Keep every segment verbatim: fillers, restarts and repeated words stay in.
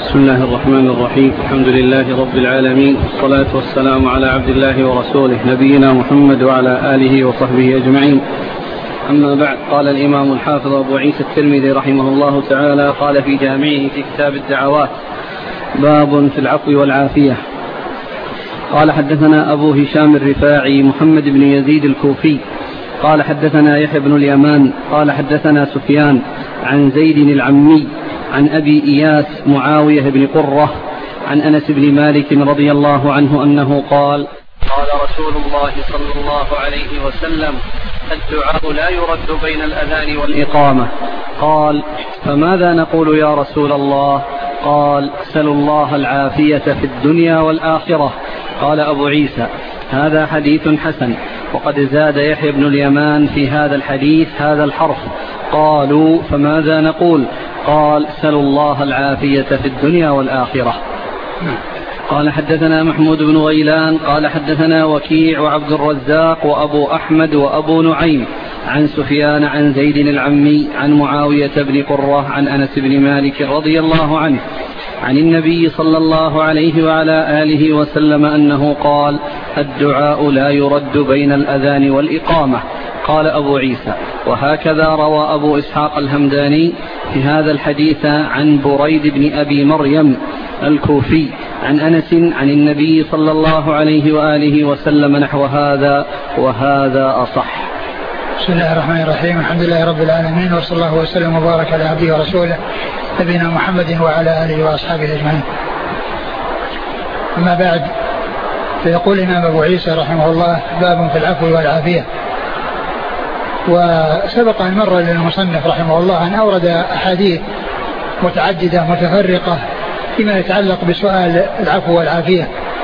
بسم الله الرحمن الرحيم. الحمد لله رب العالمين، والصلاة والسلام على عبد الله ورسوله نبينا محمد وعلى آله وصحبه أجمعين. أما بعد، قال الإمام الحافظ أبو عيسى الترمذي رحمه الله تعالى قال في جامعه في كتاب الدعوات: باب في العفو والعافية. قال حدثنا أبو هشام الرفاعي محمد بن يزيد الكوفي قال حدثنا يحيى بن اليمان قال حدثنا سفيان عن زيد العمي عن أبي إياس معاوية بن قرة عن أنس بن مالك رضي الله عنه أنه قال: قال رسول الله صلى الله عليه وسلم: الدعاء لا يرد بين الأذان والإقامة. قال: فماذا نقول يا رسول الله؟ قال: سلوا الله العافية في الدنيا والآخرة. قال أبو عيسى: هذا حديث حسن. وقد زاد يحيى بن اليمان في هذا الحديث هذا الحرف. قالوا: فماذا نقول؟ قال: سلوا الله العافية في الدنيا والآخرة. قال حدثنا محمود بن غيلان قال حدثنا وكيع وعبد الرزاق وأبو أحمد وأبو نعيم عن سفيان عن زيد العمي عن معاوية بن قرة عن أنس بن مالك رضي الله عنه عن النبي صلى الله عليه وعلى آله وسلم أنه قال: الدعاء لا يرد بين الأذان والإقامة. قال أبو عيسى: وهكذا روى أبو إسحاق الهمداني في هذا الحديث عن بريد بن أبي مريم الكوفي عن أنس عن النبي صلى الله عليه وآله وسلم نحو هذا، وهذا أصح. بسم الله الرحمن الرحيم. الحمد لله رب العالمين، وصلى الله وسلم وبارك على عبده ورسوله نبينا محمد وعلى آله وأصحابه أجمعين. أما بعد، فيقول الإمام أبو عيسى رحمه الله: باب في العفو والعافية. وسبق أن مر للمصنف رحمه الله أن أورد أحاديث متعددة متفرقة فيما يتعلق بسؤال العفو والعافية،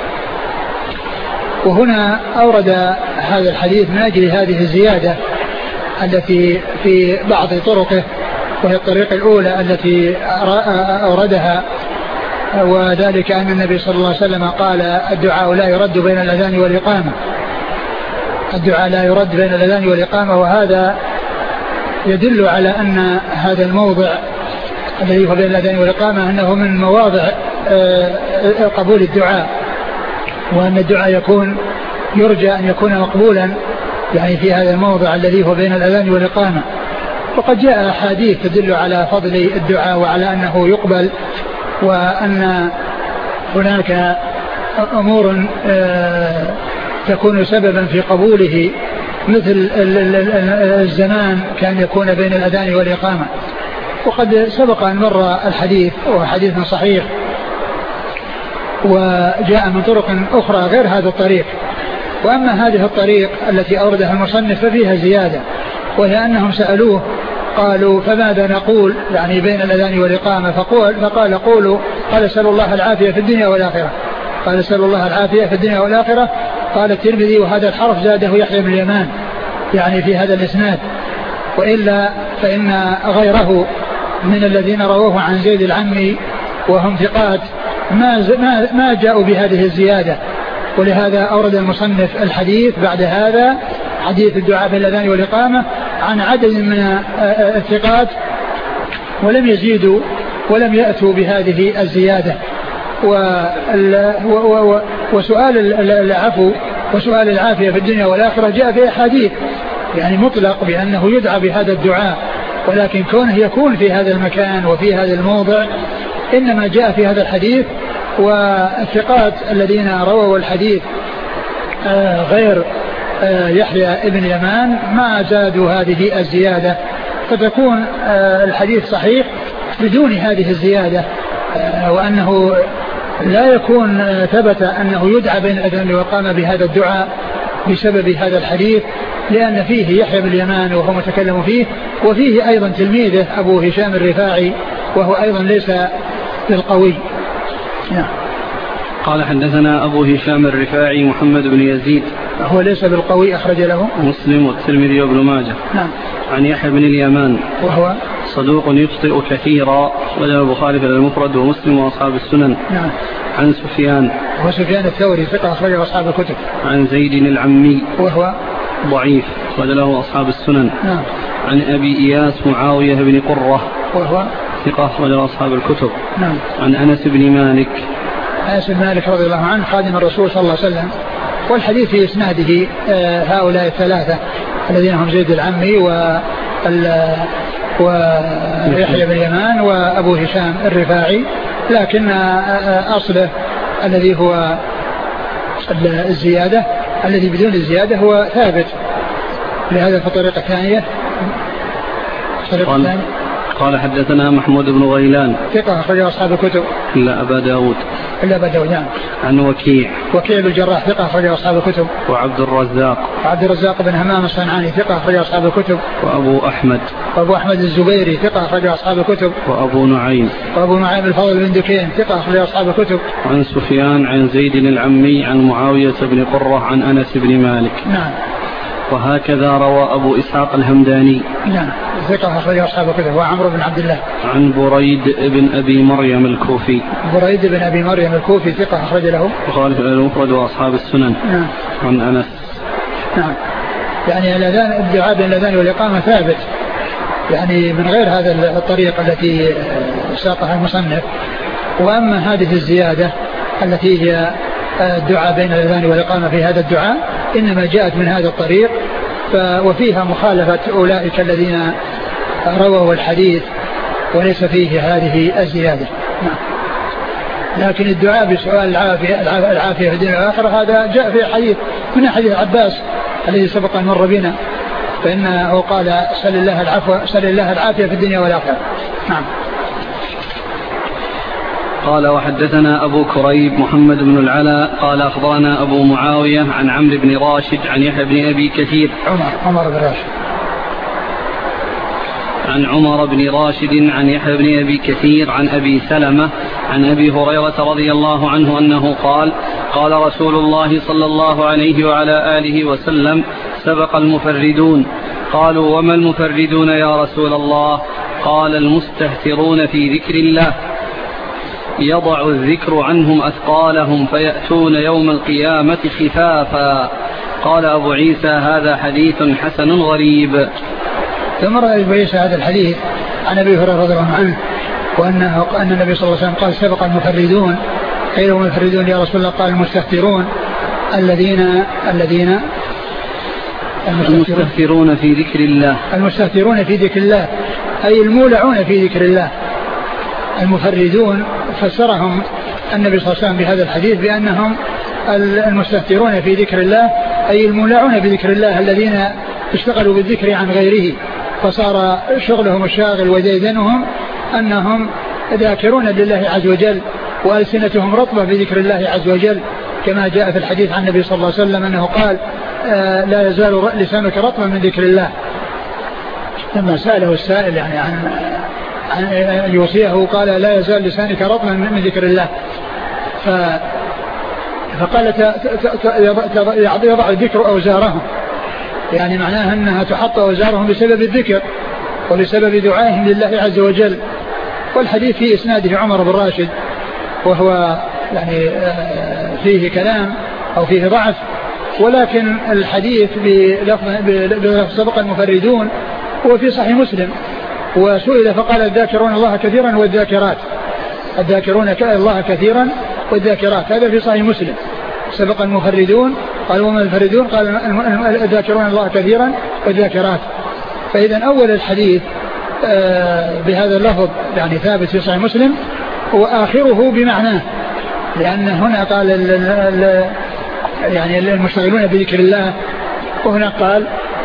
وهنا أورد هذا الحديث من أجل هذه الزيادة التي في بعض طرقه، وهي الطريقة الأولى التي أوردها، وذلك أن النبي صلى الله عليه وسلم قال: الدعاء لا يرد بين الأذان والإقامة. الدعاء لا يرد بين الأذان والإقامة، وهذا يدل على أن هذا الموضع الذي هو بين الأذان والإقامة أنه من مواضع قبول الدعاء، وأن الدعاء يكون يرجى أن يكون مقبولا يعني في هذا الموضع الذي هو بين الأذان والإقامة. وقد جاء أحاديث تدل على فضل الدعاء وعلى أنه يقبل، وأن هناك أمور تكون سببا في قبوله، مثل الزمان كان يكون بين الأذان والإقامة. وقد سبق أن مر الحديث، وهو حديث صحيح، وجاء من طرق أخرى غير هذا الطريق. وأما هذه الطريق التي أوردها المصنف ففيها زيادة، وهي أنهم سألوه قالوا: فماذا نقول يعني بين الأذان والإقامة؟ فقال, فقال قولوا قال: سألوا الله العافية في الدنيا والآخرة. قال: سألوا الله العافية في الدنيا والآخرة. قال الترمذي: وهذا الحرف زاده يحيى بن اليمان يعني في هذا الإسناد، وإلا فإن غيره من الذين رووه عن زيد العمي وهم ثقات ما, ما, ما جاءوا بهذه الزيادة. ولهذا أورد المصنف الحديث بعد هذا، حديث الدعاء بالأذان والإقامة، عن عدد من الثقات، ولم يزيدوا ولم يأتوا بهذه الزيادة. وسؤال العفو وسؤال العافية في الدنيا والآخرة جاء في أحاديث يعني مطلق بأنه يدعى بهذا الدعاء، ولكن كونه يكون في هذا المكان وفي هذا الموضع إنما جاء في هذا الحديث. والثقات الذين رووا الحديث غير يحيى ابن يمان ما زادوا هذه الزيادة، فتكون الحديث صحيح بدون هذه الزيادة، وأنه لا يكون ثبت أنه يدعى بين الأذان والإقامة بهذا الدعاء بسبب هذا الحديث، لأن فيه يحيى بن اليمان وهو متكلم فيه، وفيه أيضا تلميذه أبو هشام الرفاعي وهو أيضا ليس بالقوي. نعم. قال حدثنا أبو هشام الرفاعي محمد بن يزيد، هو ليس بالقوي، أخرج له مسلم والترمذي وابن ماجه. نعم. عن يحيى بن اليمان وهو صدوق يخطئ كثيرا، وله البخاري في المفرد ومسلم وأصحاب السنن. نعم. عن سفيان وهو سفيان الثوري ثقة أخرجه أصحاب الكتب. عن زيد العمي وهو ضعيف وله أصحاب السنن. نعم. عن أبي إياس معاوية بن قرة وهو ثقة أخرج أصحاب الكتب. نعم. عن أنس بن مالك. أنس بن مالك رضي الله عنه خادم الرسول صلى الله عليه وسلم. والحديث في إسناده هؤلاء الثلاثة الذين هم زيد العمي و ويحيى بن اليمان وأبو هشام الرفاعي، لكن أصله الذي هو الزيادة الذي بدون الزيادة هو ثابت. لهذا في الطريقة الثانية قال, قال حدثنا محمود بن غيلان ثقة أخرج أصحاب الكتب إلا أبا داود إلا أبا داود. عن وكيع وكيع بن الجراح ثقة أخرج أصحاب الكتب. وعبد الرزاق وعبد الرزاق بن همام الصنعاني ثقة أخرج أصحاب الكتب. وأبو أحمد وأبو أحمد الزبيري ثقة أخرج أصحاب الكتب. وأبو نعيم وأبو نعيم الفضل بن دكين ثقة أخرج أصحاب الكتب. عن سفيان عن زيد العمي عن معاوية بن قرة عن أنس بن مالك. نعم. وهكذا روى أبو إسحاق الهمداني. نعم ثقة أخرج أصحاب الكتب. وعمرو بن عبد الله. عن بريد بن أبي مريم الكوفي. بريد بن أبي مريم الكوفي ثقة أخرج له وخالف المفرد وأصحاب السنن. نعم. عن أنس. نعم. يعني الأذان الدعاء بين الأذان والإقامة ثابت، يعني من غير هذا الطريق التي ساقها المصنف. وأما هذه الزيادة التي هي الدعاء بين الأذان والإقامة في هذا الدعاء إنما جاءت من هذا الطريق، وفيها مخالفة أولئك الذين رووا الحديث وليس فيه هذه الزيادة. لكن الدعاء بسؤال العافية, العافية في الدنيا والآخرة هذا جاء في حديث من حديث عباس الذي سبق أن مر بنا، فإنه قال سل الله العفو سل الله العافية في الدنيا والآخرة. نعم. قال وحدثنا أبو كريب محمد بن العلاء قال أخبرنا أبو معاوية عن عمرو بن راشد عن يحيى بن أبي كثير عمر, عمر بن راشد عن عمر بن راشد عن يحيى بن أبي كثير عن أبي سلمة عن أبي هريرة رضي الله عنه أنه قال قال رسول الله صلى الله عليه وعلى آله وسلم سبق المفردون. قالوا وما المفردون يا رسول الله؟ قال المستهترون في ذكر الله يضع الذكر عنهم أثقالهم فيأتون يوم القيامة خفافا. قال أبو عيسى هذا حديث حسن غريب. ثم رأى أبو عيسى هذا الحديث عن أبي هريرة رضي الله عنه وأنه أن النبي صلى الله عليه وسلم قال سبق المفردون. قيل هم المفردون يا رسول الله؟ قال المستهترون الذين الذين المستهترون في ذكر الله المستهترون في ذكر الله أي المولعون في ذكر الله. المفردون فسرهم النبي صلى الله عليه وسلم بهذا الحديث بأنهم المستهترون في ذكر الله أي المولعون في ذكر الله الذين اشتغلوا بالذكر عن غيره، فصار شغلهم الشاغل وديدنهم أنهم ذاكرون لله عز وجل وألسنتهم رطبة بذكر الله عز وجل، كما جاء في الحديث عن النبي صلى الله عليه وسلم أنه قال آه لا يزال لسانك رطبا من ذكر الله. لما سأله السائل يعني عن أن يوصيه قال لا يزال لسانك رطبا من ذكر الله، ف فقال يضع الذكر أوزارهم، يعني معناها أنها تحط أوزارهم بسبب الذكر ولسبب دعائهم لله عز وجل. والحديث في إسناده عمر بن راشد وهو يعني فيه كلام أو فيه ضعف، ولكن الحديث بلفظ سبق المفردون هو في صحيح مسلم. وسئل فقال الذاكرون الله كثيرا والذاكرات، الذاكرون الله كثيرا والذاكرات، هذا في صحيح مسلم. سبق المفردون قال وما المفردون؟ قال الذاكرون الله كثيرا والذاكرات. فإذا أول الحديث بهذا اللفظ يعني ثابت في صحيح مسلم وآخره بمعناه، لأن هنا قال ال ال يعني المشتغلون بذكر الله، وهنا قال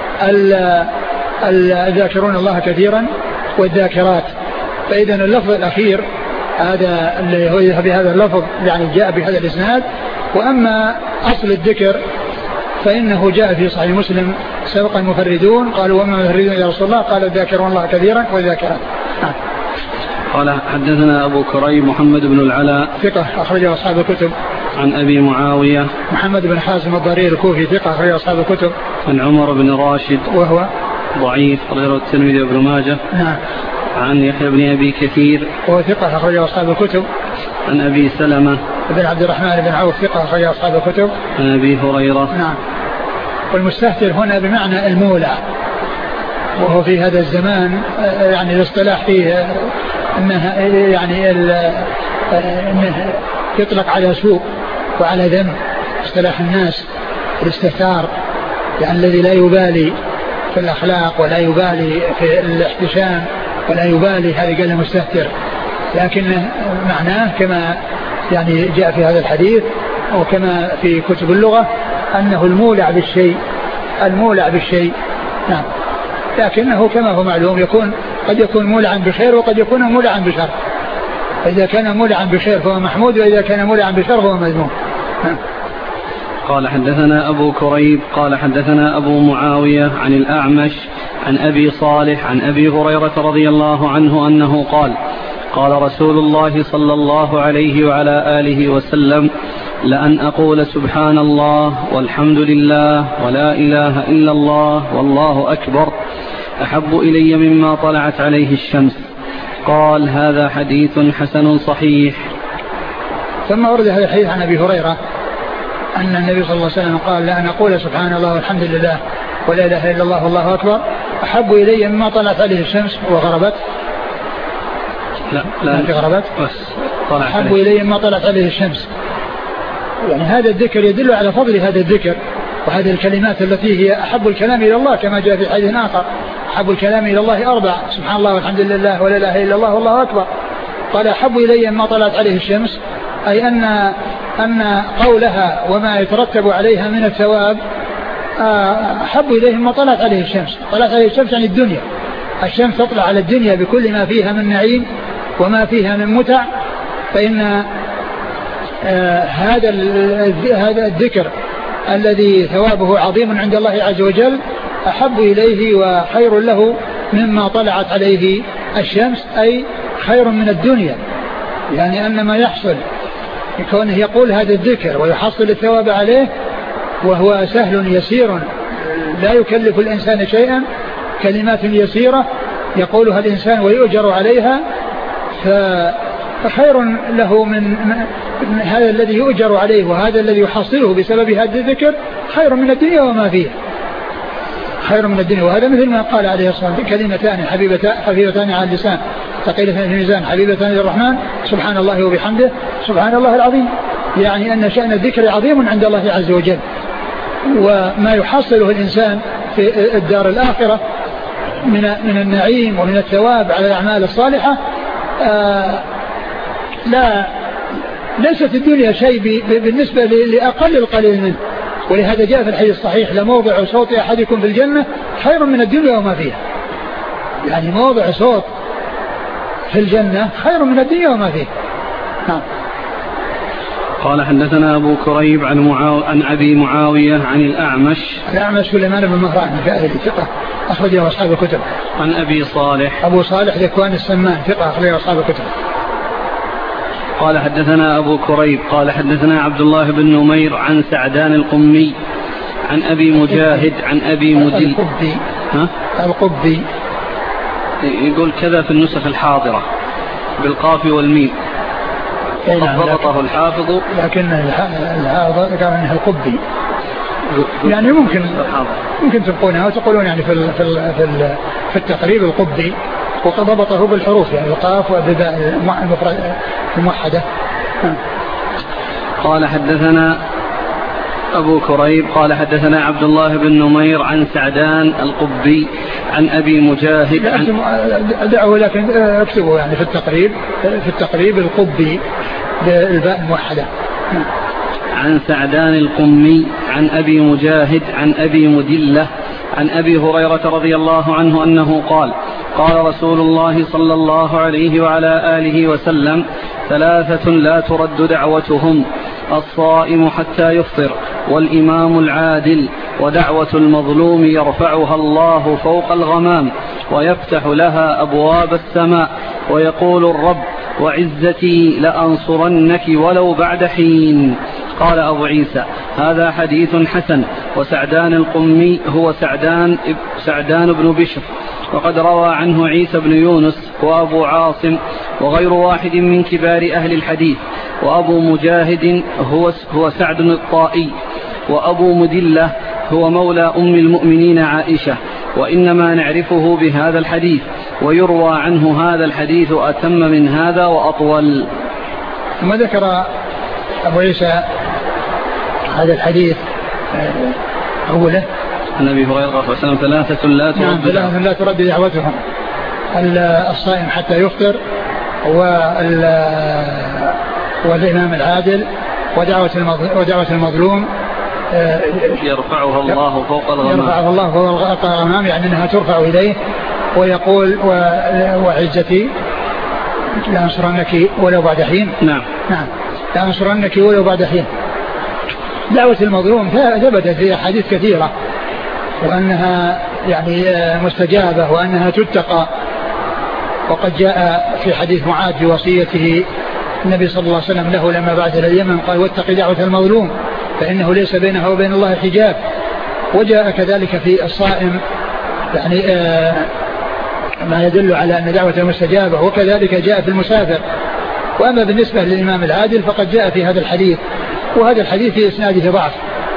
الذاكرون الله كثيرا والذاكرات. فإذا اللفظ الأخير هذا اللي هو بهذا اللفظ يعني جاء بهذا الإسناد. وأما أصل الذكر فإنه جاء في صحيح مسلم سبق المفردون قالوا وما المفردون يا رسول الله؟ قال الذاكرون الله كثيرا والذاكرات. قال حدثنا أبو كريب محمد بن العلاء ثقة أخرجه أصحاب الكتب. عن أبي معاوية محمد بن حازم الضرير الكوفي ثقة أخرجه أصحاب الكتب. عن عمر بن راشد وهو ضعيف غير الترمذي وابن ماجه. نعم. عن يحيى بن أبي كثير وهو ثقة أخرجه أصحاب الكتب. عن أبي سلمة بن عبد الرحمن بن عوف ثقة أخرجه أصحاب الكتب. عن أبي هريرة. نعم. والمستهتر هنا بمعنى المولع، وهو في هذا الزمان يعني الاصطلاح فيه أنها يعني أنه يطلق على سوء وعلى ذنب اصطلاح الناس الاستهتار، يعني الذي لا يبالي في الأخلاق ولا يبالي في الاحتشام ولا يبالي، هذا قال مستهتر، لكن معناه كما يعني جاء في هذا الحديث وكما في كتب اللغة أنه المولع بالشيء، المولع بالشيء. نعم. لكنه كما هو معلوم يكون قد يكون مولعا بخير وقد يكون مولعا بشر، فإذا كان مولعا بخير فهو محمود، وإذا كان مولعا بشر فهو مذموم. نعم. قال حدثنا أبو كريب قال حدثنا أبو معاوية عن الأعمش عن أبي صالح عن أبي هريرة رضي الله عنه أنه قال قال رسول الله صلى الله عليه وعلى آله وسلم لأن أقول سبحان الله والحمد لله ولا إله إلا الله والله أكبر أحب إلي مما طلعت عليه الشمس. قال هذا حديث حسن صحيح. ثم ورد هذا الحديث عن أبي هريرة أن النبي صلى الله عليه وسلم قال لأن أقول سبحان الله والحمد لله ولا إله إلا الله والله أكبر أحب إلي مما طلعت عليه الشمس وغربت. لا لا في غربت بس أحب إلي مما طلعت عليه الشمس. يعني هذا الذكر يدل على فضل هذا الذكر وهذه الكلمات التي هي أحب الكلام إلى الله، كما جاء في حديث آخر أحب الكلام إلى الله أربع: سبحان الله والحمد لله ولا إله إلا الله والله أكبر. قال أحب إلي مما طلعت عليه الشمس، أي أن أن قولها وما يترتب عليها من الثواب أحب إليه مما طلعت عليه الشمس. طلعت عليه الشمس يعني الدنيا، الشمس تطلع على الدنيا بكل ما فيها من نعيم وما فيها من متع، فإن آه هذا هذا الذكر الذي ثوابه عظيم عند الله عز وجل أحب إليه وخير له مما طلعت عليه الشمس، أي خير من الدنيا. يعني أن ما يحصل كونه يقول هذا الذكر ويحصل الثواب عليه وهو سهل يسير لا يكلف الإنسان شيئا، كلمات يسيرة يقولها الإنسان ويؤجر عليها، فخير له من هذا الذي يؤجر عليه وهذا الذي يحصله بسبب هذا الذكر خير من الدنيا وما فيها، خير من الدنيا. وهذا مثل ما قال عليه الصلاة والسلام: كلمتان حبيبتان على اللسان ثقيلتان في الميزان حبيبتان للرحمن سبحان الله وبحمده سبحان الله العظيم. يعني أن شأن الذكر عظيم عند الله عز وجل، وما يحصله الإنسان في الدار الآخرة من من النعيم ومن الثواب على الأعمال الصالحة آه لا ليست الدنيا شيء بالنسبة لأقل القليل منه. ولهذا جاء في الحديث الصحيح: لموضع صوت أحدكم في الجنة خير من الدنيا وما فيها. يعني موضع صوت في الجنة خير من الدنيا وما فيها. نعم. قال حدثنا أبو كريب عن, معاو... عن أبي معاوية عن الأعمش الأعمش سليمان بن مهران الكاهلي ثقة أخرجه أصحاب الكتب. عن أبي صالح أبو صالح ذكوان السمان ثقة أخرجه أصحاب الكتب. قال حدثنا أبو كريب قال حدثنا عبد الله بن نمير عن سعدان القمي عن أبي مجاهد عن أبي مدل القبي. ها؟ القبي يقول كذا في النسخ الحاضرة بالقاف والميم ضبطه الحافظ، لكن الحافظ ذكر انها القبي. يعني ممكن ممكن تبقونها وتقولون يعني في ال في ال في, ال في التقريب القبي، وقد ضبطه بالحروف يعني القاف والباء الموحدة. قال حدثنا أبو كريب قال حدثنا عبد الله بن نمير عن سعدان القبي عن أبي مجاهد عن دعوه لكن اكتبوا يعني في التقريب في التقريب القبي بالباء الموحدة. عن سعدان القمي عن أبي مجاهد عن أبي مدلة عن أبي هريرة رضي الله عنه أنه قال قال رسول الله صلى الله عليه وعلى آله وسلم: ثلاثة لا ترد دعوتهم: الصائم حتى يفطر، والإمام العادل، ودعوة المظلوم يرفعها الله فوق الغمام ويفتح لها أبواب السماء، ويقول الرب: وعزتي لأنصرنك ولو بعد حين. قال أبو عيسى: هذا حديث حسن. وسعدان القمي هو سعدان, سعدان بن بشر، وقد روى عنه عيسى بن يونس وأبو عاصم وغير واحد من كبار أهل الحديث. وأبو مجاهد هو, هو سعد الطائي، وأبو مدلة هو مولى أم المؤمنين عائشة، وإنما نعرفه بهذا الحديث. ويروى عنه هذا الحديث أتم من هذا وأطول. ثم ذكر أبو عيسى هذا الحديث أوله عن أبي هريرة صلى الله عليه وسلم ثلاثة لا ترد نعم ثلاثة لا ترد دعوتهم: الصائم حتى يفطر، والإمام العادل، ودعوة المظلوم يرفعها الله فوق الغمام يرفعها الله فوق الغمام، يعني أنها ترفع إليه ويقول: وعزتي لأنصرنك ولو بعد حين. نعم نعم لأنصرنك ولو بعد حين. دعوة المظلوم ثبتت في أحاديث كثيرة، وأنها يعني مستجابة وأنها تتقى. وقد جاء في حديث معاذ بوصيته النبي صلى الله عليه وسلم له لما بعث إلى اليمن قال: واتق دعوة المظلوم فإنه ليس بينها وبين الله حجاب. وجاء كذلك في الصائم يعني آه ما يدل على أن دعوة مستجابة، وكذلك جاء في المسافر. وأما بالنسبة للإمام العادل فقد جاء في هذا الحديث، وهذا الحديث في إسناده ضعف.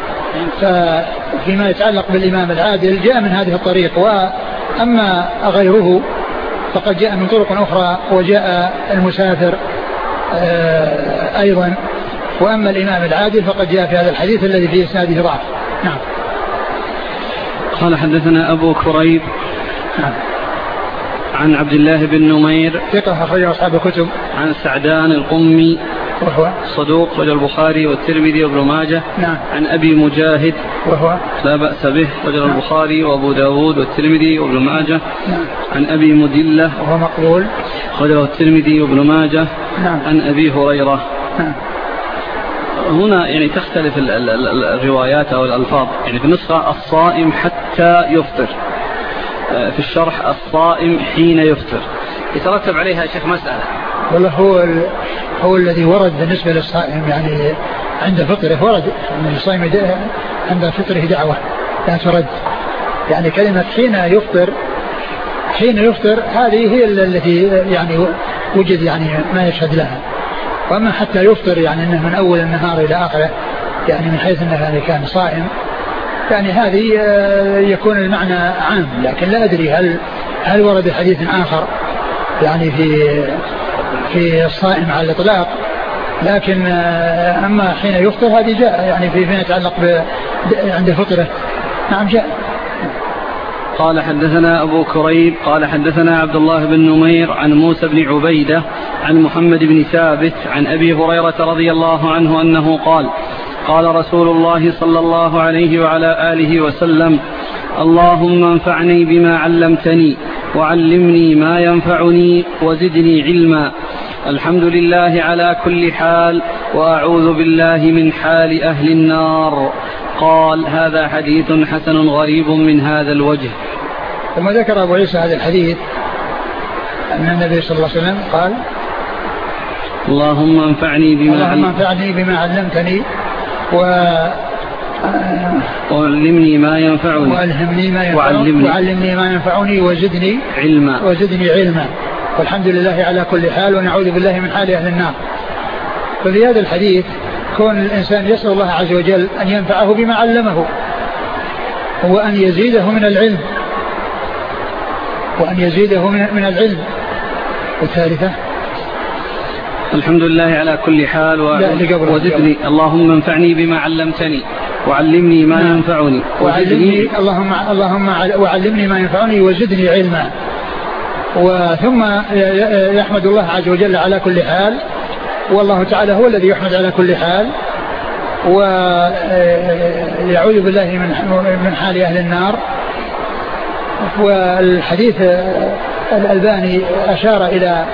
فيما يتعلق بالإمام العادل جاء من هذه الطريق، وأما غيره فقد جاء من طرق أخرى، وجاء المسافر آه أيضا. وأما الإمام العادل فقد جاء في هذا الحديث الذي في إسناده ضعف. نعم. قال: حدثنا أبو كريب نعم. عن عبد الله بن نمير ثقة أخرجه أصحاب الكتب. عن سعدان القمي وهو صدوق رجل البخاري والترمذي وابن ماجه. نعم. عن أبي مجاهد وهو لا بأس به رجل نعم. البخاري وأبو داود والترمذي وابن ماجه. نعم. عن أبي مدلة وهو مقبول رجل الترمذي وابن ماجه. نعم. عن أبي هريرة. نعم. هنا يعني تختلف ال ال ال الروايات أو الألفاظ، يعني في النسخة الصائم حتى يفطر، في الشرح الصائم حين يفطر. يترتب عليها شيخ مسألة. والله هو ال... هو الذي ورد بالنسبة للصائم يعني عند فطره ورد من الصائم عند فطره دعوة لا ترد. يعني كلمة حين يفطر حين يفطر هذه هي التي يعني وجد يعني ما يشهد لها. وأما حتى يفطر يعني أنه من أول النهار إلى آخره، يعني من حيث أنه يعني كان صائم، يعني هذه يكون المعنى عام. لكن لا أدري هل هل ورد حديث آخر يعني في في الصائم على الإطلاق. لكن أما حين يفطر هذه جاء يعني فيما يتعلق عند فطره. نعم جاء. قال: حدثنا أبو كريب قال: حدثنا عبد الله بن نمير عن موسى بن عبيدة عن محمد بن ثابت عن أبي هريرة رضي الله عنه أنه قال: قال رسول الله صلى الله عليه وعلى آله وسلم: اللهم انفعني بما علمتني وعلمني ما ينفعني وزدني علما. الحمد لله على كل حال، وأعوذ بالله من حال أهل النار. قال: هذا حديث حسن غريب من هذا الوجه. ثم ذكر أبو عيسى هذا الحديث أن النبي صلى الله عليه وسلم قال: اللهم انفعني بما, اللهم انفعني بما علمتني و وعلمني ما ينفعني وعلمني ما ينفعني وعلمني, وعلمني ما ينفعني وزدني علما وزدني علما والحمد لله على كل حال، ونعوذ بالله من حال أهل النار. ففي هذا الحديث كون الإنسان يسأل الله عز وجل أن ينفعه بما علمه، وأن يزيده من العلم وأن يزيده من العلم. والثالثة الحمد لله على كل حال وزدني اللهم انفعني بما علمتني وعلمني ما نعم. ينفعني وعلمني اللهم اللهم وعلمني ما ينفعني وزدني علما. وثم يحمد الله عز وجل على كل حال، والله تعالى هو الذي يحمد على كل حال، ويعوذ بالله من حال أهل النار. والحديث الألباني أشار إلى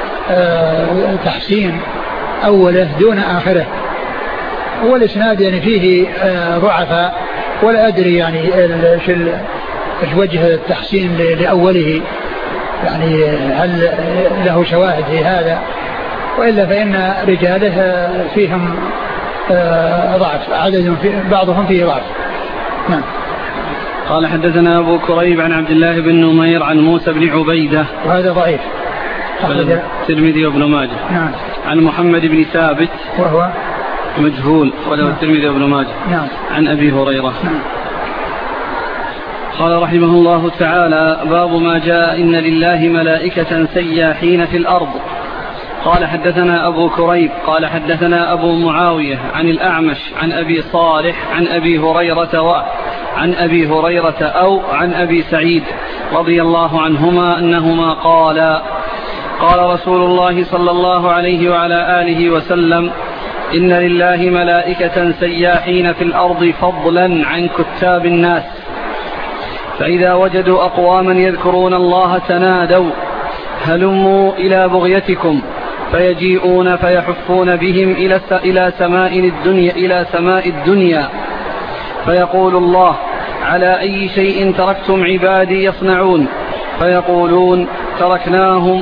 تحسين أوله دون آخره، والإسناد يعني فيه ضعفاء، ولا أدري يعني ايش وجه التحسين لأوله، يعني هل له شواهد في هذا، وإلا فإن رجاله فيهم ضعف، عدد في بعضهم فيه ضعف. نعم. قال: حدثنا أبو كريب عن عبد الله بن نمير عن موسى بن عبيدة وهذا ضعيف، الترمذي وابن ماجه. نعم. عن محمد بن ثابت وهو مجهول وله الترمذي وابن ماجه. نعم. عن أبي هريرة. نعم. قال رحمه الله تعالى: باب ما جاء إن لله ملائكة سياحين في الأرض. قال حدثنا أبو كريب قال حدثنا أبو معاوية عن الأعمش عن أبي صالح عن أبي هريرة و عن أبي هريرة أو عن أبي سعيد رضي الله عنهما أنهما قالا: قال رسول الله صلى الله عليه وعلى آله وسلم: إن لله ملائكة سياحين في الأرض فضلا عن كتاب الناس، فإذا وجدوا أقواما يذكرون الله تنادوا: هلموا إلى بغيتكم، فيجيئون فيحفون بهم إلى سماء الدنيا إلى سماء الدنيا، فيقول الله: على أي شيء تركتم عبادي يصنعون؟ فيقولون: تركناهم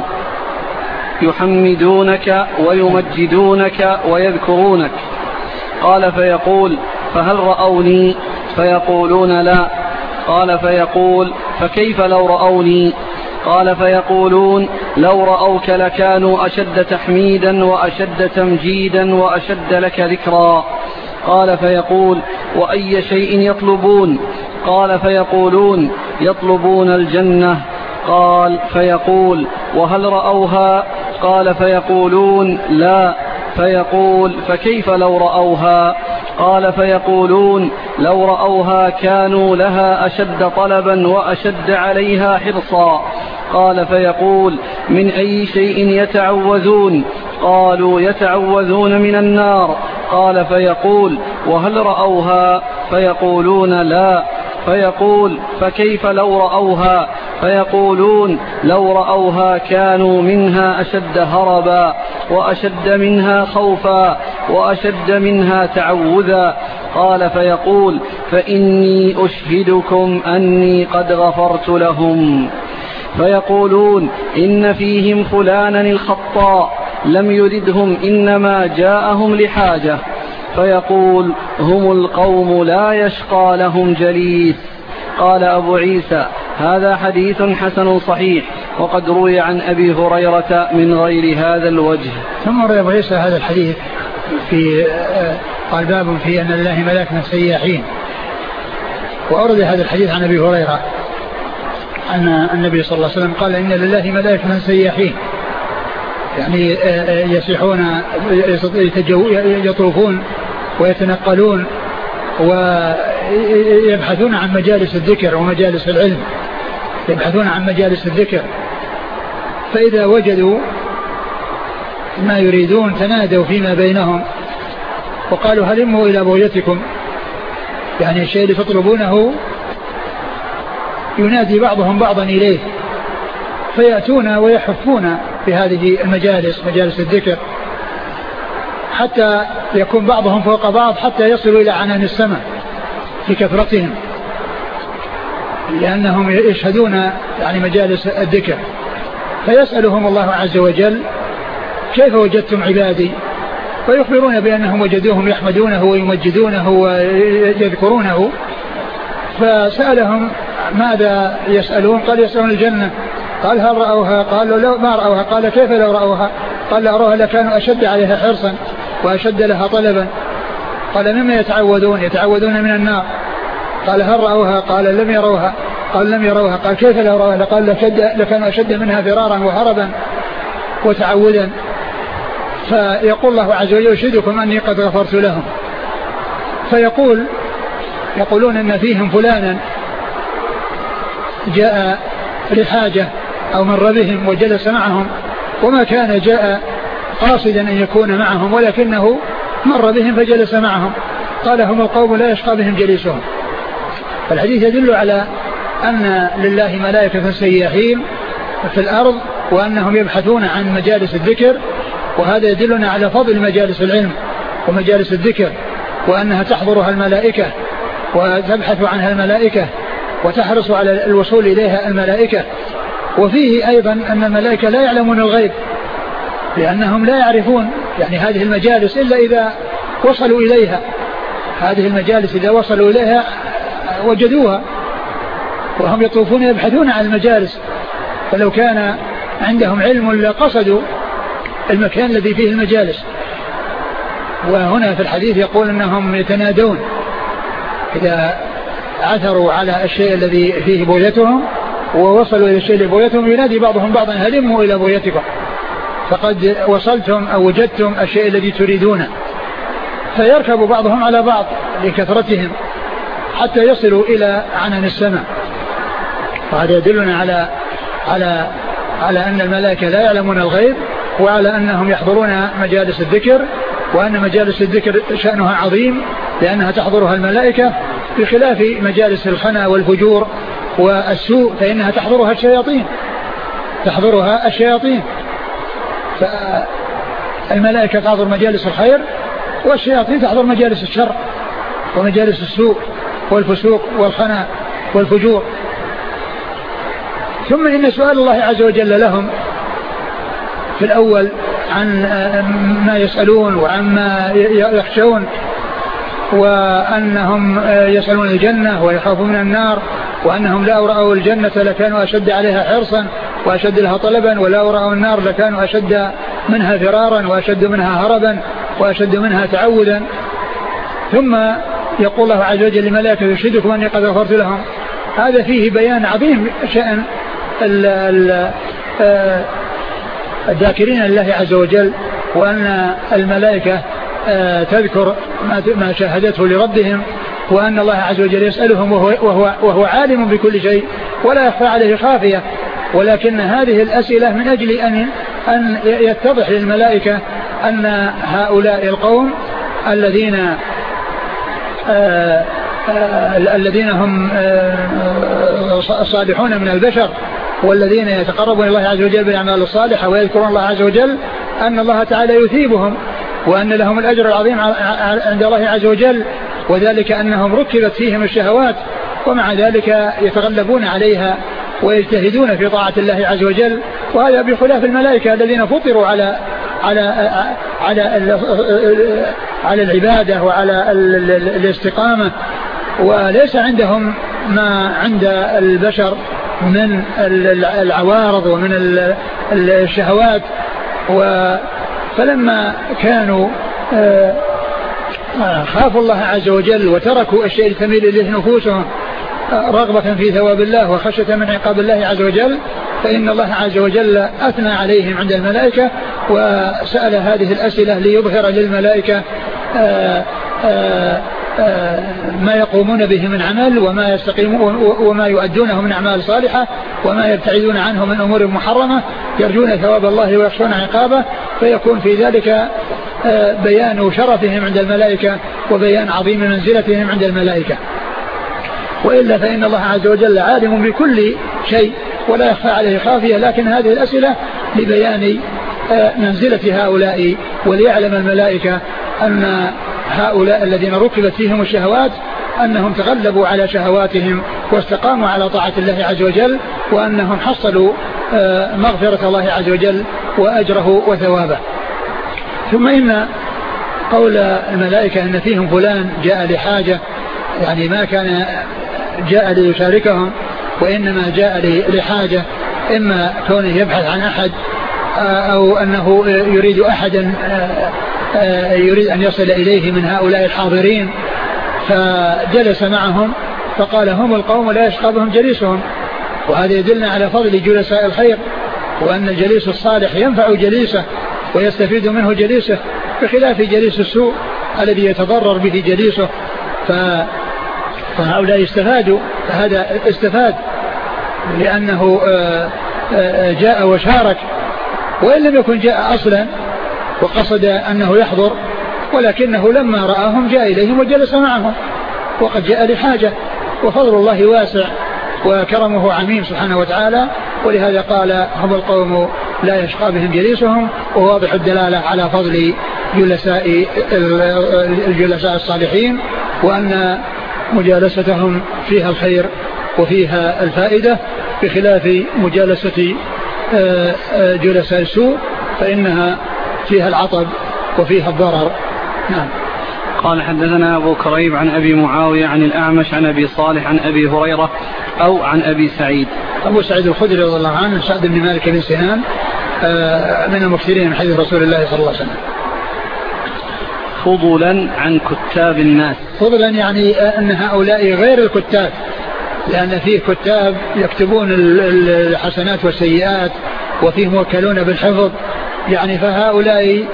يحمدونك ويمجدونك ويذكرونك. قال فيقول: فهل رأوني؟ فيقولون: لا. قال فيقول: فكيف لو رأوني؟ قال فيقولون: لو رأوك لكانوا أشد تحميدا وأشد تمجيدا وأشد لك ذكرا. قال فيقول: وأي شيء يطلبون؟ قال فيقولون: يطلبون الجنة. قال فيقول: وهل رأوها؟ قال فيقولون: لا. فيقول: فكيف لو رأوها؟ قال فيقولون: لو رأوها كانوا لها أشد طلبا وأشد عليها حرصا. قال فيقول: من أي شيء يتعوذون؟ قالوا: يتعوذون من النار. قال فيقول: وهل رأوها؟ فيقولون: لا. فيقول: فكيف لو رأوها؟ فيقولون: لو رأوها كانوا منها أشد هربا وأشد منها خوفا وأشد منها تعوذا. قال فيقول: فإني أشهدكم أني قد غفرت لهم. فيقولون: إن فيهم فلانا الخطاء لم يردهم إنما جاءهم لحاجة. فيقول: هم القوم لا يشقى لهم جليس. قال أبو عيسى: هذا حديث حسن صحيح، وقد روي عن أبي هريرة من غير هذا الوجه. ثم روي أبو عيسى هذا الحديث في قال: باب في أن لله ملائكة سياحين. وأورد هذا الحديث عن أبي هريرة أن النبي صلى الله عليه وسلم قال: إن لله ملائكة سياحين، يعني يسيحون يطوفون ويتنقلون ويبحثون عن مجالس الذكر ومجالس العلم، يبحثون عن مجالس الذكر، فإذا وجدوا ما يريدون تنادوا فيما بينهم وقالوا: هلموا إلى بغيتكم، يعني الشيء اللي تطلبونه ينادي بعضهم بعضا إليه، فيأتون ويحفون في هذه المجالس، مجالس الذكر، حتى يكون بعضهم فوق بعض حتى يصلوا إلى عنان السماء في كثرتهم، لأنهم يشهدون يعني مجالس الذكر. فيسألهم الله عز وجل: كيف وجدتم عبادي؟ ويخبرون بأنهم وجدوهم يحمدونه ويمجدونه ويذكرونه. فسألهم: ماذا يسألون؟ قال: يسألون الجنة. قال: هل رأوها؟ قالوا: لو ما رأوها. قال: كيف لو رأوها؟ قال: لو رأوها لكانوا أشد عليها حرصا وأشد لها طلبا. قال: مما يتعوذون؟ يتعوذون من النار. قال: هل رأوها؟ قال: لم يروها. قال: لم يروها. قال: كيف لو رأوها؟ قال: لكانوا أشد منها فرارا وهربا وتعوذا. فيقول الله عز وجل: يشهدكم أني قد غفرت لهم. فيقول يقولون إن فيهم فلانا جاء لحاجة أو مر بهم وجلس معهم، وما كان جاء قاصدا أن يكون معهم ولكنه مر بهم فجلس معهم. قال: هم القوم لا يشقى بهم جليسهم. فالحديث يدل على أن لله ملائكة سياحين في الأرض، وأنهم يبحثون عن مجالس الذكر، وهذا يدلنا على فضل مجالس العلم ومجالس الذكر، وأنها تحضرها الملائكة وتبحث عنها الملائكة وتحرص على الوصول إليها الملائكة. وفيه أيضا أن الملائكة لا يعلمون الغيب، لأنهم لا يعرفون يعني هذه المجالس إلا إذا وصلوا إليها. هذه المجالس إذا وصلوا إليها وجدوها، وهم يطوفون يبحثون عن المجالس، فلو كان عندهم علم لقصدوا المكان الذي فيه المجالس. وهنا في الحديث يقول أنهم يتنادون إذا عثروا على الشيء الذي فيه بغيتهم ووصلوا إلى الشيء الذي بغيتهم ينادي بعضهم بعضا هلموا إلى بغيتكم فقد وصلتم أو وجدتم الشيء الذي تريدونه، فيركب بعضهم على بعض لكثرتهم حتى يصلوا إلى عنان السماء. وهذا يدلنا على على على أن الملائكة لا يعلمون الغيب، وعلى أنهم يحضرون مجالس الذكر، وأن مجالس الذكر شأنها عظيم لأنها تحضرها الملائكة، بخلاف مجالس الخنا والفجور والسوء فإنها تحضرها الشياطين تحضرها الشياطين فالملائكة تحضر مجالس الخير، والشياطين تحضر مجالس الشر ومجالس السوء والفسوق والخنا والفجور. ثم إن سؤال الله عز وجل لهم في الأول عن ما يسألون وعما يخشون، وأنهم يسألون الجنة ويخافون من النار، وأنهم لا رأوا الجنة لكانوا أشد عليها حرصا وأشد لها طلبا، ولا رأوا النار لكانوا أشد منها فرارا وأشد منها هربا وأشد منها تعودا. ثم يقول الله عز وجل للملائكة يشهدكم أني قد غفرت لهم. هذا فيه بيان عظيم شأن الذاكرين لله عز وجل، وأن الملائكة تذكر ما شاهدته لربهم، وأن الله عز وجل يسألهم وهو, وهو, وهو عالم بكل شيء ولا يخفى عليه خافية، ولكن هذه الأسئلة من أجل أن, أن يتضح للملائكة أن هؤلاء القوم الذين آآ آآ الذين هم صالحون من البشر والذين يتقربون الله عز وجل بالأعمال الصالحة ويذكرون الله عز وجل أن الله تعالى يثيبهم وأن لهم الأجر العظيم عند الله عز وجل، وذلك أنهم ركبت فيهم الشهوات ومع ذلك يتغلبون عليها ويجتهدون في طاعة الله عز وجل. وهذا بخلاف الملائكة الذين فطروا على على على على العبادة وعلى الاستقامة، وليس عندهم ما عند البشر من العوارض ومن الشهوات. فلما كانوا خافوا الله عز وجل وتركوا الشيء الثمين الذي نفوسهم رغبة في ثواب الله وخشية من عقاب الله عز وجل، فإن الله عز وجل أثنى عليهم عند الملائكة وسأل هذه الأسئلة ليظهر للملائكة آآ آآ آآ ما يقومون به من عمل وما يستقيمون وما يؤدونه من أعمال صالحة وما يبتعدون عنه من أمور محرمة، يرجون ثواب الله ويخشون عقابه، فيكون في ذلك بيان شرفهم عند الملائكة وبيان عظيم منزلتهم عند الملائكة. وإلا فإن الله عز وجل عالم بكل شيء ولا يخفى عليه خافية، لكن هذه الأسئلة لبيان منزلة هؤلاء وليعلم الملائكة أن هؤلاء الذين ركبت فيهم الشهوات أنهم تغلبوا على شهواتهم واستقاموا على طاعة الله عز وجل، وأنهم حصلوا مغفرة الله عز وجل وأجره وثوابه. ثم إن قول الملائكة أن فيهم فلان جاء لحاجة، يعني ما كان جاء ليشاركهم وإنما جاء لحاجة، إما كونه يبحث عن أحد أو أنه يريد أحدا يريد أن يصل إليه من هؤلاء الحاضرين، فجلس معهم فقال هم القوم لا يشقى بهم جليسهم. وهذا يدلنا على فضل جلساء الخير، وأن الجليس الصالح ينفع جليسه ويستفيد منه جليسه، بخلاف جليس السوء الذي يتضرر به جليسه. فهؤلاء استفادوا، فهذا استفاد لأنه جاء وشارك، وإن لم يكن جاء أصلا وقصد أنه يحضر، ولكنه لما رآهم جاء إليهم وجلس معهم وقد جاء لحاجة. وفضل الله واسع وكرمه عميم سبحانه وتعالى، ولهذا قال هم القوم لا يشقى بهم جليسهم، وواضح الدلالة على فضل جلساء الجلساء الصالحين، وأن مجالستهم فيها الخير وفيها الفائدة، بخلاف مجالسة جلساء السوء فإنها فيها العطب وفيها الضرر. نعم. قال حدثنا أبو كريب عن أبي معاوية عن الأعمش عن أبي صالح عن أبي هريرة أو عن أبي سعيد. أبو سعيد الخدري رضي الله عنه سعد بن مالك بن سنان من المكثرين من حديث رسول الله صلى الله عليه وسلم. فضلا عن كتاب الناس. فضلا يعني أن هؤلاء غير الكتاب، لأن فيه كتاب يكتبون الحسنات والسيئات وفيه موكلون بالحفظ، يعني فهؤلاء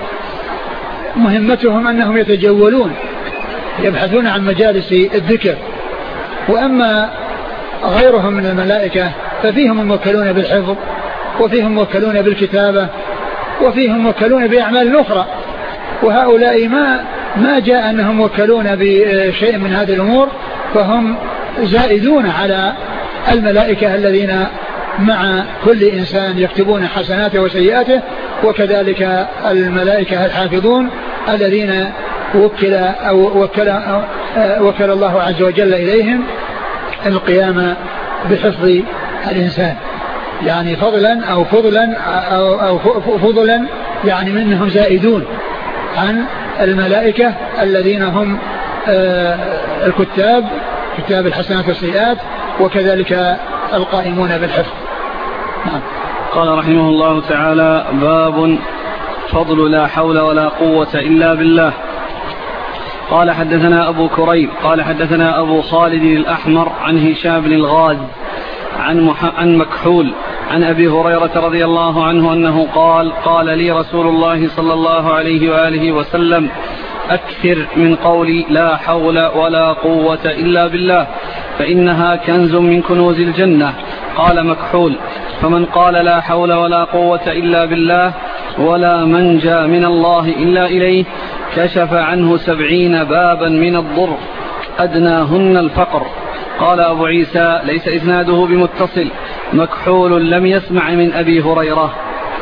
مهمتهم أنهم يتجولون يبحثون عن مجالس الذكر. وأما غيرهم من الملائكة ففيهم الموكلون بالحفظ، وفيهم موكلون بالكتابة، وفيهم موكلون بأعمال أخرى. وهؤلاء ما ما جاء أنهم موكلون بشيء من هذه الأمور، فهم زائدون على الملائكة الذين مع كل إنسان يكتبون حسناته وسيئاته، وكذلك الملائكة الحافظون الذين وكل أو وكل, أو وكل الله عز وجل إليهم القيام بحفظ الإنسان. يعني فضلا أو فضلا أو, أو فضلا يعني منهم زائدون عن الملائكة الذين هم الكتاب كتاب الحسنات والسيئات، وكذلك القائمون بالحفظ. نعم. قال رحمه الله تعالى: باب فضل لا حول ولا قوة إلا بالله. قال حدثنا أبو كريب قال حدثنا أبو خالد الأحمر عن هشام بن الغاز عن, مح... عن مكحول عن أبي هريرة رضي الله عنه أنه قال: قال لي رسول الله صلى الله عليه وآله وسلم: أكثر من قولي لا حول ولا قوة إلا بالله، فإنها كنز من كنوز الجنة. قال مكحول: فمن قال لا حول ولا قوة إلا بالله ولا منجى من الله إلا إليه كشف عنه سبعين بابا من الضر أدناهن الفقر. قال أبو عيسى: ليس إسناده بمتصل، مكحول لم يسمع من أبي هريرة.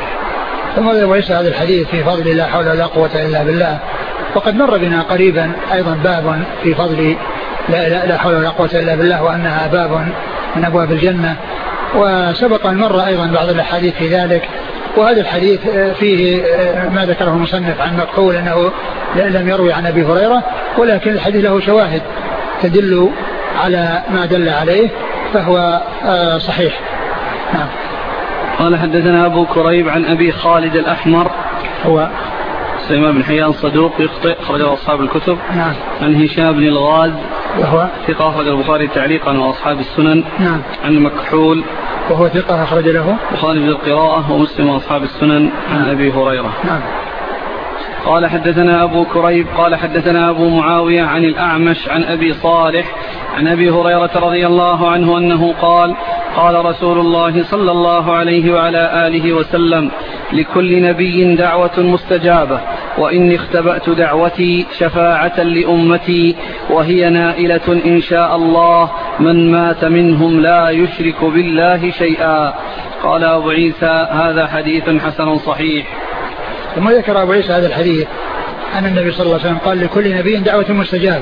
ثم أبو عيسى هذا الحديث في فضل لا حول ولا قوة إلا بالله، وقد مر بنا قريبا أيضا باب في فضل لا, لا, لا حول ولا قوة إلا بالله، وأنها باب من أبواب الجنة. وسبق أن مر أيضا بعض الأحاديث في ذلك. وهذا الحديث فيه ما ذكره المصنف عن مكحول أنه لم يروي عن أبي هريرة، ولكن الحديث له شواهد تدل على ما دل عليه، فهو صحيح. نعم. قال حدثنا أبو كريب عن أبي خالد الأحمر هو سليمان بن حيان صدوق يخطئ أخرجه أصحاب الكتب. نعم. عن هشام بن الغاز وهو ثقة أخرج البخاري تعليقا وأصحاب السنن. نعم. عن مكحول وهو ثقة أخرج له البخاري بالقراءة ومسلم وأصحاب السنن. عن نعم. أبي هريرة. نعم. قال حدثنا أبو كريب قال حدثنا أبو معاوية عن الأعمش عن أبي صالح عن أبي هريرة رضي الله عنه أنه قال: قال رسول الله صلى الله عليه وعلى آله وسلم: لكل نبي دعوة مستجابة، وإني اختبأت دعوتي شفاعة لأمتي، وهي نائلة إن شاء الله من مات منهم لا يشرك بالله شيئا. قال أبو عيسى: هذا حديث حسن صحيح. ثم ذكر أبو عيسى هذا الحديث أن النبي صلى الله عليه وسلم قال: لكل نبي دعوة مستجابة،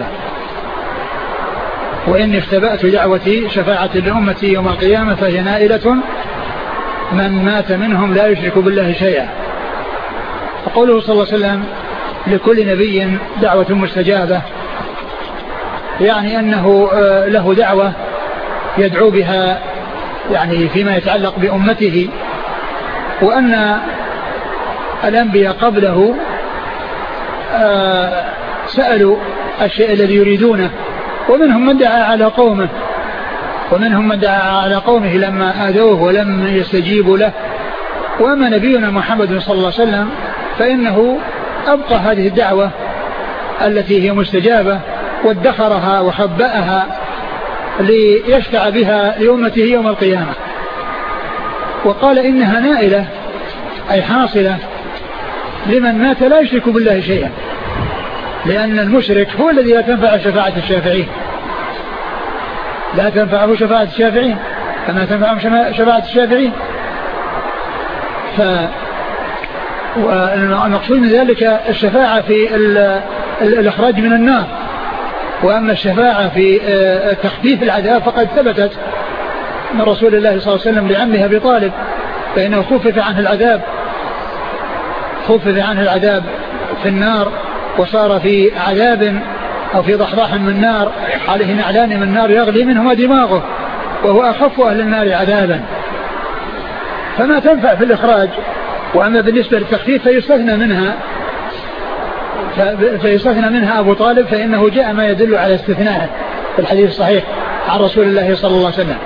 وإني اختبأت دعوتي شفاعة لأمتي يوم القيامة، فهي نائلة من مات منهم لا يشرك بالله شيئا. فقوله صلى الله عليه وسلم لكل نبي دعوة مستجابة يعني أنه له دعوة يدعو بها يعني فيما يتعلق بأمته، وأن الأنبياء قبله سألوا الشيء الذي يريدونه، ومنهم من دعا على قومه ومنهم من دعا على قومه لما آذوه ولم يستجيبوا له. وأما نبينا محمد صلى الله عليه وسلم فإنه أبقى هذه الدعوة التي هي مستجابة وادخرها وخبأها ليشفع بها لأمته يوم القيامة. وقال إنها نائلة أي حاصلة لمن مات لا يشرك بالله شيئا، لأن المشرك هو الذي لا تنفع شفاعة الشافعين، لا تنفعه شفاعة الشافعين كما تنفعهم شفاعة الشافعين. والمقصود من ذلك الشفاعة في الإخراج من النار، وأما الشفاعة في تخفيف العذاب فقد ثبتت من رسول الله صلى الله عليه وسلم لعمه أبي طالب، فإنه خفف عنه العذاب خفف عنه العذاب في النار، وصار في عذاب أو في ضحضاح من نار عليه نعلان من نار يغلي منهما دماغه، وهو أخف أهل النار عذابا، فما تنفع في الإخراج. وأما بالنسبة للتخفيف فيستثنى منها فيستثنى منها أبو طالب فإنه جاء ما يدل على استثنائه في الحديث الصحيح عن رسول الله صلى الله عليه وسلم.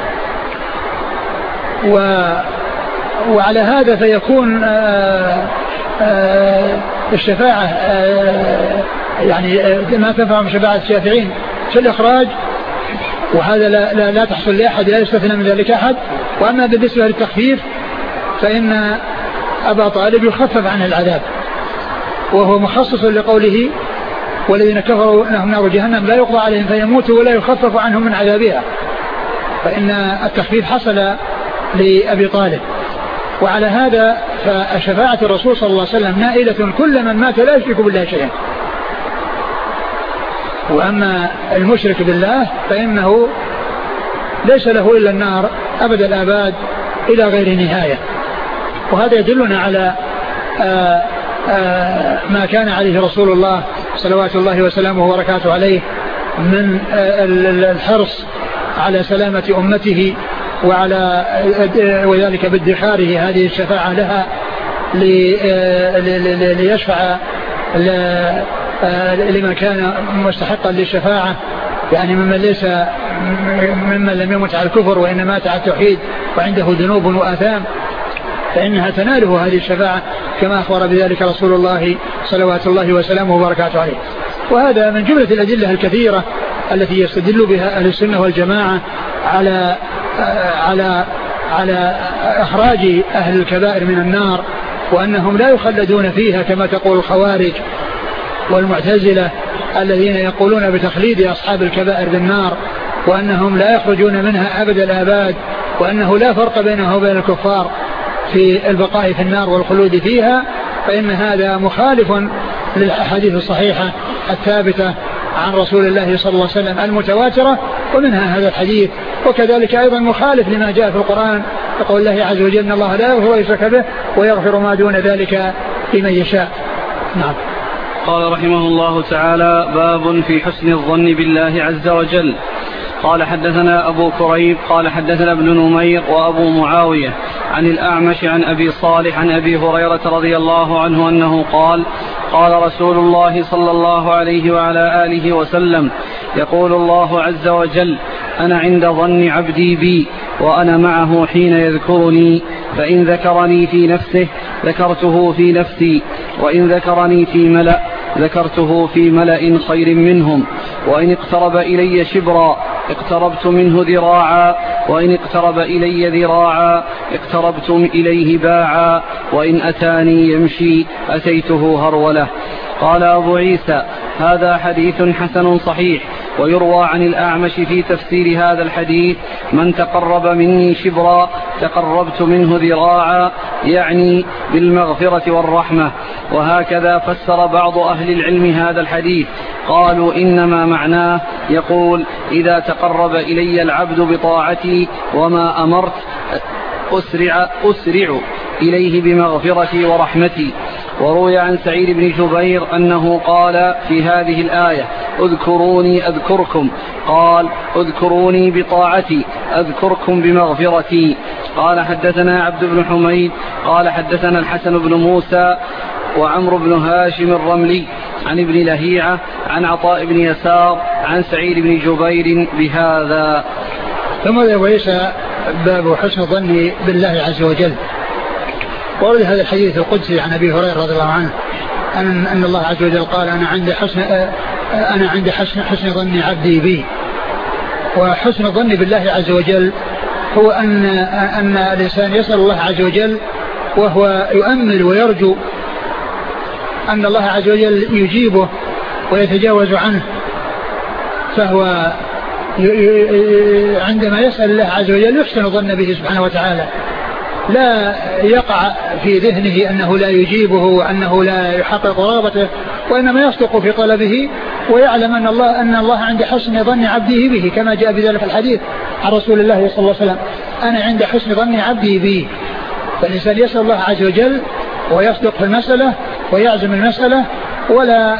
و وعلى هذا فيكون آآ آآ الشفاعة يعني ما تنفع من شفاعة الشافعين في الإخراج، وهذا لا, لا, لا تحصل لأحد، لا يستثنى من ذلك أحد. وأما بالنسبة للتخفيف فإن أبا طالب يخفف عنه العذاب، وهو مخصص لقوله والذين كفروا لهم نار جهنم لا يقضى عليهم فيموتوا ولا يخفف عنهم من عذابها، فإن التخفيف حصل لأبي طالب. وعلى هذا فشفاعة الرسول صلى الله عليه وسلم نائلة كل من مات لا يشرك بالله شيئا. وأما المشرك بالله فإنه ليس له إلا النار أبد الآباد إلى غير نهاية. وهذا يدلنا على آآ آآ ما كان عليه رسول الله صلوات الله وسلامه وبركاته عليه من الحرص على سلامة أمته، وعلى وذلك بادخاره هذه الشفاعة لها ليشفع لمن كان مستحقا للشفاعة، يعني ممن ليس ممن لم يمت على الكفر وإنما مات على التوحيد وعنده ذنوب وآثام، فإنها تناله هذه الشفاعة كما أخبر بذلك رسول الله صلوات الله وسلامه وبركاته عليه. وهذا من جملة الأدلة الكثيرة التي يستدل بها أهل السنة والجماعة على على على إخراج أهل الكبائر من النار، وأنهم لا يخلدون فيها كما تقول الخوارج والمعتزلة الذين يقولون بتخليد أصحاب الكبائر بالنار، وأنهم لا يخرجون منها أبد الآباد، وأنه لا فرق بينه وبين الكفار في البقاء في النار والخلود فيها. فإن هذا مخالف للأحاديث الصحيحة الثابتة عن رسول الله صلى الله عليه وسلم المتواترة، ومنها هذا الحديث. وكذلك أيضا مخالف لما جاء في القرآن يقول الله عز وجل إن الله لا يغفر ويشرك به ويغفر ما دون ذلك لمن يشاء. نعم. قال رحمه الله تعالى: باب في حسن الظن بالله عز وجل. قال حدثنا أبو كريب قال حدثنا ابن نمير وأبو معاوية عن الأعمش عن أبي صالح عن أبي هريرة رضي الله عنه أنه قال: قال رسول الله صلى الله عليه وعلى آله وسلم: يقول الله عز وجل: أنا عند ظن عبدي بي وأنا معه حين يذكرني، فإن ذكرني في نفسه ذكرته في نفسي، وإن ذكرني في ملأ ذكرته في ملأ خير منهم، وإن اقترب إلي شبرا اقتربت منه ذراعا، وإن اقترب إلي ذراعا اقتربت إليه باعا، وإن أتاني يمشي أتيته هرولة. قال أبو عيسى: هذا حديث حسن صحيح. ويروى عن الأعمش في تفسير هذا الحديث: من تقرب مني شبرا تقربت منه ذراعا، يعني بالمغفرة والرحمة. وهكذا فسر بعض أهل العلم هذا الحديث، قالوا إنما معناه يقول: إذا تقرب إلي العبد بطاعتي وما أمرت أسرع, أسرع إليه بمغفرتي ورحمتي. وروي عن سعيد بن جبير أنه قال في هذه الآية: اذكروني أذكركم، قال: اذكروني بطاعتي أذكركم بمغفرتي. قال حدثنا عبد بن حميد قال حدثنا الحسن بن موسى وعمرو بن هاشم الرملي عن ابن لهيعة عن عطاء بن يسار عن سعيد بن جبير بهذا. ثم ليس باب حسن الظن بالله عز وجل. ورد هذا الحديث القدسي عن أبي هريرة رضي الله عنه أن, أن الله عز وجل قال: أنا عند حسن أنا عند حسن, حسن ظن عبدي بي. وحسن الظن بالله عز وجل هو أن, أن الإنسان يسأل الله عز وجل وهو يؤمل ويرجو أن الله عز وجل يجيبه ويتجاوز عنه، فهو عندما يسأل الله عز وجل يحسن الظن به سبحانه وتعالى، لا يقع في ذهنه أنه لا يجيبه وأنه لا يحقق رغبته، وإنما يصدق في طلبه ويعلم أن الله أن الله عند حسن ظن عبده به، كما جاء بذلك الحديث عن رسول الله صلى الله عليه وسلم: أنا عند حسن ظن عبدي به. فالإنسان يسأل الله عز وجل ويصدق في المسألة ويعزم المسألة، ولا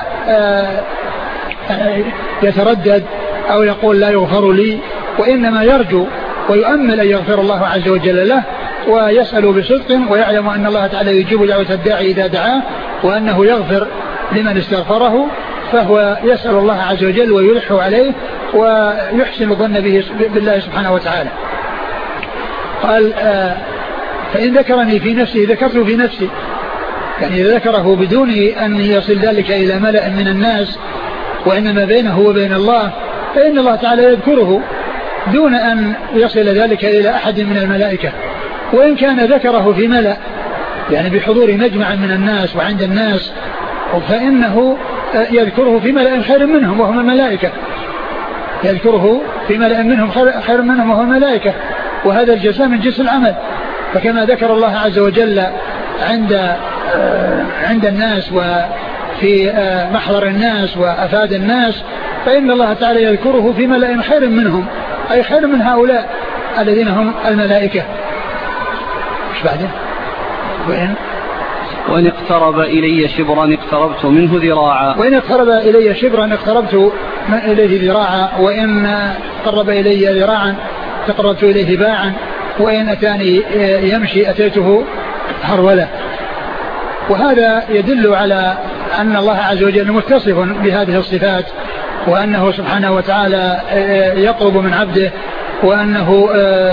يتردد أو يقول لا يغفر لي، وإنما يرجو ويؤمل أن يغفر الله عز وجل له، ويسأل بصدق ويعلم أن الله تعالى يجيب دعوة الداعي إذا دعاه، وأنه يغفر لمن استغفره فهو يسأل الله عز وجل ويلح عليه ويحسن الظن به بالله سبحانه وتعالى. قال آه فإن ذكرني في نفسي ذكرته في نفسي، يعني إذا ذكره بدون أن يصل ذلك إلى ملأ من الناس وإنما بينه وبين الله فإن الله تعالى يذكره دون أن يصل ذلك إلى أحد من الملائكة. وإن كان ذكره في ملأ يعني بحضور مجمع من الناس وعند الناس فإنه يذكره في ملأ خير منهم وهم الملائكة، يذكره في ملأ منهم خير منهم وهم الملائكة، وهذا الجزاء من جنس العمل. فكما ذكر الله عز وجل عند عند الناس وفي محضر الناس وأفاد الناس فإن الله تعالى يذكره في ملأ خير منهم، أي خير من هؤلاء الذين هم الملائكة. مش بعده؟ وإن وإن اقترب إلي شبرا اقتربت منه ذراعا وإن اقترب إلي شبرا اقتربت إليه ذراعا وإن قرب إلي ذراعا تقربت إليه باعا وإن أتاني يمشي أتيته هرولة. وهذا يدل على أن الله عز وجل متصف بهذه الصفات وأنه سبحانه وتعالى يطلب من عبده وأنه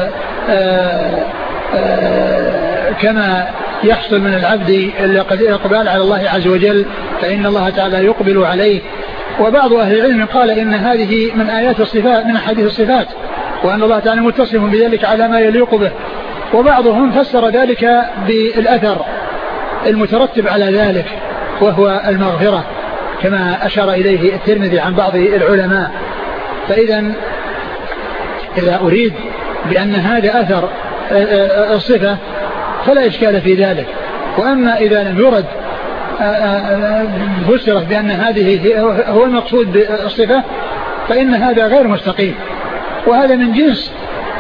كما يحصل من العبد الإقبال على الله عز وجل فإن الله تعالى يقبل عليه. وبعض أهل العلم قال إن هذه من آيات الصفات من أحاديث الصفات وأن الله تعالى متصف بذلك على ما يليق به. وبعضهم فسر ذلك بالأثر المترتب على ذلك وهو المغفرة كما أشار إليه الترمذي عن بعض العلماء. فإذا إذا أريد بأن هذا أثر الصفة فلا إشكال في ذلك. وأما إذا لم يرد فسرت بأن هذه هو المقصود بالصفة فإن هذا غير مستقيم. وهذا من جنس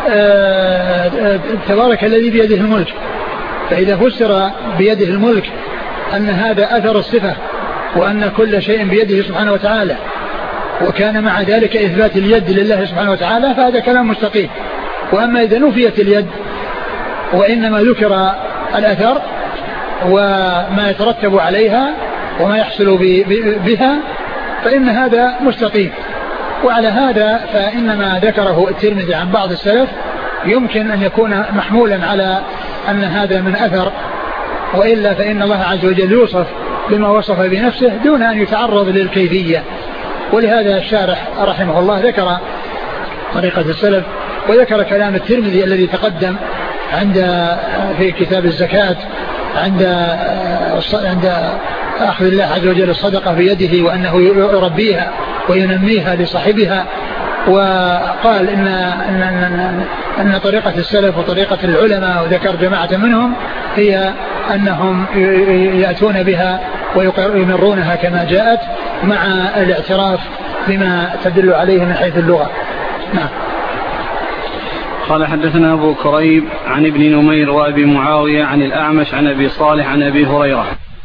تبارك الذي بيده الملك. فإذا فسر بيده الملك أن هذا أثر الصفة وأن كل شيء بيده سبحانه وتعالى وكان مع ذلك إثبات اليد لله سبحانه وتعالى فهذا كلام مستقيم. وأما إذا نفيت اليد وإنما ذكر الأثر وما يترتب عليها وما يحصل بها فإن هذا مستقيم. وعلى هذا فإنما ذكره الترمذي عن بعض السلف يمكن أن يكون محمولا على أن هذا من أثر، وإلا فإن الله عز وجل يوصف بما وصف بنفسه دون أن يتعرض للكيفية. ولهذا الشارح رحمه الله ذكر طريقة السلف وذكر كلام الترمذي الذي تقدم عند في كتاب الزكاة عند عند أخذ الله عز وجل الصدقة بيده وأنه يربيها وينميها لصاحبها. وقال إن, إن, إن, أن طريقة السلف وطريقة العلماء وذكر جماعة منهم هي أنهم يأتون بها ويمرونها كما جاءت مع الاعتراف بما تدل عليه من حيث اللغة. نعم. قال حدثنا أبو كريب عن ابن نمير وأبي معاوية عن الأعمش عن أبي صالح عن أبي هريرة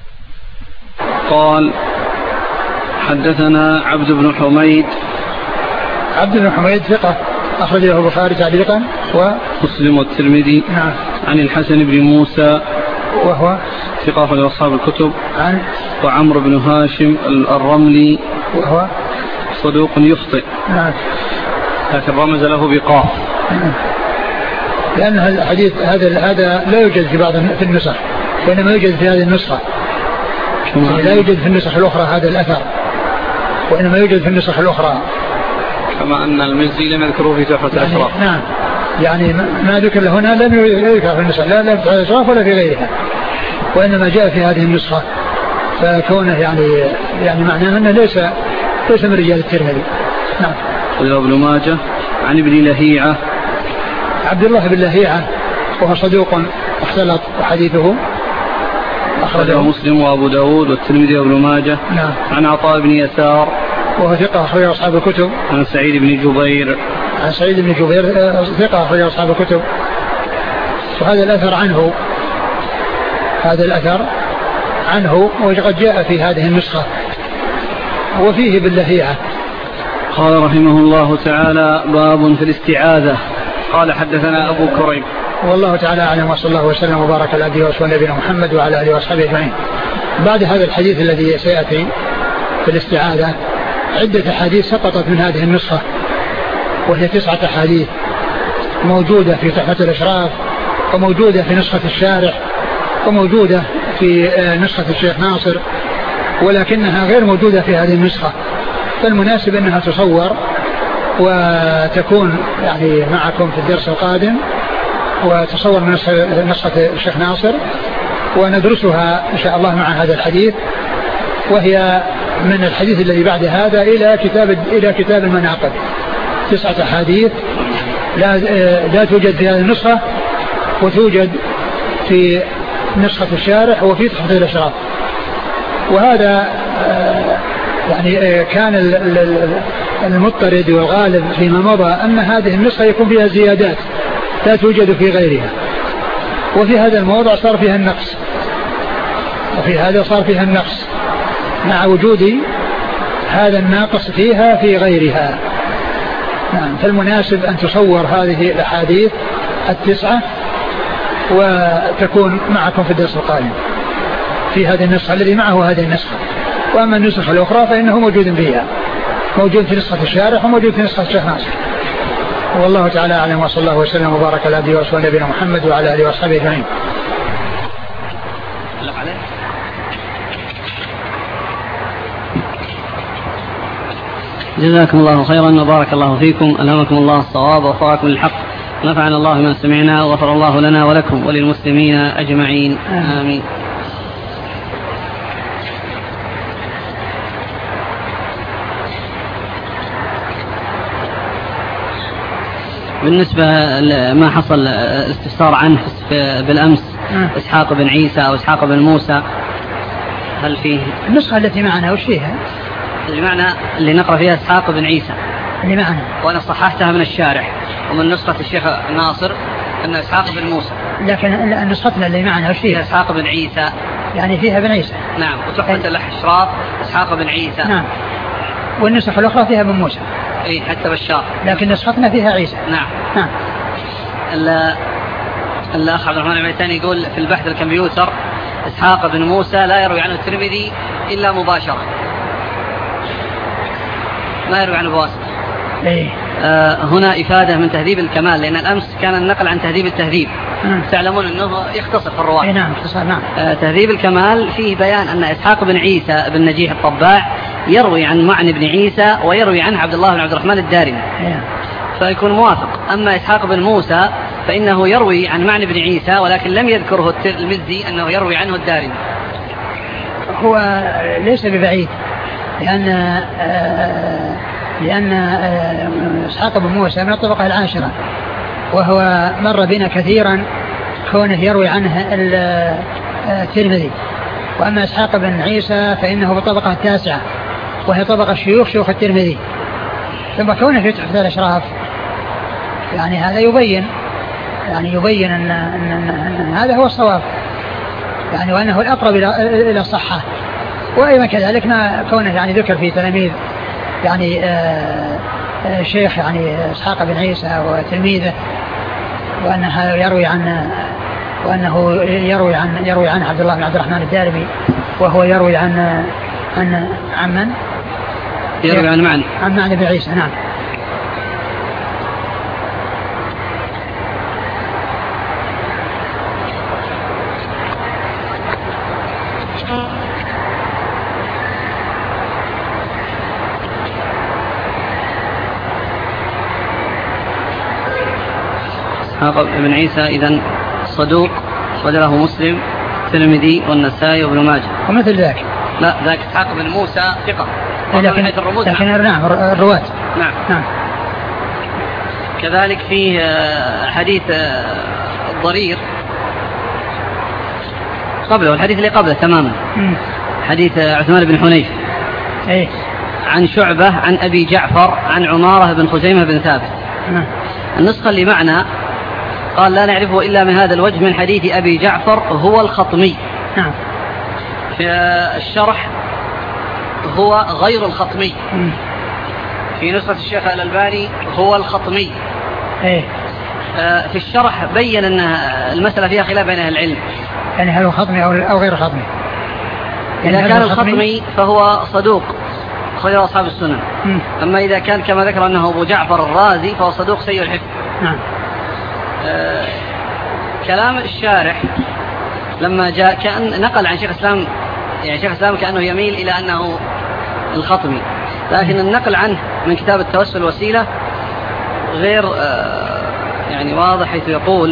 قال حدثنا عبد بن حميد عبد بن حميد ثقة أخرجه البخاري تعليقا ومسلم والترمذي. نعم. عن الحسن بن موسى وهو ثقة أخرج أصحاب الكتب. عن وعمرو بن هاشم الرملي وهو صدوق يخطئ. نعم. لكن رمز له بقاف. نعم. لأن الحديث هذا هذا لا يوجد في بعض في النسخ وإنما يوجد في هذه النسخة. لا يوجد في النسخ الأخرى هذا الأثر وإنما يوجد في النسخ الأخرى كما أن المزي لم يذكره في تحفة الأشراف. يعني نعم يعني ما ذكر له هنا لم يذكر في النسخة لا لا في الأشراف ولا في غيرها وإنما جاء في هذه النسخة فكونه يعني يعني معناه أنه ليس ليس من رجال الترمذي. نعم. قال ابن ماجه عن ابن لهيعة عبد الله بن لهيعة وهو صدوق اختلط وحديثه أخرجه مسلم وأبو داود والترمذي وابن ماجه. نعم. عن عطاء بن يسار وهو ثقة أخرج أصحاب الكتب. عن سعيد بن جبير عن سعيد بن جبير ثقة أخرج أصحاب الكتب. وهذا الأثر عنه هذا الأثر عنه وقد جاء في هذه النسخة وفيه باللهيعة. قال رحمه الله تعالى باب في الاستعاذة. قال حدثنا أبو كريب. والله تعالى أعلم وصلى الله وسلم وبارك على عبده ورسوله نبينا محمد وعلى آله وأصحابه أجمعين. بعد هذا الحديث الذي سيأتي في الاستعاذة عدة حديث سقطت من هذه النسخة، وهي تسعة أحاديث موجودة في تحفة الأشراف، وموجودة في نسخة الشارح، وموجودة في نسخة الشيخ ناصر، ولكنها غير موجودة في هذه النسخة. فالمناسب أنها تصور وتكون يعني معكم في الدرس القادم، وتصور من نسخة الشيخ ناصر، وندرسها إن شاء الله مع هذا الحديث، وهي من الحديث الذي بعد هذا إلى كتاب إلى كتاب المناقب. تسعة أحاديث لا لا توجد في هذه النسخة، وتوجد في نسخة الشارح وفي تحفة الأشراف. وهذا يعني كان المضطرد والغالب فيما مضى أن هذه النسخة يكون فيها زيادات لا توجد في غيرها، وفي هذا الموضع صار فيها النقص، وفي هذا صار فيها النقص مع وجود هذا الناقص فيها في غيرها. نعم، فالمناسب أن تصور هذه الأحاديث التسعة وتكون معكم في الدرس القادم في هذه النسخة الذي معه هذه النسخة. وأما النسخة الأخرى فإنه موجود فيها، موجود في نسخة الشارح وموجود في نسخة الشيخ ناصر. والله تعالى أعلم، وصلى الله وسلم وبارك على عبده ورسوله نبينا محمد وعلى آله وأصحابه أجمعين. جزاكم الله خيرا وبارك الله فيكم، ألهمكم الله الصواب ووفقكم للحق، نفعنا الله ما سمعنا وغفر الله لنا ولكم وللمسلمين أجمعين، آمين. بالنسبة لما حصل استفسار عنه بالأمس إسحاق بن عيسى أو إسحاق بن موسى، هل فيه النسخة التي معنا وش فيها؟ اللي معنا اللي نقرأ فيها إسحاق بن عيسى اللي معنا، وأنا صححتها من الشارح، ومن نسخة الشيخ ناصر أن إسحاق بن موسى، لكن نسختنا اللي معنا وش فيها؟ إسحاق بن عيسى، يعني فيها بن عيسى. نعم، وتحفة الأشراف إسحاق بن عيسى. نعم، والنسخة الأخرى فيها بن موسى. إيه، حتى بشار، لكن نسختنا فيها عيسى. نعم. نعم. الأخ عبد الرحمن العميتاني يقول في البحث الكمبيوتر إسحاق بن موسى لا يروي عنه الترمذي إلا مباشرة، ما يروي عنه بواسطة. إيه؟ آه هنا إفادة من تهذيب الكمال، لأن الأمس كان النقل عن تهذيب التهذيب. نعم. تعلمون أنه يختصر في الرواية. إيه نعم، اختصار. نعم. آه تهذيب الكمال فيه بيان أن إسحاق بن عيسى بن نجيح الطباع يروي عن معن بن عيسى ويروي عنه عبد الله بن عبد الرحمن الدارمي. إيه؟ فيكون موافق. أما إسحاق بن موسى فإنه يروي عن معن بن عيسى، ولكن لم يذكره المزي أنه يروي عنه الدارمي. هو ليس ببعيد، لأن آه لأن إسحاق بن موسى من الطبقة العاشرة، وهو مر بنا كثيرا كونه يروي عنه الترمذي. وأما إسحاق بن عيسى فإنه بالطبقة التاسعة، وهي طبقة شيوخ شيوخ الترمذي. ثم كونه في تحفة الأشراف يعني هذا يبين يعني يبين أن, أن, أن, أن هذا هو الصواب، يعني وأنه الأقرب إلى الصحة. وأيضا كذلك ما كونه يعني ذكر في تلاميذ يعني آآ آآ شيخ يعني إسحاق بن عيسى وتلميذه، وأنه يروي عن وأنه يروي عن يروي عن عبد الله بن عبد الرحمن الدارمي، وهو يروي عن عن عن من؟ يروي عن معن عن معن بن عيسى. نعم. إسحاق بن عيسى إذن صدوق، وله مسلم الترمذي والنسائي وابن ماجه ومثل ذاك. لا، ذاك إسحاق بن موسى ثقة، لكن لكن نعم الرواة. نعم. نعم. كذلك فيه حديث الضرير قبله، الحديث اللي قبله تماما، م. حديث عثمان بن حنيف. ايه؟ عن شعبة عن أبي جعفر عن عمارة بن خزيمة بن ثابت. م. النسخة اللي معنا قال لا نعرفه إلا من هذا الوجه من حديث أبي جعفر هو الخطمي. نعم. في الشرح هو غير الخطمي. م. في نسخة الشيخ الألباني هو الخطمي. ايه؟ آه في الشرح بين أن المسألة فيها خلاف بين أهل العلم، يعني هل هو خطمي أو غير خطمي؟ إذا كان الخطمي فهو صدوق خير أصحاب السنن. م. أما إذا كان كما ذكر أنه أبو جعفر الرازي فهو صدوق سيء الحفظ. نعم. آه كلام الشارح لما جاء كأن نقل عن شيخ الإسلام، يعني شيخ الإسلام كأنه يميل إلى أنه الخطمي، لكن النقل عنه من كتاب التوسل وسيلة غير آه يعني واضح، حيث يقول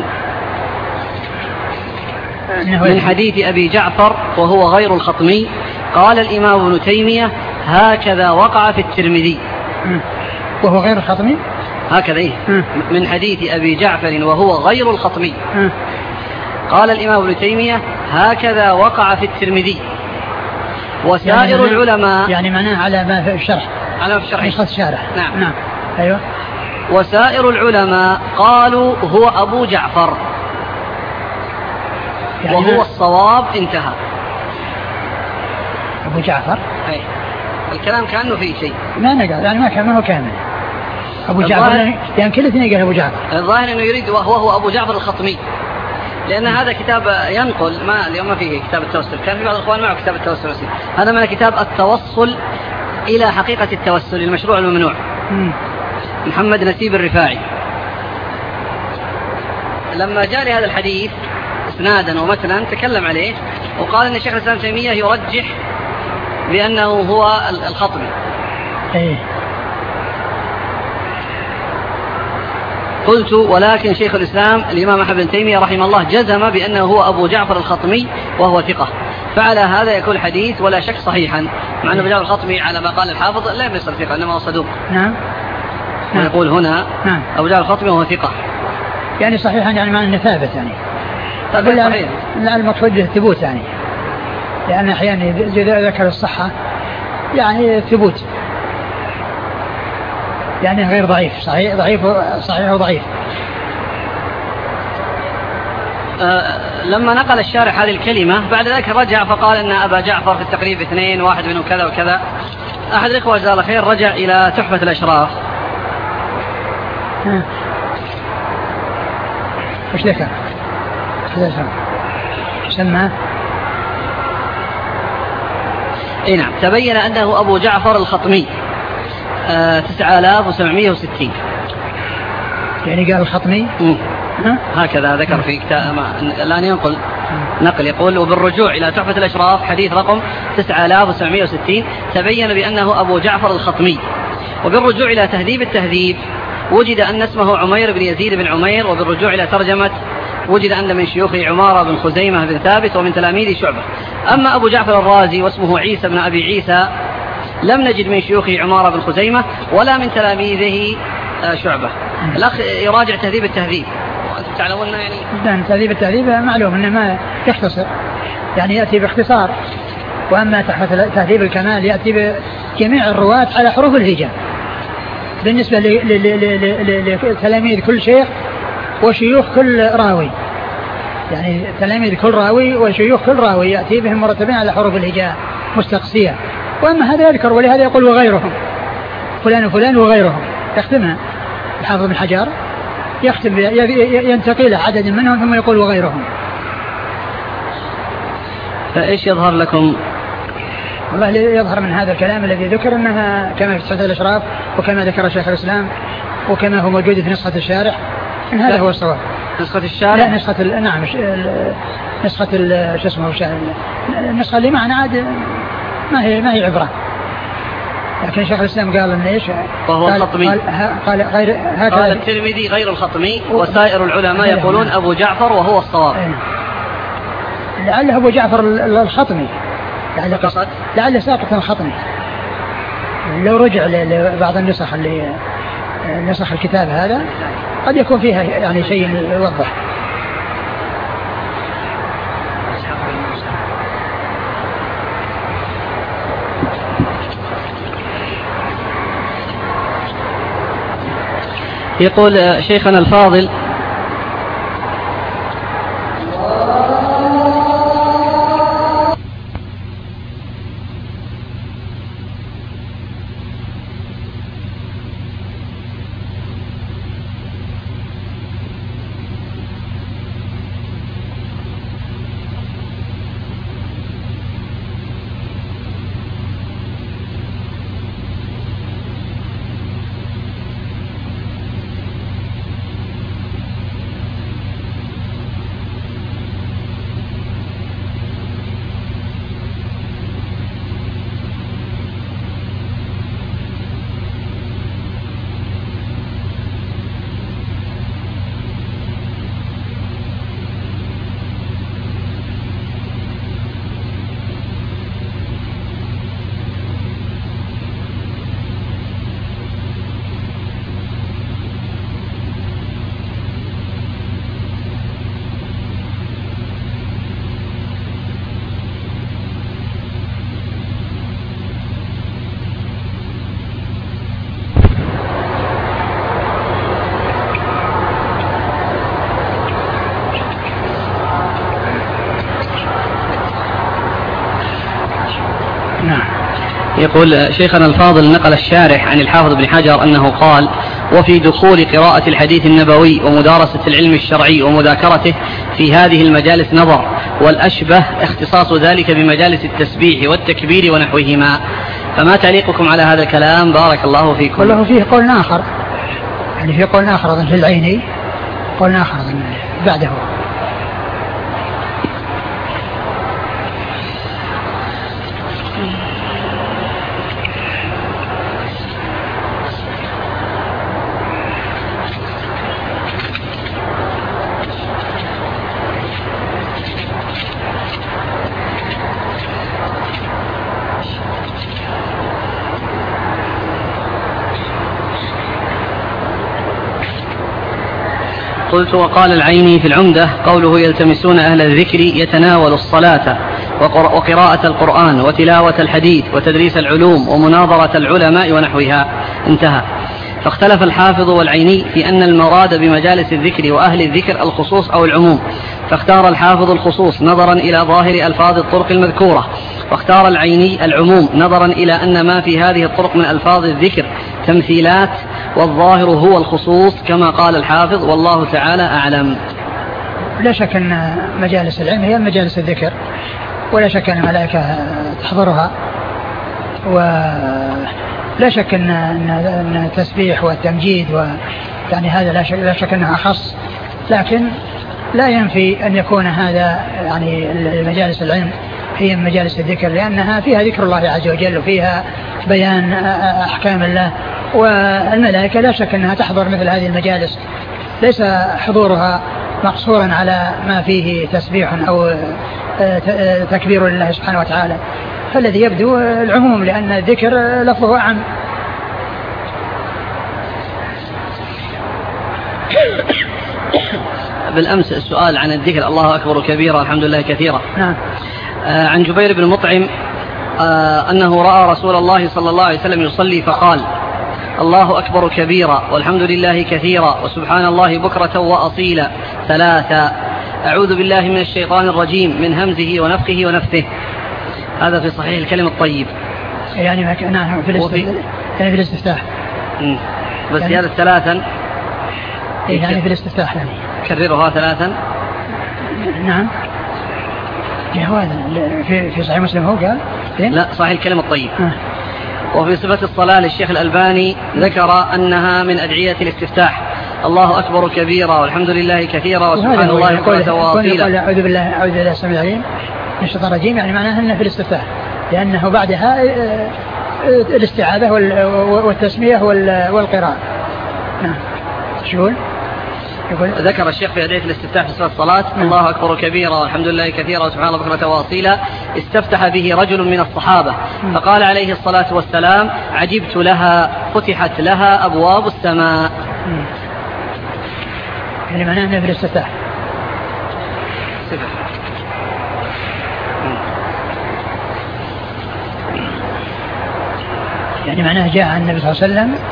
من حديث أبي جعفر وهو غير الخطمي قال الإمام ابن تيمية هكذا وقع في الترمذي. وهو غير الخطمي هكذا إيه؟ من حديث أبي جعفر وهو غير الخطمي قال الإمام ابن تيمية هكذا وقع في الترمذي. وسائر يعني العلماء يعني معناه على ما في الشرح، على في الشرح نسخة الشارح. نعم. نعم أيوة. وسائر العلماء قالوا هو أبو جعفر يعني وهو الصواب. انتهى. أبو جعفر أي الكلام كأنه فيه شيء ما نقل، يعني ما كان ما هو كامل. أبو جعفر يعني كل اثنين قال أبو جعفر. الظاهر أنه يريد وهو هو أبو جعفر الخطمي، لأن هذا كتاب ينقل ما اليوم ما فيه كتاب التوسل، كان في بعض الأخوان معه كتاب التوسل وسيل. هذا من كتاب التوصل إلى حقيقة التوسل المشروع الممنوع. م. محمد نسيب الرفاعي لما جاء لهذا الحديث اسنادا ومتنا تكلم عليه وقال ان الشيخ الاسلام تيمية يرجح بانه هو الخطمي. ايه. قلت ولكن شيخ الاسلام الامام احمد بن تيمية رحمه الله جزم بانه هو ابو جعفر الخطمي وهو ثقة، فعلى هذا يكون الحديث ولا شك صحيحا، مع ان ابو جعفر الخطمي على ما قال الحافظ لا يصير ثقة انما هو صدوق. نعم. ويقول هنا نعم. ابو جعفر الخطمي وهو ثقة، يعني صحيحا يعني معنى انه ثابت يعني. طيب صحيح. لا المقصود الثبوت يعني، لأن أحيانا إذا ذكر الصحة يعني ثبوت، يعني غير ضعيف، صحيح ضعيف صحيح وضعيف. أه لما نقل الشارح هذه الكلمة بعد ذلك رجع فقال أن أبا جعفر في التقريب اثنين واحد منهم كذا وكذا. أحد الإخوة جزاه الله خير رجع إلى تحفة الأشراف. وش ذكر؟ سماه اي نعم. تبين انه ابو جعفر الخطمي آه تسعة آلاف وسبعمائة وستين، يعني قال الخطمي هكذا ذكر في كتاب الان ينقل نقل يقول وبالرجوع الى تحفة الاشراف حديث رقم تسعة آلاف وسبعمائة وستين تبين بانه ابو جعفر الخطمي. وبالرجوع الى تهذيب التهذيب وجد ان اسمه عمير بن يزيد بن عمير. وبالرجوع الى ترجمة وجد أن من شيوخه عمارة بن خزيمة بن ثابت ومن تلاميذ شعبة. أما أبو جعفر الرازي واسمه عيسى بن أبي عيسى لم نجد من شيوخه عمارة بن خزيمة ولا من تلاميذه شعبة. الأخ يراجع تهذيب التهذيب وأنتم تعلمون يعني نعم تهذيب التهذيب معلوم أنه ما يختصر يعني يأتي باختصار، وأما تهذيب الكمال يأتي بجميع الرواة على حروف الهجاء بالنسبة لتلاميذ كل شيخ وشيوخ كل راوي، يعني تلاميذ كل راوي وشيوخ كل راوي يأتي بهم مرتبين على حروف الهجاء مستقصية. وأما هذا يذكر ولهذا يقول وغيرهم فلان وفلان وغيرهم، يختمها الحافظ بن حجر يختم ينتقي له عدد منهم ثم يقول وغيرهم. فإيش يظهر لكم؟ والله يظهر من هذا الكلام الذي ذكر أنها كما في تحفة الأشراف وكما ذكر شيخ الإسلام وكما هو موجود في نسخة الشارح إن هذا هو الصواب. نسخة الشارح؟ لا نسخة ال... نعم نسخة ال... شو اسمه النسخة اللي معنا عاد ما هي ما هي عبرة، لكن شيخ الإسلام قال إن إيش؟ وهو الخطمي. قال, قال غير هكذا. قال الترمذي غير الخطمي وسائر العلماء يقولون أبو جعفر وهو الصواب. لعله أبو جعفر الخطمي، لعله لعله ساقط الخطمي. لو رجع لبعض النسخ اللي نسخ الكتاب هذا قد يكون فيها يعني شيء يوضح. يقول شيخنا الفاضل نعم. يقول شيخنا الفاضل نقل الشارح عن الحافظ بن حجر أنه قال: وفي دخول قراءة الحديث النبوي ومدارسة العلم الشرعي ومذاكرته في هذه المجالس نظر، والأشبه اختصاص ذلك بمجالس التسبيح والتكبير ونحوهما، فما تعليقكم على هذا الكلام؟ بارك الله فيكم. والله فيه قول آخر، يعني في قول آخر أظن في العيني، قول آخر أظن بعده. قلت: وقال العيني في العمدة قوله يلتمسون أهل الذكر يتناول الصلاة وقراءة القرآن وتلاوة الحديث وتدريس العلوم ومناظرة العلماء ونحوها، انتهى. فاختلف الحافظ والعيني في أن المراد بمجالس الذكر وأهل الذكر الخصوص أو العموم، فاختار الحافظ الخصوص نظرا إلى ظاهر ألفاظ الطرق المذكورة، واختار العيني العموم نظرا إلى أن ما في هذه الطرق من ألفاظ الذكر تمثيلات، والظاهر هو الخصوص كما قال الحافظ، والله تعالى أعلم. لا شك أن مجالس العلم هي مجالس الذكر، ولا شك أن الملائكة تحضرها، ولا شك أن أن التسبيح والتمجيد و يعني هذا لا شك, لا شك أنها أخص، لكن لا ينفي أن يكون هذا يعني مجالس العلم هي مجالس الذكر، لأنها فيها ذكر الله عز وجل وفيها بيان أحكام الله، والملائكة لا شك أنها تحضر مثل هذه المجالس، ليس حضورها مقصورا على ما فيه تسبيح أو تكبير لله سبحانه وتعالى، فالذي يبدو العموم، لأن الذكر لفظه أعم. بالأمس السؤال عن الذكر الله أكبر كبيرا الحمد لله كثيرا. نعم. آه عن جبير بن مطعم آه أنه رأى رسول الله صلى الله عليه وسلم يصلي فقال: الله أكبر كبيرا والحمد لله كثيرا وسبحان الله بكرة وأصيلا ثلاثا، أعوذ بالله من الشيطان الرجيم من همزه ونفخه ونفثه. هذا في صحيح الكلم الطيب، يعني ما كان في الاستفتاح، يعني في الاستفتاح بس يعني هذا ثلاثا، يعني في الاستفتاح يعني كررها ثلاثا. نعم. هذا في في صحيح مسلم هو قال؟ لا، صحيح الكلم الطيب. آه. وفي صفة الصلاة للشيخ الألباني ذكر أنها من أدعية الاستفتاح: الله أكبر كبيرا والحمد لله كثيرا وسبحان الله بكرة وأصيلا. أعوذ بالله أعوذ بالله السميع العليم من الشيطان الرجيم، يعني معناها أنها في الاستفتاح، لأنه بعدها الاستعاذة والتسمية والقراءة. نعم. شو يقول؟ ذكر الشيخ في أدعية الاستفتاح في صلاة الصلاة: الله أكبر كبيرا والحمد لله كثيرا وسبحان الله بكرة وأصيلا، استفتح به رجل من الصحابة فقال عليه الصلاة والسلام: عجبت لها فتحت لها أبواب السماء. يعني معناه أنه في الاستفتاح. يعني معناه جاء عن النبي صلى الله عليه وسلم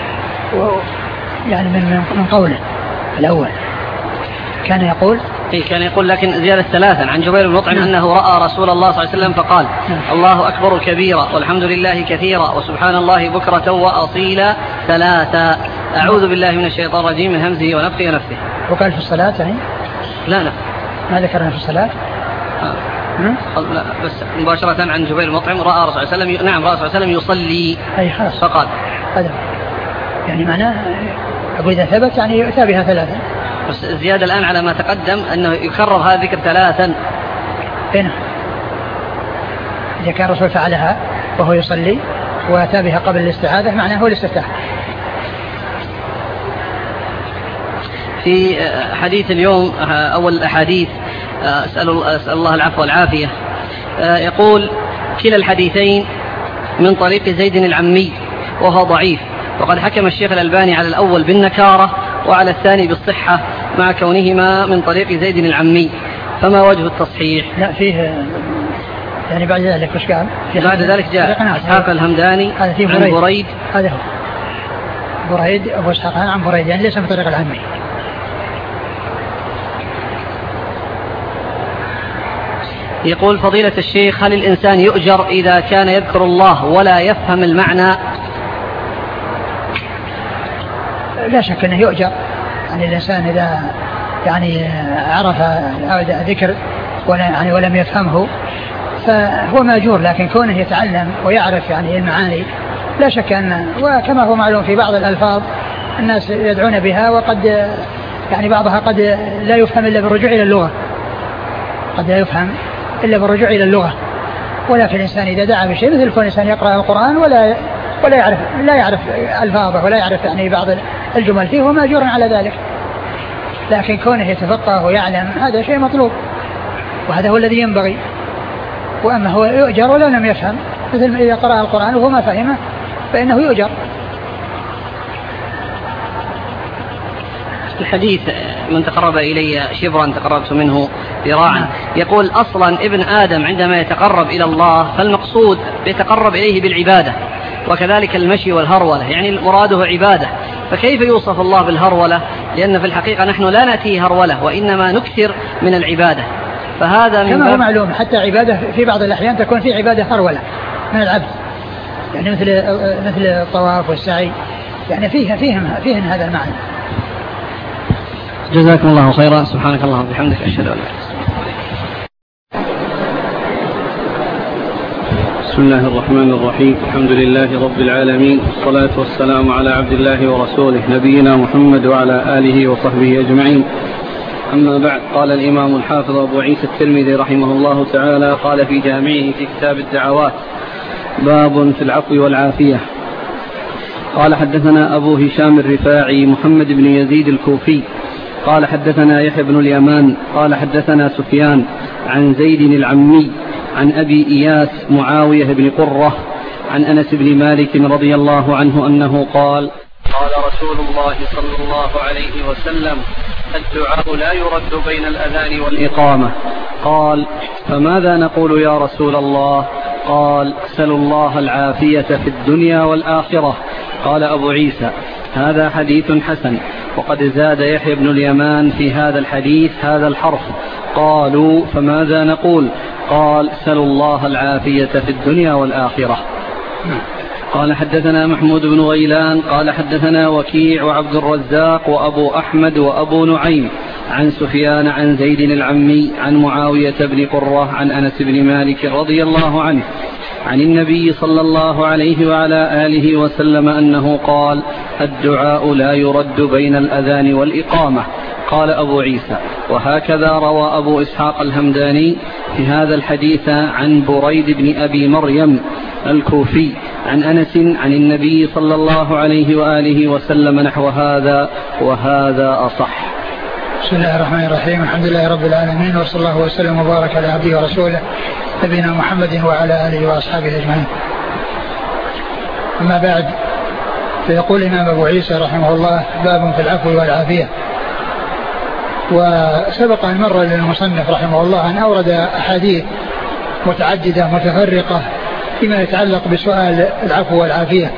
يعني من من قوله الأول كان يقول إيه كان يقول، لكن زيادة ثلاثا عن جبير بن مطعم أنه رأى رسول الله صلى الله عليه وسلم فقال: الله أكبر كبيرا والحمد لله كثيرا وسبحان الله بكرة وأصيلا ثلاثا، أعوذ بالله من الشيطان الرجيم من همزه ونفخه ونفثه. وقال في الصلاة يعني؟ لا لا ما ذكرنا في الصلاة. آه. لا بس مباشرة عن جبير بن مطعم رأى رسول الله صلى الله عليه وسلم، نعم رأى رسول الله صلى الله عليه وسلم يصلي أي خلاص فقال هذا يعني معناه أقول إذا ثبت يعني يؤتى بها ثلاثا. بس الزيادة الآن على ما تقدم أنه يكرر هذا الذكر ثلاثا. هنا إذا كان الرسول فعلها وهو يصلي وأتى بها قبل الاستعاذة معناه هو الاستفتاح. في حديث اليوم أول الأحاديث أسأل, أسأل الله العفو والعافية، يقول: كلا الحديثين من طريق زيد العمي وهو ضعيف، وقد حكم الشيخ الألباني على الأول بالنكارة وعلى الثاني بالصحة مع كونهما من طريق زيد العمي، فما وجه التصحيح؟ لا فيه يعني بعد ذلك وش قال؟ بعد ذلك جاء إسحاق الهمداني عن بريد, بريد هذا هو بريد أبو إسحاق عن بريد، يعني ليس من طريق العمي. يقول فضيلة الشيخ هل الإنسان يؤجر إذا كان يذكر الله ولا يفهم المعنى؟ لا شك أنه يؤجر. يعني الإنسان إذا يعني عرف ذكر ولا يعني ولم يفهمه فهو ماجور، لكن كونه يتعلم ويعرف يعني المعاني لا شك أن، وكما هو معلوم في بعض الألفاظ الناس يدعون بها وقد يعني بعضها قد لا يفهم إلا بالرجوع إلى اللغة، قد لا يفهم إلا بالرجوع إلى اللغة. ولكن الإنسان إذا دعا بشيء مثل كون الإنسان يقرأ القرآن ولا ولا يعرف لا يعرف ألفاظه ولا يعرف يعني بعض الجمل فيه هو ماجور على ذلك، لكن كونه يتفقه ويعلم هذا شيء مطلوب وهذا هو الذي ينبغي. وأما هو يؤجر ولو لم يفهم، مثل إذا قرأ القرآن وهو ما فهمه فإنه يؤجر. الحديث من تقرب إلي شبرا تقربت منه ذراعا، يقول أصلا ابن آدم عندما يتقرب إلى الله فالمقصود يتقرب إليه بالعبادة، وكذلك المشي والهرولة، يعني مراده عبادة، فكيف يوصف الله بالهرولة؟ لأن في الحقيقة نحن لا نأتي هرولة وإنما نكثر من العبادة، فهذا من كما هو معلوم حتى عبادة في بعض الأحيان تكون في عبادة هرولة من العبد، يعني مثل مثل الطواف والسعي، يعني فيها فيهم فيهم هذا المعنى. جزاكم الله خيرا. سبحانك اللهم وبحمدك أشهد أن لا إله إلا أنت. بسم الله الرحمن الرحيم. الحمد لله رب العالمين، والصلاة والسلام على عبد الله ورسوله نبينا محمد وعلى آله وصحبه أجمعين. أما بعد، قال الإمام الحافظ أبو عيسى الترمذي رحمه الله تعالى قال في جامعه في كتاب الدعوات: باب في العفو والعافية. قال حدثنا أبو هشام الرفاعي محمد بن يزيد الكوفي قال حدثنا يحيى بن اليمان قال حدثنا سفيان عن زيد العمي عن أبي إياس معاوية بن قرة عن أنس بن مالك رضي الله عنه أنه قال: قال رسول الله صلى الله عليه وسلم: الدعاء لا يرد بين الأذان والإقامة. قال: فماذا نقول يا رسول الله؟ قال: سلوا الله العافية في الدنيا والآخرة. قال أبو عيسى: هذا حديث حسن. وقد زاد يحيى بن اليمان في هذا الحديث هذا الحرف. قالوا: فماذا نقول؟ قال: سلوا الله العافية في الدنيا والآخرة. قال حدثنا محمود بن غيلان قال حدثنا وكيع وعبد الرزاق وأبو أحمد وأبو نعيم عن سفيان عن زيد العمي عن معاوية بن قرة عن أنس بن مالك رضي الله عنه عن النبي صلى الله عليه وعلى آله وسلم أنه قال: الدعاء لا يرد بين الأذان والإقامة. قال أبو عيسى: وهكذا روى أبو إسحاق الهمداني في هذا الحديث عن بريد بن أبي مريم الكوفي عن أنس عن النبي صلى الله عليه وآله وسلم نحو هذا، وهذا أصح. بسم الله الرحمن الرحيم. الحمد لله رب العالمين، وصلى الله وسلم وبارك على عبده ورسوله نبينا محمد وعلى آله وأصحابه أجمعين. أما بعد، فيقول الإمام أبو عيسى رحمه الله: باب في العفو والعافية. وسبق أن مر للمصنف رحمه الله أن أورد أحاديث متعددة متفرقة فيما يتعلق بسؤال العفو والعافية،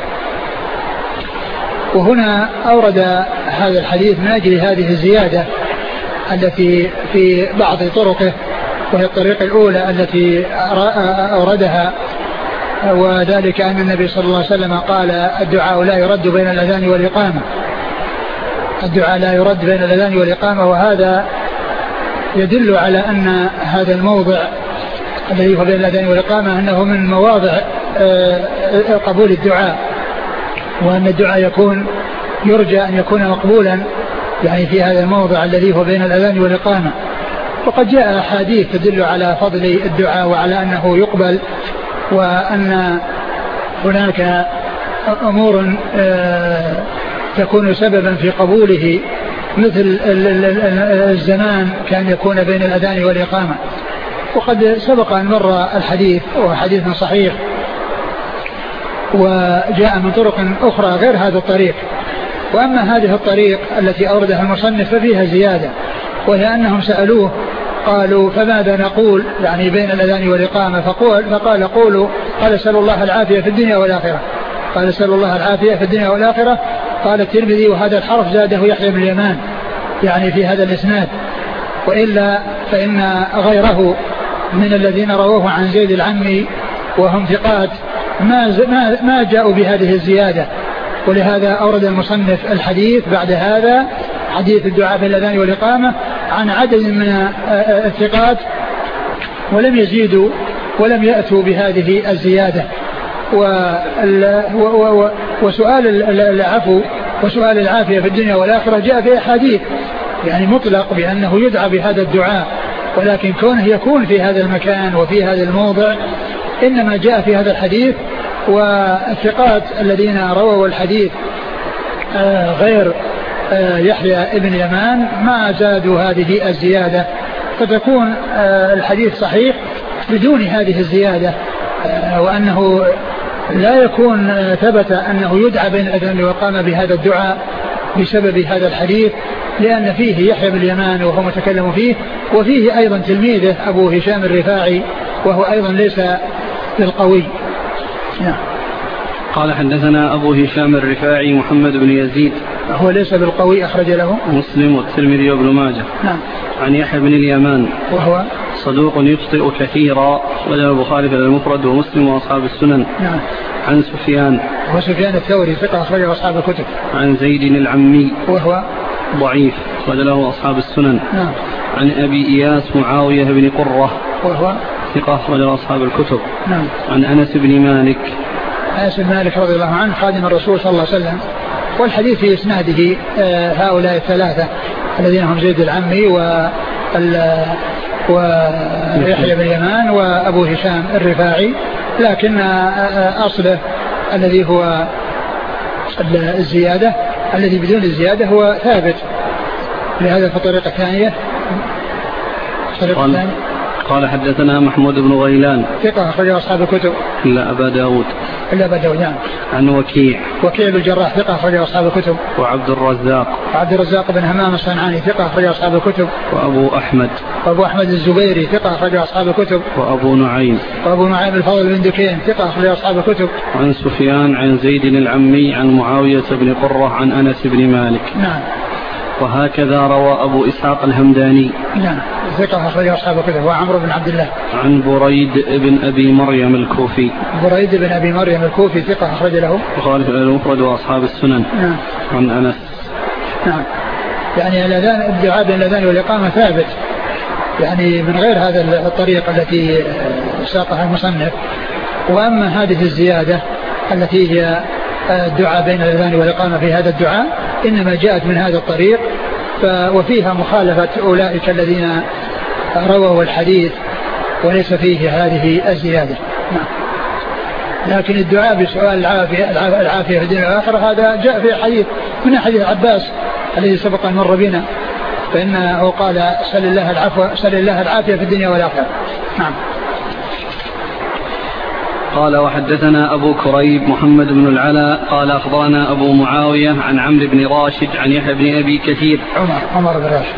وهنا أورد هذا الحديث من أجل هذه الزيادة التي في بعض طرقه، وهي الطريق الأولى التي أوردها، وذلك أن النبي صلى الله عليه وسلم قال: الدعاء لا يرد بين الأذان والإقامة. الدعاء لا يرد بين الأذان والإقامة، وهذا يدل على أن هذا الموضع الذي هو بين الأذان والإقامة أنه من مواضع قبول الدعاء، وأن الدعاء يكون يرجى أن يكون مقبولا يعني في هذا الموضع الذي هو بين الأذان والإقامة. وقد جاء أحاديث تدل على فضل الدعاء وعلى أنه يقبل، وأن هناك أمور تكون سببا في قبوله، مثل الزمان كان يكون بين الأذان والإقامة. وقد سبق أن مر الحديث، وهو حديث صحيح، وجاء من طرق أخرى غير هذا الطريق. وأما هذه الطريق التي أوردها المصنف ففيها زيادة، وهي أنهم سألوه قالوا: فماذا نقول يعني بين الأذان والإقامة؟ فقال, فقال قولوا قال: سألوا الله العافية في الدنيا والآخرة. قال: سألوا الله العافية في الدنيا والآخرة. قال الترمذي: وهذا الحرف زاده يحيى بن اليمان يعني في هذا الإسناد، وإلا فإن غيره من الذين رووه عن زيد العمي وهم ثقات ما ما ما جاءوا بهذه الزيادة، ولهذا أورد المصنف الحديث بعد هذا حديث الدعاء بالأذان والإقامة عن عدد من الثقات ولم يزيدوا ولم يأتوا بهذه الزيادة. وسؤال العفو وسؤال العافية في الدنيا والآخرة جاء في أحاديث يعني مطلق بأنه يدعى بهذا الدعاء، ولكن كونه يكون في هذا المكان وفي هذا الموضع إنما جاء في هذا الحديث. والثقات الذين رووا الحديث غير يحيى ابن يمان ما زادوا هذه الزيادة، فتكون الحديث صحيح بدون هذه الزيادة، وأنه لا يكون ثبت أنه يدعى بين الأذان وقام بهذا الدعاء بسبب هذا الحديث، لأن فيه يحيى بن اليمان وهو متكلم فيه، وفيه أيضا تلميذه أبو هشام الرفاعي وهو أيضا ليس بالقوي. نعم. قال حدثنا أبو هشام الرفاعي محمد بن يزيد هو ليس بالقوي أخرج له مسلم والترمذي وابن ماجه. نعم. عن يحيى بن اليمان وهو صدوق يخطئ كثيرا وله البخاري في المفرد ومسلم وأصحاب السنن. نعم. عن سفيان وهو سفيان الثوري ثقة أخرجه أصحاب الكتب. عن زيد العمي وهو ضعيف وله أصحاب السنن. نعم. عن أبي إياس معاوية بن قرة وهو ثقة أخرجه أصحاب الكتب. نعم. عن أنس بن مالك أنس بن مالك رضي الله عنه خادم الرسول صلى الله عليه وسلم، والحديث في إسناده هؤلاء الثلاثة الذين هم زيد العمي و ويحيى بن يمان وأبو هشام الرفاعي، لكن أصله الذي هو الزيادة الذي بدون الزيادة هو ثابت. لهذا في الطريقة الثانية قال, قال حدثنا محمود بن غيلان ثقة أخرج أصحاب الكتب إلا أبا داود إلا أبا داود. نعم. عن وكيع وكيع بن الجراح ثقة أخرج أصحاب الكتب. وعبد الرزاق وعبد الرزاق بن همام الصنعاني ثقة أخرج أصحاب الكتب. وأبو أحمد وأبو أحمد الزبيري ثقة أخرج أصحاب الكتب. وأبو نعيم وأبو نعيم الفضل بن دكين ثقة أخرج أصحاب الكتب. عن سفيان عن زيد العمي عن معاوية بن قرة عن أنس بن مالك. نعم. وهكذا روى أبو إسحاق الهمداني. نعم. ثقة أخرج أصحاب الكتب. وعمرو بن عبد الله. عن بريد بن أبي مريم الكوفي. بريد بن أبي مريم الكوفي ثقة أخرج له البخاري في المفرد وأصحاب السنن. نعم. عن أنس. نعم. يعني الأذان الدعاء بين الأذان والإقامة ثابت، يعني من غير هذا الطريق التي ساقها المصنف. وأما هذه الزيادة التي هي الدعاء بين الأذان والإقامة في هذا الدعاء إنما جاءت من هذا الطريق، وفيها مخالفة أولئك الذين رووا الحديث وليس فيه هذه الزيادة. نعم. لكن الدعاء بسؤال العافية العافية في الدنيا والآخرة هذا جاء في حديث من حديث عباس الذي سبق أن مر بنا، فإنه قال سل الله العفو سل الله العافية في الدنيا والآخرة. نعم. قال وحدثنا أبو كريب محمد بن العلاء قال أخبرنا أبو معاوية عن عمرو بن راشد عن يحيى بن أبي كثير عمر عمر بن راشد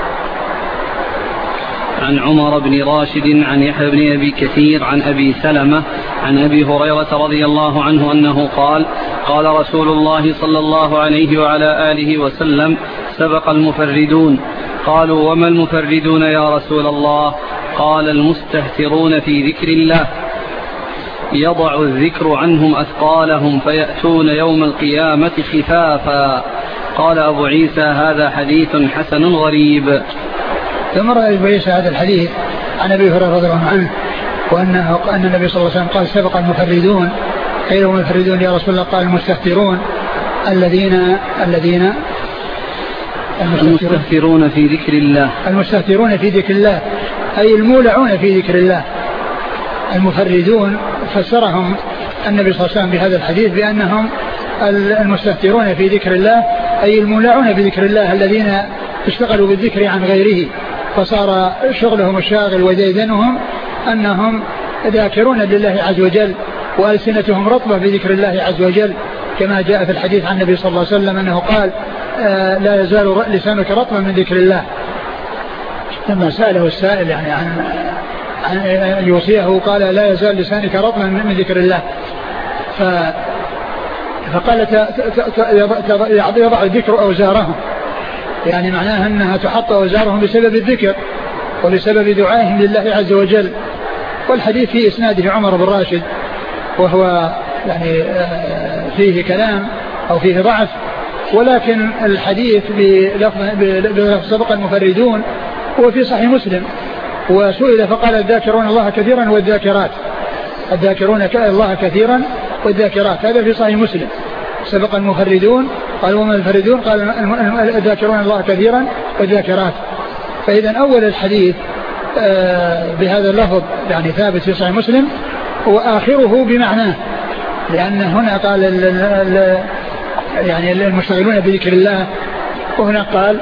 عن عمر بن راشد عن يحيى بن أبي كثير عن أبي سلمة عن أبي هريرة رضي الله عنه أنه قال قال رسول الله صلى الله عليه وعلى آله وسلم سبق المفردون. قالوا وما المفردون يا رسول الله؟ قال المستهترون في ذكر الله يضع الذكر عنهم أثقالهم فيأتون يوم القيامة خفافا. قال أبو عيسى هذا حديث حسن غريب. ثم رأى أبو عيسى هذا الحديث عن أبي هريرة رضي الله عنه وأنه أن النبي صلى الله عليه وسلم قال سبق المفردون. قيل المفردون يا رسول الله؟ قال المستهترون الذين الذين المستهترون في ذكر الله المستهترون في ذكر الله أي المولعون في ذكر الله. المفردون فسرهم النبي صلى الله عليه وسلم بهذا الحديث بأنهم المستهترون في ذكر الله أي المولعون بذكر الله الذين اشتغلوا بالذكر عن غيره، فصار شغلهم الشاغل وديدنهم أنهم ذاكرون لله عز وجل وألسنتهم رطبة بذكر الله عز وجل، كما جاء في الحديث عن النبي صلى الله عليه وسلم أنه قال آه لا يزال لسانك رطبا من ذكر الله. لما سأله السائل يعني عن أن يوصيه قال لا يزال لسانك رطبا من ذكر الله، ف... فقال يضع الذكر أوزارهم، يعني معناها أنها تحط أوزارهم بسبب الذكر، وبسبب دعائهم لله عز وجل. والحديث في إسناده عمر بن راشد وهو يعني فيه كلام أو فيه ضعف، ولكن الحديث بلفظ سبق المفردون هو في صحيح مسلم. وسئل فقال الذاكرون الله كثيرا والذاكرات، الذاكرون الله كثيرا والذاكرات، هذا في صحيح مسلم. سبق المفردون قال وما المفردون قال الذاكرون الله كثيرا والذاكرات. فإذا أول الحديث بهذا اللفظ يعني ثابت في صحيح مسلم، وآخره بمعناه، لأن هنا قال ال ال يعني المشتغلون بذكر الله، وهنا قال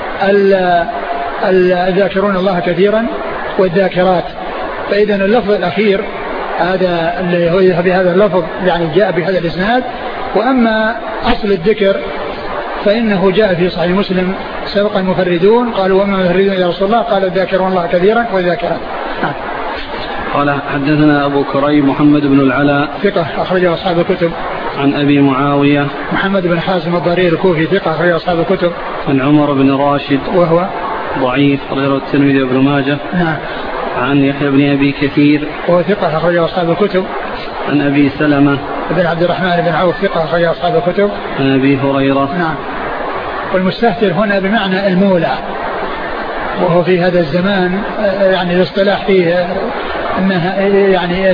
الذاكرون الله كثيرا والذاكرات. فإذا اللفظ الأخير هذا اللي هو بهذا اللفظ يعني جاء بهذا الإسناد. وأما أصل الذكر فإنه جاء في صحيح مسلم سبق المفردون قالوا وما المفردون يا رسول الله قال الذاكرون الله كثيرا والذاكرات. قال حدثنا أبو كريم محمد بن العلاء ثقة أخرجه أصحاب الكتب. عن أبي معاوية محمد بن حازم الضرير الكوفي ثقة أخرجه أصحاب الكتب. عن عمر بن راشد وهو ضعيف أخرجه الترمذي وابن ماجه. نعم. عن يحيى بن أبي كثير وهو ثقة أخرجه أصحاب الكتب. عن أبي سلمة بن عبد الرحمن بن عوف ثقة أخرجه أصحاب الكتب. عن أبي هريرة. نعم. والمستهتر هنا بمعنى المولع، وهو في هذا الزمان يعني الاصطلاح فيه أنها يعني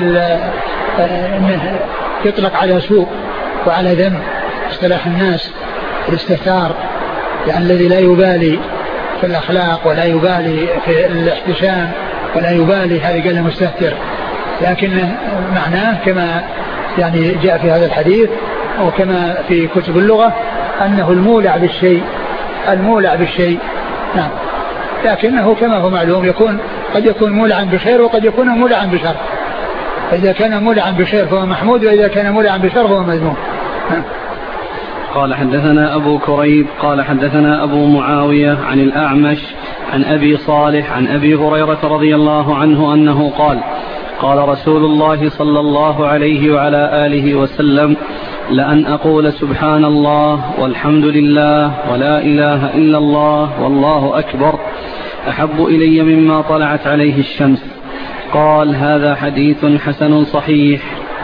أنه يطلق على سوء وعلى ذنب، اصطلاح الناس الاستهتار، يعني الذي لا يبالي في الأخلاق ولا يبالي في الاحتشام ولا يبالي، هذا قال مستهتر. لكن معناه كما يعني جاء في هذا الحديث وكما في كتب اللغة أنه المولع بالشيء، المولع بالشيء. نعم. لكنه كما هو معلوم يكون قد يكون مولعا بخير وقد يكون مولعا بشر، فإذا كان مولعا بخير فهو محمود، وإذا كان مولعا بشر فهو مذموم. نعم. قال حدثنا أبو كريب قال حدثنا أبو معاوية عن الأعمش عن أبي صالح عن أبي هريرة رضي الله عنه أنه قال قال رسول الله صلى الله عليه وعلى آله وسلم لأن أقول سبحان الله والحمد لله ولا إله إلا الله والله أكبر أحب إلي مما طلعت عليه الشمس. قال هذا حديث حسن صحيح.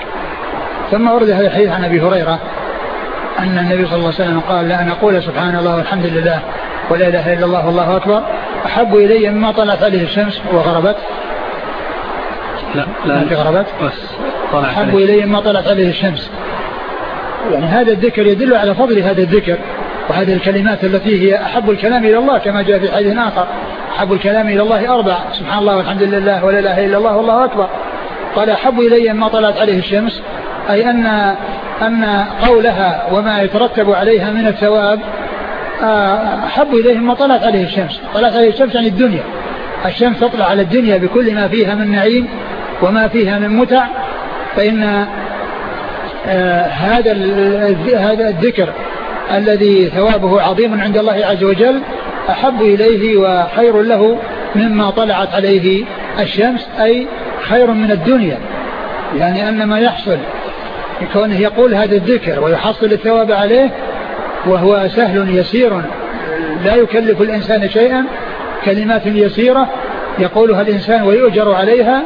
ثم ورد هذا الحديث عن أبي هريرة أن النبي صلى الله عليه وسلم قال لأن أقول سبحان الله والحمد لله ولا إله إلا الله والله أكبر أحب إلي مما طلعت عليه الشمس وغربت. لا لا في غربت بس طلعت أحب إلي مما طلعت عليه الشمس. يعني هذا الذكر يدل على فضل هذا الذكر وهذه الكلمات التي هي أحب الكلام إلى الله، كما جاء في حديث آخر أحب الكلام إلى الله أربع: سبحان الله والحمد لله ولا إله إلا الله والله أكبر. قال أحب إلي مما طلعت عليه الشمس، أي أن أن قولها وما يترتب عليها من الثواب أحب إليه مما طلعت عليه الشمس. طلعت عليه الشمس يعني الدنيا، الشمس تطلع على الدنيا بكل ما فيها من نعيم وما فيها من متع، فإن آه هذا هذا الذكر الذي ثوابه عظيم عند الله عز وجل أحب إليه وخير له مما طلعت عليه الشمس، أي خير من الدنيا. يعني أن ما يحصل كونه يقول هذا الذكر ويحصل الثواب عليه وهو سهل يسير لا يكلف الإنسان شيئا، كلمات يسيرة يقولها الإنسان ويؤجر عليها،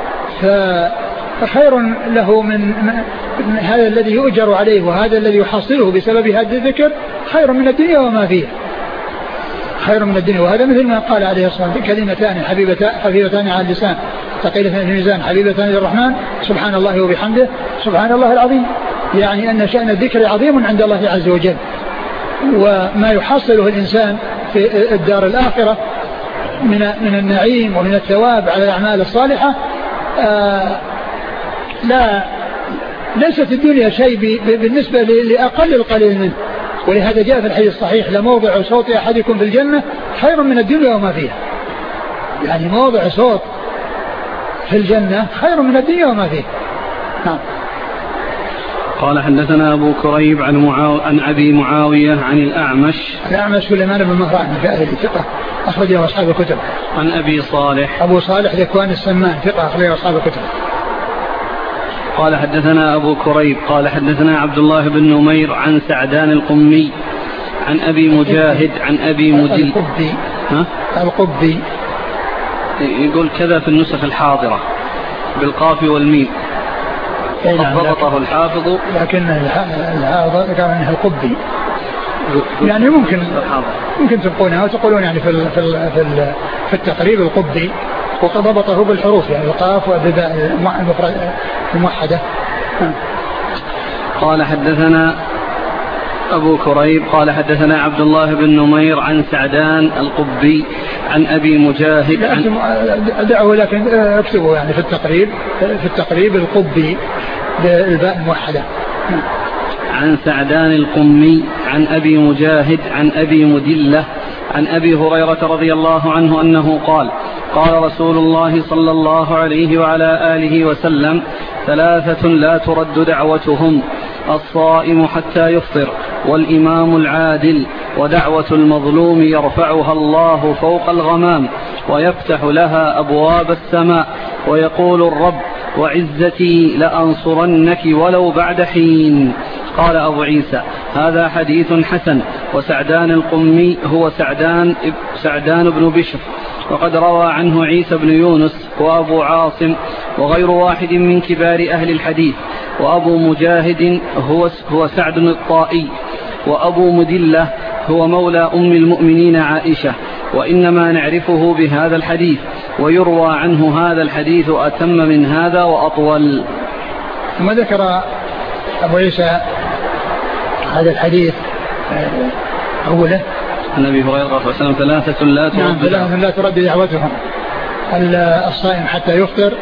فخير له من هذا الذي يؤجر عليه وهذا الذي يحصله بسبب هذا الذكر خير من الدنيا وما فيها، خير من الدنيا. وهذا مثل ما قال عليه الصلاة والسلام: كلمتان حبيبتان على اللسان ثقيلتان في الميزان حبيبتان للرحمن سبحان الله وبحمده سبحان الله العظيم. يعني أن شأن الذكر عظيم عند الله عز وجل، وما يحصله الإنسان في الدار الآخرة من من النعيم ومن الثواب على الأعمال الصالحة آه لا ليست الدنيا شيء بالنسبة لأقل القليل منه. ولهذا جاء في الحديث الصحيح: لموضع صوت أحدكم في الجنة خير من الدنيا وما فيها. يعني موضع صوت في الجنة خير من الدنيا وما فيها. نعم. قال حدثنا أبو كريب عن, معاو... عن أبي معاوية عن الأعمش الأعمش سليمان بن مهران الفائري ثقة أخرجه أصحاب الكتب. عن أبي صالح أبو صالح ذكوان السمان ثقة أخرجه أصحاب الكتب. قال حدثنا أبو كريب قال حدثنا عبد الله بن نمير عن سعدان القمي عن أبي مجاهد عن أبي مجل القبي ها؟ القبي يقول كذا في النسخ الحاضرة بالقاف والميم نعم ضبطه الحافظ، لكن الحافظ كان منها القبي يعني ممكن ممكن تبقونها وتقولون يعني في في في التقريب القبي، وقد ضبطه بالحروف يعني القاف وباء الموحدة. قال حدثنا أبو كريب قال حدثنا عبد الله بن نمير عن سعدان القبي عن أبي مجاهد عن دعوه لكن اكتبوا يعني في التقريب في التقريب القبي بالباء الموحدة. عن سعدان القمي عن أبي مجاهد عن أبي مدلة عن أبي هريرة رضي الله عنه أنه قال قال رسول الله صلى الله عليه وعلى آله وسلم ثلاثة لا ترد دعوتهم: الصائم حتى يفطر، والإمام العادل، ودعوة المظلوم يرفعها الله فوق الغمام ويفتح لها أبواب السماء، ويقول الرب: وعزتي لأنصرنك ولو بعد حين. قال أبو عيسى: هذا حديث حسن. وسعدان القمي هو سعدان, سعدان بن بشر، وقد روى عنه عيسى بن يونس وأبو عاصم وغير واحد من كبار أهل الحديث. وأبو مجاهد هو, هو سعد الطائي. وأبو مدلة هو مولى أم المؤمنين عائشة، وإنما نعرفه بهذا الحديث، ويروى عنه هذا الحديث أتم من هذا وأطول. ثم ذكر أبو عيسى هذا الحديث أوله عن أبي هريرة صلى الله عليه وسلم: ثلاثة لا ترد نعم ثلاثة لا ترد دعوتهم: الصائم حتى يفطر،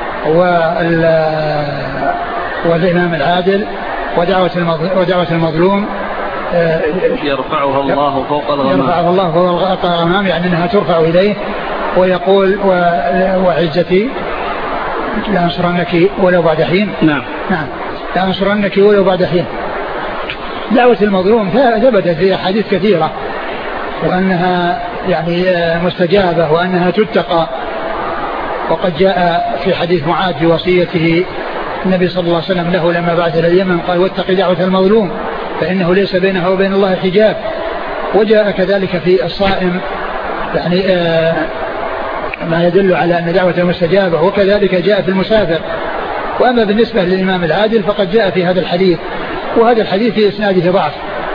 والإمام العادل، ودعوة المظلوم يرفعها الله فوق الغمام يرفعها الله فوق الغمام، يعني أنها ترفع إليه، ويقول: وعزتي لأنصرنك ولو بعد حين. نعم نعم لأنصرنك ولو بعد حين. دعوة المظلوم ثبتت في أحاديث كثيرة، وأنها يعني مستجابة، وأنها تتقى. وقد جاء في حديث معاذ في وصيته النبي صلى الله عليه وسلم له لما بعث إلى اليمن قال: واتق دعوة المظلوم فإنه ليس بينها وبين الله حجاب. وجاء كذلك في الصائم يعني آه ما يدل على أن دعوته مستجابة، وكذلك جاء في المسافر. وأما بالنسبة للإمام العادل فقد جاء في هذا الحديث، وهذا الحديث في إسناده ضعف.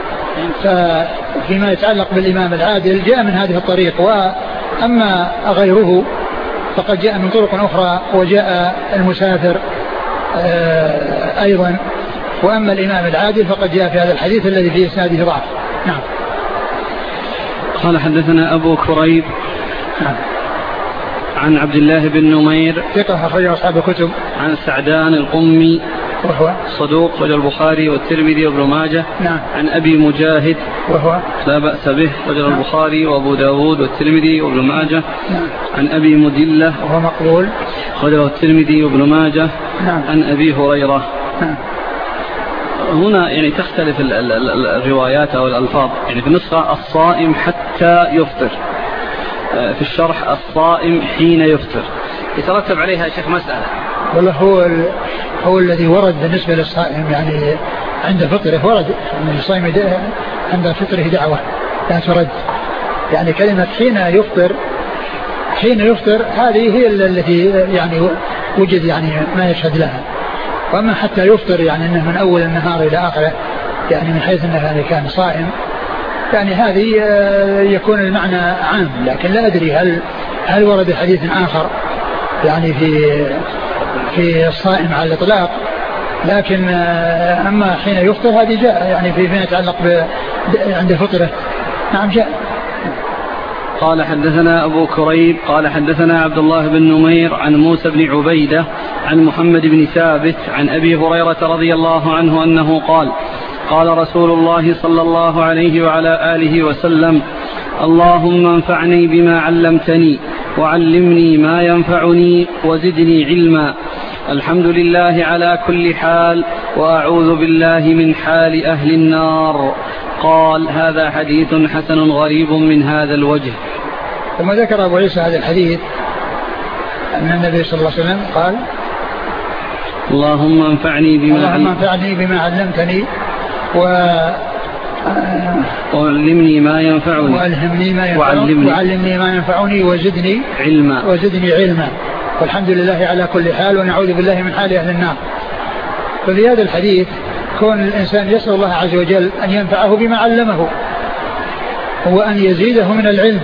فيما يتعلق بالإمام العادل جاء من هذه الطريق، وأما غيره فقد جاء من طرق أخرى، وجاء المسافر أيضا. وأما الإمام العادل فقد جاء في هذا الحديث الذي في إسناده ضعف. نعم. قال حدثنا أبو كريب نعم. عن عبد الله بن نمير ثقة أخرجه أصحاب الكتب. عن سعدان القمي وهو صدوق رجل البخاري والترمذي وابن ماجه. نعم. عن أبي مجاهد وهو لا بأس به رجل نعم. البخاري وأبو داود والترمذي وابن ماجه. نعم. عن أبي مدلة وهو مقبول رجل الترمذي وابن ماجه. نعم. عن أبي هريرة. نعم. هنا يعني تختلف الروايات أو الألفاظ، يعني في النسخة الصائم حتى يفطر، في الشرح الصائم حين يفطر. يترتب عليها يا شيخ مسألة. والله هو ال... هو الذي ورد بالنسبة للصائم يعني عند فطره ورد من الصائم عند فطره دعوة لا ترد، يعني كلمة حين يفطر حين يفطر هذه هي التي يعني وجد يعني ما يشهد لها. وأما حتى يفطر يعني أنه من أول النهار إلى آخره، يعني من حيث أنه يعني كان صائم، يعني هذه يكون المعنى عام. لكن لا أدري هل هل ورد حديث آخر يعني في في الصائم على الإطلاق. لكن أما حين يفطر هذه جاء يعني فيما يتعلق عند فطره. نعم جاء. قال حدثنا أبو كريب قال حدثنا عبد الله بن نمير عن موسى بن عبيدة عن محمد بن ثابت عن أبي هريرة رضي الله عنه أنه قال: قال رسول الله صلى الله عليه وعلى آله وسلم: اللهم انفعني بما علمتني، وعلمني ما ينفعني، وزدني علما. الحمد لله على كل حال، وأعوذ بالله من حال أهل النار. قال: هذا حديث حسن غريب من هذا الوجه. ثم ذكر أبو عيسى هذا الحديث أن النبي صلى الله عليه وسلم قال: اللهم انفعني بما, اللهم انفعني بما علمتني، وعلمني ما ينفعني وعلمني ما ينفعني وعلمني ما ينفعني وزدني علما وزدني علما. والحمد لله على كل حال، ونعوذ بالله من حال أهل النار. ففي هذا الحديث كون الإنسان يسأل الله عز وجل أن ينفعه بما علمه، وأن يزيده من العلم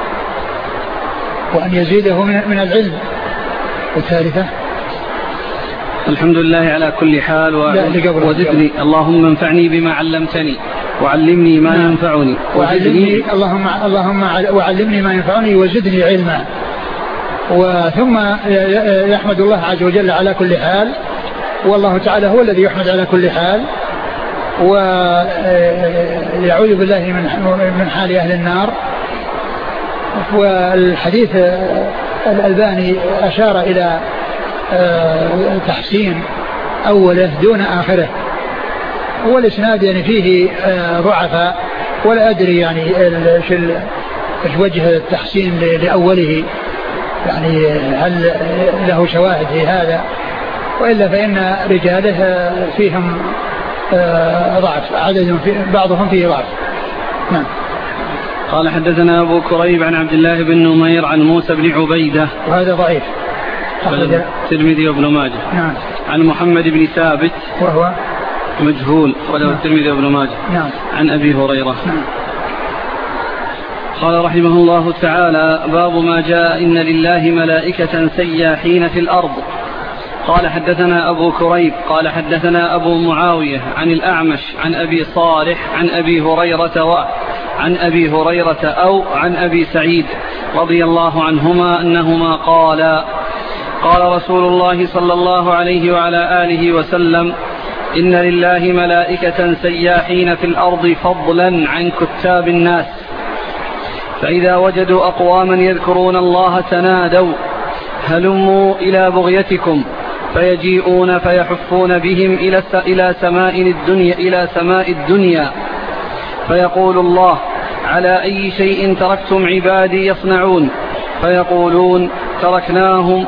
وأن يزيده من العلم. والثالثة الحمد لله على كل حال وزدني اللهم انفعني بما علمتني وعلمني ما نعم. ينفعني وعلمني اللهم اللهم وعلمني ما ينفعني وزدني علما. وثم يحمد الله عز وجل على كل حال، والله تعالى هو الذي يحمد على كل حال، ويعوذ بالله من من حال أهل النار. والحديث الألباني أشار إلى تحسين أوله دون آخره، والإسناد يعني فيه ضعفاء، ولا أدري يعني ايش وجه التحسين لأوله، يعني هل له شواهد في هذا، وإلا فإن رجاله فيهم ضعف، عدد في بعضهم فيه ضعف. نعم. قال حدثنا أبو كريب عن عبد الله بن نمير عن موسى بن عبيدة وهذا ضعيف، الترمذي وابن ماجه. نعم. عن محمد بن ثابت وهو مجهول وله نعم. الترمذي وابن ماجه. نعم. عن أبي هريرة. نعم. قال رحمه الله تعالى: باب ما جاء إن لله ملائكة سياحين في الأرض. قال حدثنا أبو كريب قال حدثنا أبو معاوية عن الأعمش عن أبي صالح عن أبي هريرة و عن أبي هريرة أو عن أبي سعيد رضي الله عنهما أنهما قالا: قال رسول الله صلى الله عليه وعلى آله وسلم: إن لله ملائكة سياحين في الأرض فضلا عن كتاب الناس، فإذا وجدوا أقواما يذكرون الله تنادوا هلموا إلى بغيتكم، فيجيئون فيحفون بهم إلى سماء الدنيا إلى سماء الدنيا فيقول الله: على أي شيء تركتم عبادي يصنعون؟ فيقولون: تركناهم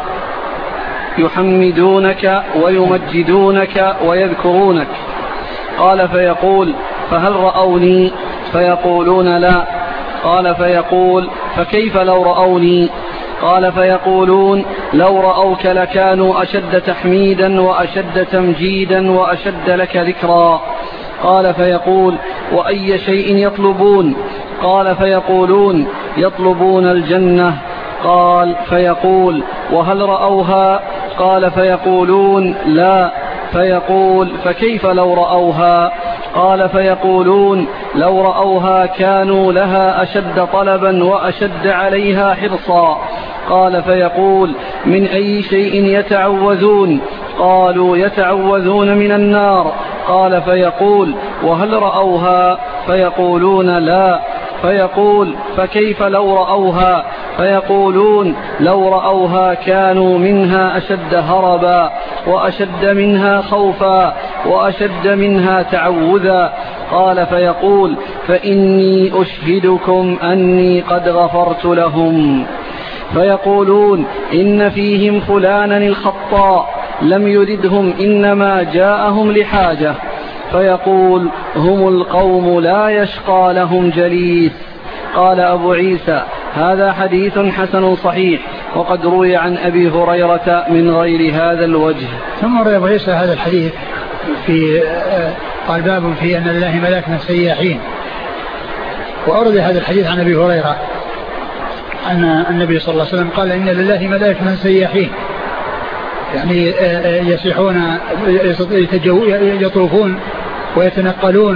يحمدونك ويمجدونك ويذكرونك. قال: فيقول: فهل رأوني؟ فيقولون: لا. قال: فيقول: فكيف لو رأوني؟ قال: فيقولون: لو رأوك لكانوا أشد تحميدا وأشد تمجيدا وأشد لك ذكرا. قال: فيقول: وأي شيء يطلبون؟ قال: فيقولون: يطلبون الجنة. قال: فيقول: وهل رأوها؟ قال: فيقولون: لا. فيقول: فكيف لو رأوها؟ قال: فيقولون: لو رأوها كانوا لها أشد طلبا وأشد عليها حرصا. قال: فيقول: من أي شيء يتعوذون؟ قالوا: يتعوذون من النار. قال: فيقول: وهل رأوها؟ فيقولون: لا. فيقول: فكيف لو رأوها؟ فيقولون: لو رأوها كانوا منها أشد هربا وأشد منها خوفا وأشد منها تعوذا. قال: فيقول: فإني أشهدكم أني قد غفرت لهم. فيقولون: إن فيهم فلانا الخطاء لم يردهم إنما جاءهم لحاجة. فيقول: هم القوم لا يشقى لهم جليس. قال أبو عيسى: هذا حديث حسن صحيح، وقد روي عن أبي هريرة من غير هذا الوجه. ثم روي أبو عيسى هذا الحديث في قال: باب في أن لله ملائكة سياحين. وأورد هذا الحديث عن أبي هريرة أن النبي صلى الله عليه وسلم قال: إن لله ملائكة سياحين، يعني يسيحون يطوفون ويتنقلون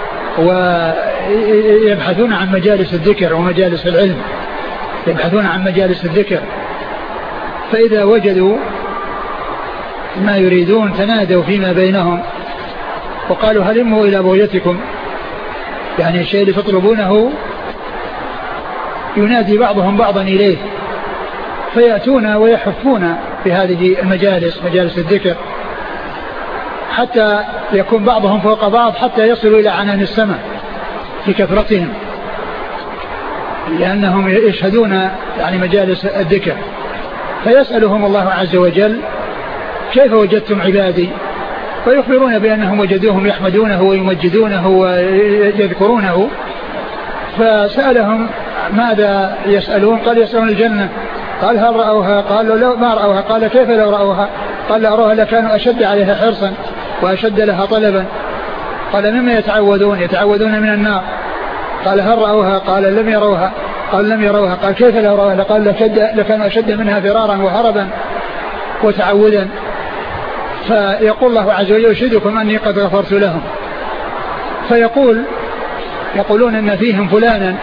ويبحثون عن مجالس الذكر ومجالس العلم، يبحثون عن مجالس الذكر، فإذا وجدوا ما يريدون تنادوا فيما بينهم وقالوا: هلموا إلى بغيتكم، يعني الشيء اللي تطلبونه ينادي بعضهم بعضا إليه، فيأتون ويحفون في هذه المجالس مجالس الذكر حتى يكون بعضهم فوق بعض حتى يصلوا إلى عنان السماء في كثرتهم، لأنهم يشهدون يعني مجالس الذكر. فيسألهم الله عز وجل: كيف وجدتم عبادي؟ ويخبرون بأنهم وجدوهم يحمدونه ويمجدونه ويذكرونه. فسألهم ماذا يسألون؟ قال يسألون الجنة. قال هل رأوها؟ قالوا لو ما رأوها. قال كيف لو رأوها؟ قال لو رأوها لكانوا أشد عليها حرصا وأشد لها طلبا. قال مما يتعوذون؟ يتعوذون من النار. قال هل رأوها؟ قال لم يروها. قال لم يروها. قال كيف لو رأوها؟ قال لكانوا أشد منها فرارا وهربا وتعوذا. فيقول الله عز وجل يشهدكم أني قد غفرت لهم. فيقول يقولون إن فيهم فلانا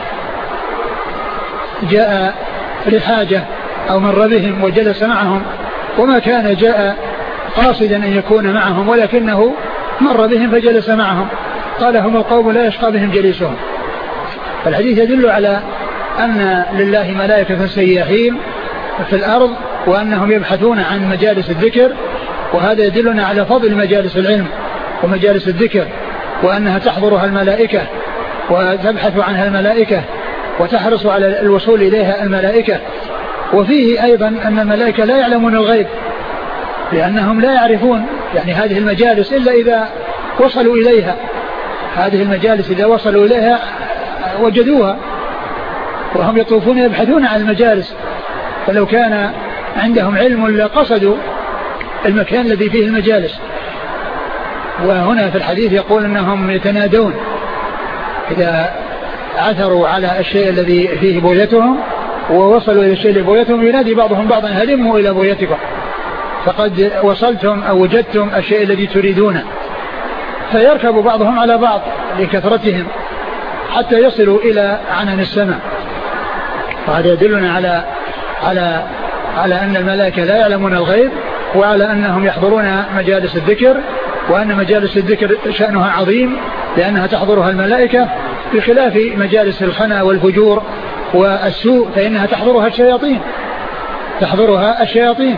جاء لحاجة أو مر بهم وجلس معهم وما كان جاء قاصدا أن يكون معهم ولكنه مر بهم فجلس معهم. قال هم القوم لا يشقى بهم جليسهم. فالحديث يدل على أن لله ملائكة سياحين في الأرض وأنهم يبحثون عن مجالس الذكر، وهذا يدلنا على فضل مجالس العلم ومجالس الذكر وأنها تحضرها الملائكة وتبحث عنها الملائكة وتحرص على الوصول إليها الملائكة. وفيه أيضا أن الملائكة لا يعلمون الغيب لأنهم لا يعرفون يعني هذه المجالس إلا إذا وصلوا إليها. هذه المجالس إذا وصلوا إليها وجدوها وهم يطوفون يبحثون عن المجالس. فلو كان عندهم علم لقصدوا المكان الذي فيه المجالس. وهنا في الحديث يقول أنهم يتنادون إذا عثروا على الشيء الذي فيه بغيتهم ووصلوا إلى الشيء الذي بغيتهم ينادي بعضهم بعضا هلموا إلى بغيتكم فقد وصلتم أو وجدتم الشيء الذي تريدونه. فيركب بعضهم على بعض لكثرتهم حتى يصلوا إلى عنان السماء. وهذا يدلنا على على على أن الملائكة لا يعلمون الغيب وعلى أنهم يحضرون مجالس الذكر وأن مجالس الذكر شأنها عظيم لأنها تحضرها الملائكة بخلاف مجالس الخنا والفجور والسوء فإنها تحضرها الشياطين تحضرها الشياطين.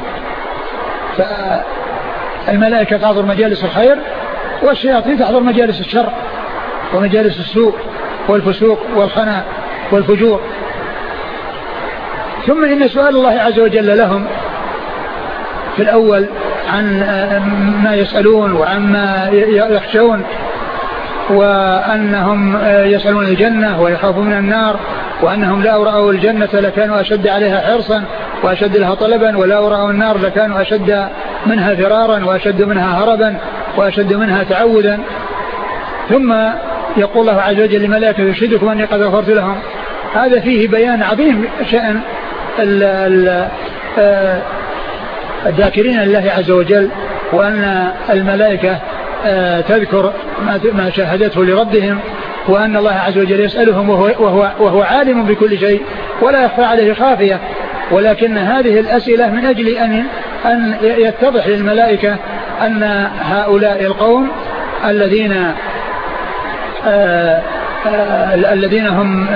فالملائكة تحضر مجالس الخير والشياطين تحضر مجالس الشر ومجالس السوء والفسوق والخنا والفجور. ثم إن سؤال الله عز وجل لهم في الأول عن ما يسألون وعما يخشون وأنهم يسألون الجنة ويخافون من النار وأنهم لا رأوا الجنة لكانوا أشد عليها حرصا وأشد لها طلبا ولا رأوا النار لكانوا أشد منها فرارا وأشد منها هربا وأشد منها تعوذا. ثم يقول الله عز وجل لملائكة يشهدكم أني قد غفرت لهم. هذا فيه بيان عظيم شأن الذاكرين لله عز وجل وأن الملائكة تذكر ما شاهدته لربهم وأن الله عز وجل يسألهم وهو, وهو, وهو عالم بكل شيء ولا يخفى عليه خافية. ولكن هذه الأسئلة من أجل أن, أن يتضح للملائكة أن هؤلاء القوم الذين آآ آآ الذين هم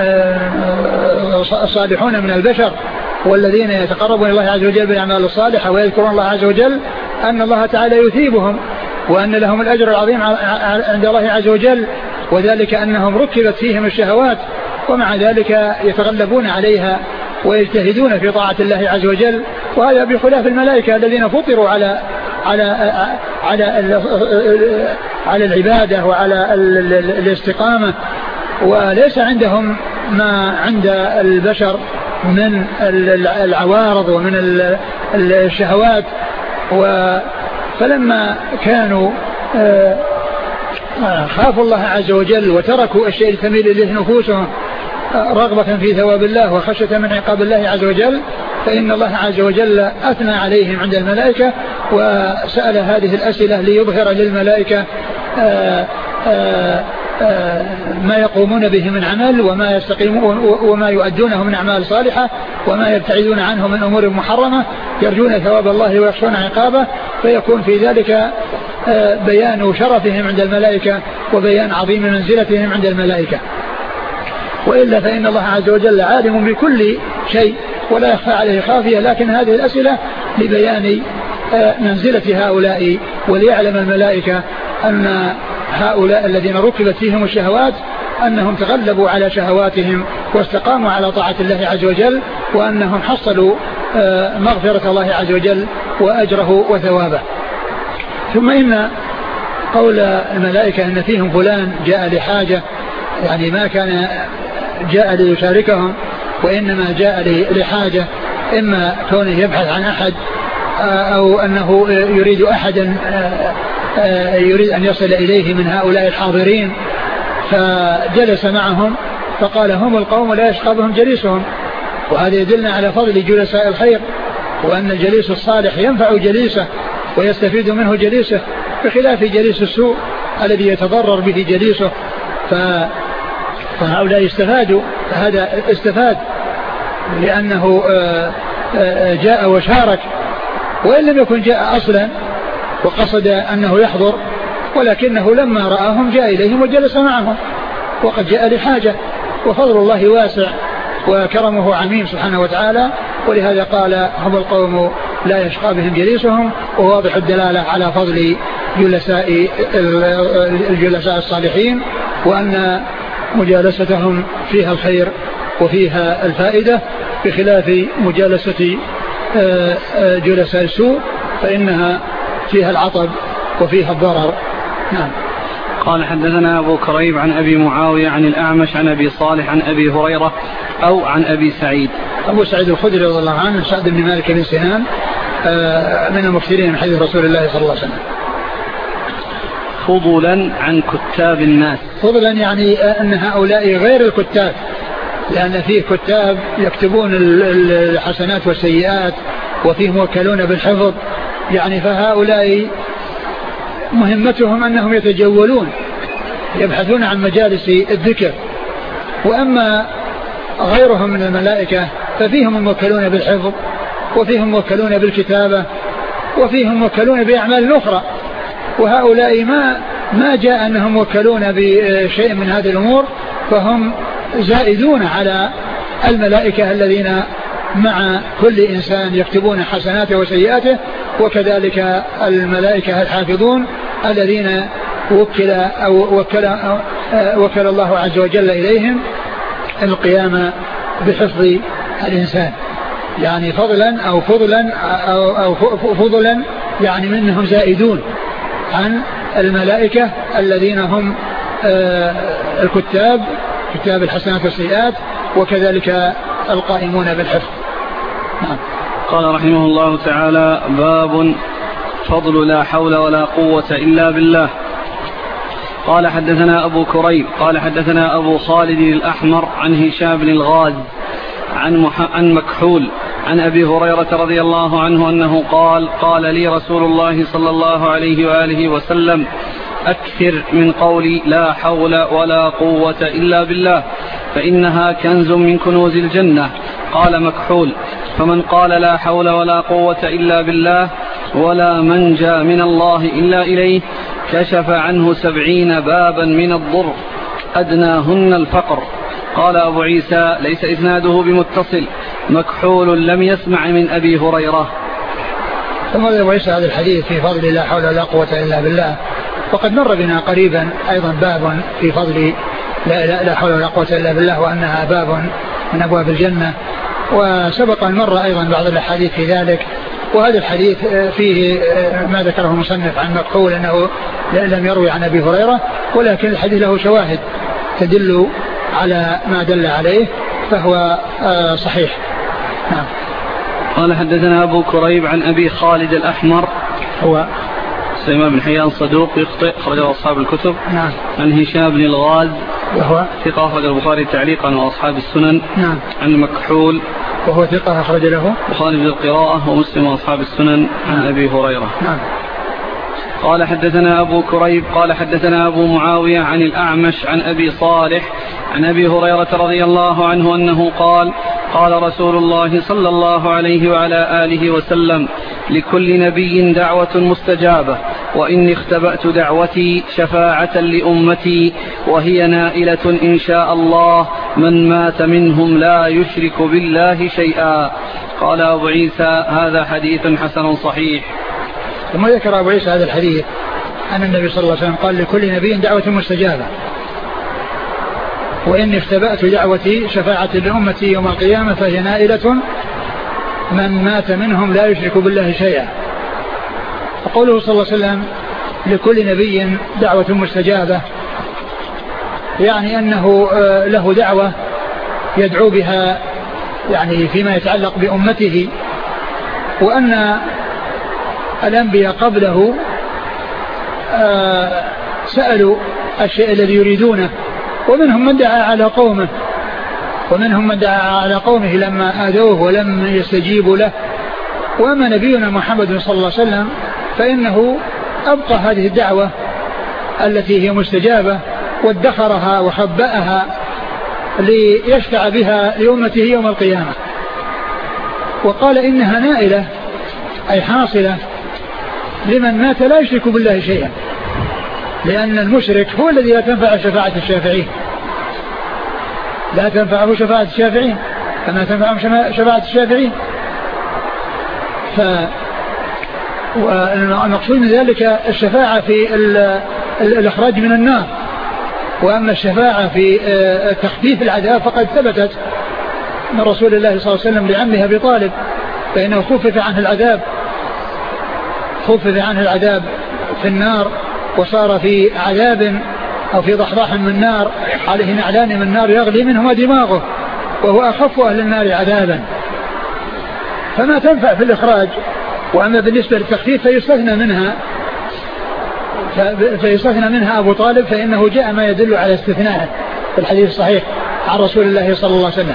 صالحون من البشر والذين يتقربون إلى الله عز وجل بالأعمال الصالحة ويذكرون الله عز وجل أن الله تعالى يثيبهم وأن لهم الأجر العظيم عند الله عز وجل وذلك أنهم ركبت فيهم الشهوات ومع ذلك يتغلبون عليها ويجتهدون في طاعة الله عز وجل. وهذا بخلاف الملائكة الذين فطروا على على على على العبادة وعلى الاستقامة وليس عندهم ما عند البشر من العوارض ومن الشهوات. فلما كانوا خافوا الله عز وجل وتركوا الشيء الثمين إليه نفوسهم رغبة في ثواب الله وخشية من عقاب الله عز وجل فإن الله عز وجل أثنى عليهم عند الملائكة وسأل هذه الأسئلة ليظهر للملائكة آآ آآ آآ ما يقومون به من عمل وما يستقيمون وما يؤدونه من أعمال صالحة وما يبتعدون عنه من أمور محرمة يرجون ثواب الله ويخشون عقابه. فيكون في ذلك بيان شرفهم عند الملائكة وبيان عظيم منزلتهم عند الملائكة. وإلا فإن الله عز وجل عالم بكل شيء ولا يخفى عليه خافية. لكن هذه الأسئلة لبيان منزلة هؤلاء وليعلم الملائكة أن هؤلاء الذين ركبت فيهم الشهوات أنهم تغلبوا على شهواتهم واستقاموا على طاعة الله عز وجل وأنهم حصلوا مغفرة الله عز وجل وأجره وثوابه. ثم إن قول الملائكة أن فيهم فلان جاء لحاجة، يعني ما كان جاء ليشاركهم وإنما جاء لحاجة، إما كونه يبحث عن أحد أو أنه يريد أحدا يريد أن يصل إليه من هؤلاء الحاضرين، فجلس معهم فقال هم القوم لا يشقى بهم جليسهم. وهذا يدلنا على فضل جلساء الخير، وأن الجليس الصالح ينفع جليسه ويستفيد منه جليسه، بخلاف جليس السوء الذي يتضرر به جليسه. فهؤلاء استفادوا، فهذا استفاد لأنه جاء وشارك، وإن لم يكن جاء أصلا وقصد أنه يحضر، ولكنه لما رآهم جاء إليهم وجلس معهم، وقد جاء لحاجة. وفضل الله واسع وكرمه عميم سبحانه وتعالى، ولهذا قال هم القوم لا يشقى بهم جليسهم، وواضح الدلالة على فضل جلساء الجلساء الصالحين، وأن مجالستهم فيها الخير وفيها الفائدة، بخلاف مجالسة جلساء السوء فإنها فيها العطب وفيها الضرر. نعم. قال حدثنا أبو كريب عن أبي معاوية عن الأعمش عن أبي صالح عن أبي هريرة أو عن أبي سعيد. أبو سعيد الخدري رضي الله عنه سعد بن مالك بن سنان من المكثرين من حديث رسول الله صلى الله عليه وسلم. فضلا عن كتاب الناس. فضلا يعني أن هؤلاء غير الكتاب، لأن فيه كتاب يكتبون الحسنات والسيئات وفيه موكلون بالحفظ، يعني فهؤلاء مهمتهم أنهم يتجولون يبحثون عن مجالس الذكر. وأما غيرهم من الملائكة ففيهم الموكلون بالحفظ، وفيهم موكلون بالكتابة، وفيهم موكلون بأعمال أخرى، وهؤلاء ما ما جاء أنهم موكلون بشيء من هذه الأمور، فهم زائدون على الملائكة الذين مع كل إنسان يكتبون حسناته وسيئاته، وكذلك الملائكة الحافظون الذين وكل أو وكل, أو وكل الله عز وجل إليهم القيام بحفظ الإنسان. يعني فضلا أو فضلا أو, أو فضلا يعني منهم زائدون عن الملائكة الذين هم الكتاب كتاب الحسنات والسيئات، وكذلك القائمون بالحفظ. نعم. قال رحمه الله تعالى: باب فضل لا حول ولا قوة إلا بالله. قال حدثنا أبو كريب قال حدثنا أبو خالد الأحمر عن هشام بن الغاز عن, مح... عن مكحول عن أبي هريرة رضي الله عنه أنه قال: قال لي رسول الله صلى الله عليه وآله وسلم: أكثر من قولي لا حول ولا قوة إلا بالله، فإنها كنز من كنوز الجنة. قال مكحول: فمن قال لا حول ولا قوة إلا بالله ولا منجى من الله إلا إليه كشف عنه سبعين بابا من الضر أدناهن الفقر. قال أبو عيسى: ليس إسناده بمتصل، مكحول لم يسمع من أبي هريرة. ثم أبو عيسى هذا الحديث في فضل لا حول ولا قوة إلا بالله، وقد مر بنا قريبا أيضا باب في فضل لا, لا, لا حول ولا قوة إلا بالله، وأنها باب من أبواب الجنة، وسبق أن مر أيضا بعض الأحاديث في ذلك. وهذا الحديث فيه ما ذكره المصنف عن مكحول أنه لم يروي عن أبي هريرة، ولكن الحديث له شواهد تدل على ما دل عليه، فهو صحيح. نعم. قال حدثنا أبو كريب عن أبي خالد الأحمر هو سليمان بن حيان صدوق يخطئ أخرجه أصحاب الكتب. نعم. عن هشام بن الغاز وهو ثقة أخرج البخاري تعليقا وأصحاب السنن. نعم. عن مكحول وهو ثقة أخرج له البخاري بالقراءة ومسلم وأصحاب السنن. عن أبي هريرة. نعم. قال حدثنا أبو كريب قال حدثنا أبو معاوية عن الأعمش عن أبي صالح عن أبي هريرة رضي الله عنه أنه قال: قال رسول الله صلى الله عليه وعلى آله وسلم: لكل نبي دعوة مستجابة، وإني اختبأت دعوتي شفاعة لأمتي، وهي نائلة إن شاء الله من مات منهم لا يشرك بالله شيئا. قال أبو عيسى: هذا حديث حسن صحيح. ثم ذكر أبو عيسى هذا الحديث أن النبي صلى الله عليه وسلم قال: لكل نبي دعوة مستجابة، وإني اختبأت دعوتي شفاعة لأمتي يوم القيامة، فهي نائلة من مات منهم لا يشرك بالله شيئا. فقوله صلى الله عليه وسلم: لكل نبي دعوة مستجابة، يعني أنه له دعوة يدعو بها يعني فيما يتعلق بأمته، وأن الأنبياء قبله سألوا الشيء الذي يريدونه، ومنهم من دعا على قومه ومنهم من دعا على قومه لما آذوه ولم يستجيبوا له. وأما نبينا محمد صلى الله عليه وسلم فإنه أبقى هذه الدعوة التي هي مستجابة وادخرها وخبأها ليشفع بها لأمته يوم القيامة. وقال إنها نائلة أي حاصلة لمن مات لا يشرك بالله شيئا، لأن المشرك هو الذي لا تنفع شفاعة الشافعين، لا تنفعه شفاعة الشافعين كما تنفع شفاعة الشافعين. والمقصود من ذلك الشفاعة في الإخراج من النار، وأما الشفاعة في تخفيف العذاب فقد ثبتت من رسول الله صلى الله عليه وسلم لعمه أبي طالب، فإنه خفف عنه العذاب خفف عنه العذاب في النار، وصار في عذاب أو في ضحضاح من نار عليه نعلان من نار يغلي منهما دماغه، وهو أخف أهل النار عذابا، فما تنفع في الإخراج. وأما بالنسبة للتخفيف فيستثنى منها فيستثنى منها أبو طالب، فإنه جاء ما يدل على استثنائه في الحديث الصحيح عن رسول الله صلى الله عليه وسلم.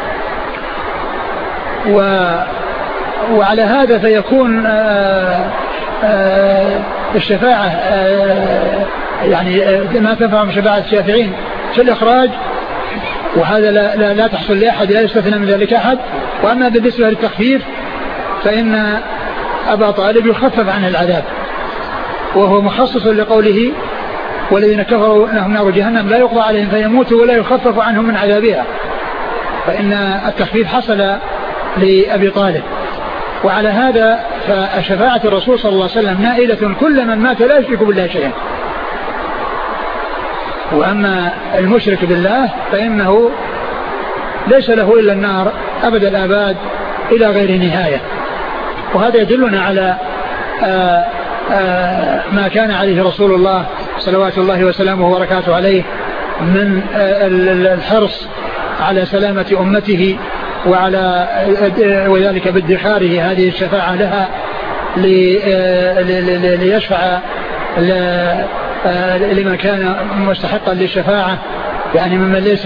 و وعلى هذا فيكون آآ آآ الشفاعة آآ يعني ما تنفع من شفاعة الشافعين في الإخراج، وهذا لا, لا, لا تحصل لأحد، لا يستثنى من ذلك أحد. وأما بالنسبة للتخفيف فإن أبا طالب يخفف عنه العذاب، وهو مخصص لقوله والذين كفروا لهم نار جهنم لا يقضى عليهم فيموتوا ولا يخفف عنهم من عذابها، فإن التخفيف حصل لأبي طالب. وعلى هذا فشفاعة الرسول صلى الله عليه وسلم نائلة كل من مات لا يشرك بالله شيئا. وأما المشرك بالله فإنه ليس له إلا النار أبد الآباد إلى غير نهاية. وهذا يدلنا على آآ آآ ما كان عليه رسول الله صلوات الله وسلامه وبركاته عليه من الحرص على سلامة أمته، وعلى وذلك بادخاره هذه الشفاعة لها ليشفع لمن كان مستحقا للشفاعة، يعني ممن ليس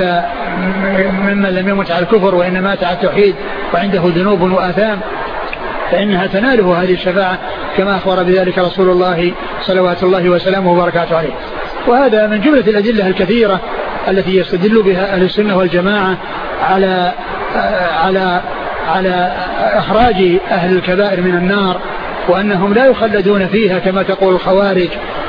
ممن لم يمت على الكفر وإنما مات على التوحيد وعنده ذنوب وآثام، فإنها تناله هذه الشفاعة كما أخبر بذلك رسول الله صلوات الله وسلامه وبركاته عليه. وهذا من جملة الأدلة الكثيرة التي يستدل بها أهل السنة والجماعة على على على إخراج أهل الكبائر من النار، وأنهم لا يخلدون فيها كما تقول الخوارج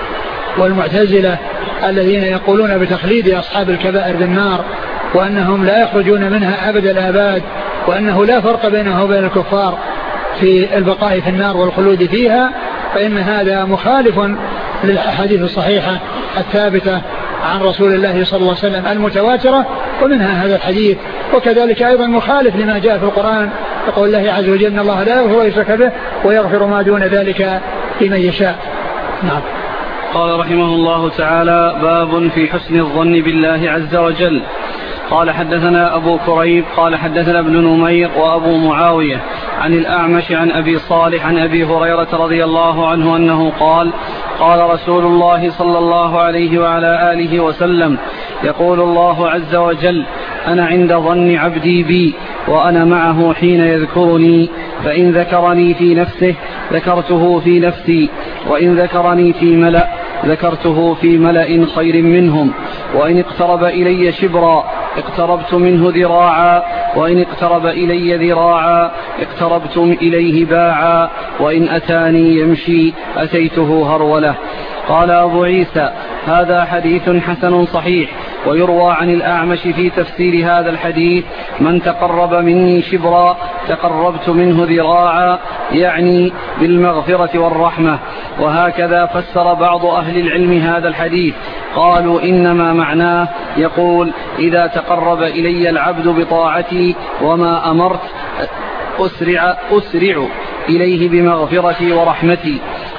والمعتزلة الذين يقولون بتخليد أصحاب الكبائر بالنار، وأنهم لا يخرجون منها أبد الآباد، وأنه لا فرق بينه وبين الكفار في البقاء في النار والخلود فيها. فإن هذا مخالف للأحاديث الصحيحة الثابتة عن رسول الله صلى الله عليه وسلم المتواترة، ومنها هذا الحديث. وكذلك أيضا مخالف لما جاء في القرآن يقول الله عز وجل إن الله لا يغفر ويشرك به ويغفر ما دون ذلك لمن يشاء. نعم. قال رحمه الله تعالى: باب في حسن الظن بالله عز وجل. قال حدثنا أبو كريب قال حدثنا ابن نمير وأبو معاوية عن الأعمش عن أبي صالح عن أبي هريرة رضي الله عنه أنه قال: قال رسول الله صلى الله عليه وعلى آله وسلم: يقول الله عز وجل: أنا عند ظن عبدي بي وأنا معه حين يذكرني، فإن ذكرني في نفسه ذكرته في نفسي، وإن ذكرني في ملأ ذكرته في ملأ خير منهم، وإن اقترب إلي شبرا اقتربت منه ذراعا، وإن اقترب إلي ذراعا اقتربت إليه باعا، وإن أتاني يمشي أتيته هرولة. قال أبو عيسى: هذا حديث حسن صحيح. ويروى عن الأعمش في تفسير هذا الحديث: من تقرب مني شبرا تقربت منه ذراعا، يعني بالمغفرة والرحمة. وهكذا فسر بعض أهل العلم هذا الحديث، قالوا إنما معناه يقول: إذا تقرب إلي العبد بطاعتي وما أمرت أسرع, أسرع إليه بمغفرتي ورحمتي.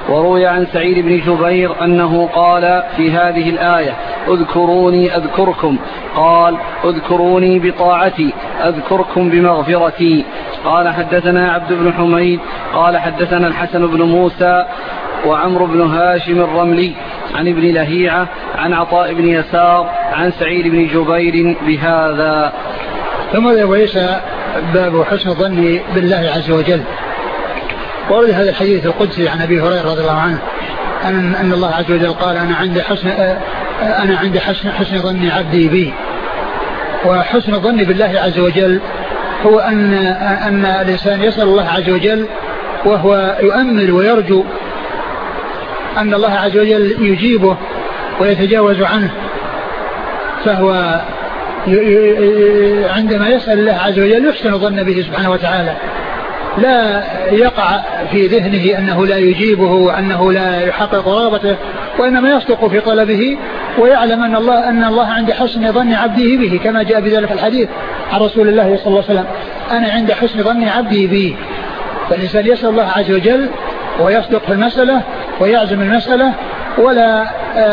وروي عن سعيد بن جبير أنه قال في هذه الآية اذكروني أذكركم، قال اذكروني بطاعتي أذكركم بمغفرتي. قال حدثنا عبد بن حميد قال حدثنا الحسن بن موسى وعمرو بن هاشم الرملي عن ابن لهيعة عن عطاء بن يسار عن سعيد بن جبير بهذا. ثم ليس باب حسن الظن بالله عز وجل. ورد هذا الحديث القدسي عن أبي هريرة رضي الله عنه أن, أن الله عز وجل قال أنا عند حسن أنا عند حسن, حسن ظن عبدي بي. وحسن الظن بالله عز وجل هو أن, أن الإنسان يسأل الله عز وجل وهو يؤمل ويرجو أن الله عز وجل يجيبه ويتجاوز عنه. فهو عندما يسأل الله عز وجل يحسن الظن به سبحانه وتعالى، لا يقع في ذهنه أنه لا يجيبه وأنه لا يحقق رغبته، وإنما يصدق في طلبه ويعلم أن الله أن الله عند حسن ظن عبده به، كما جاء بذلك الحديث عن رسول الله صلى الله عليه وسلم أنا عند حسن ظن عبدي به. فالإنسان يسأل الله عز وجل ويصدق في المسألة ويعزم المسألة، ولا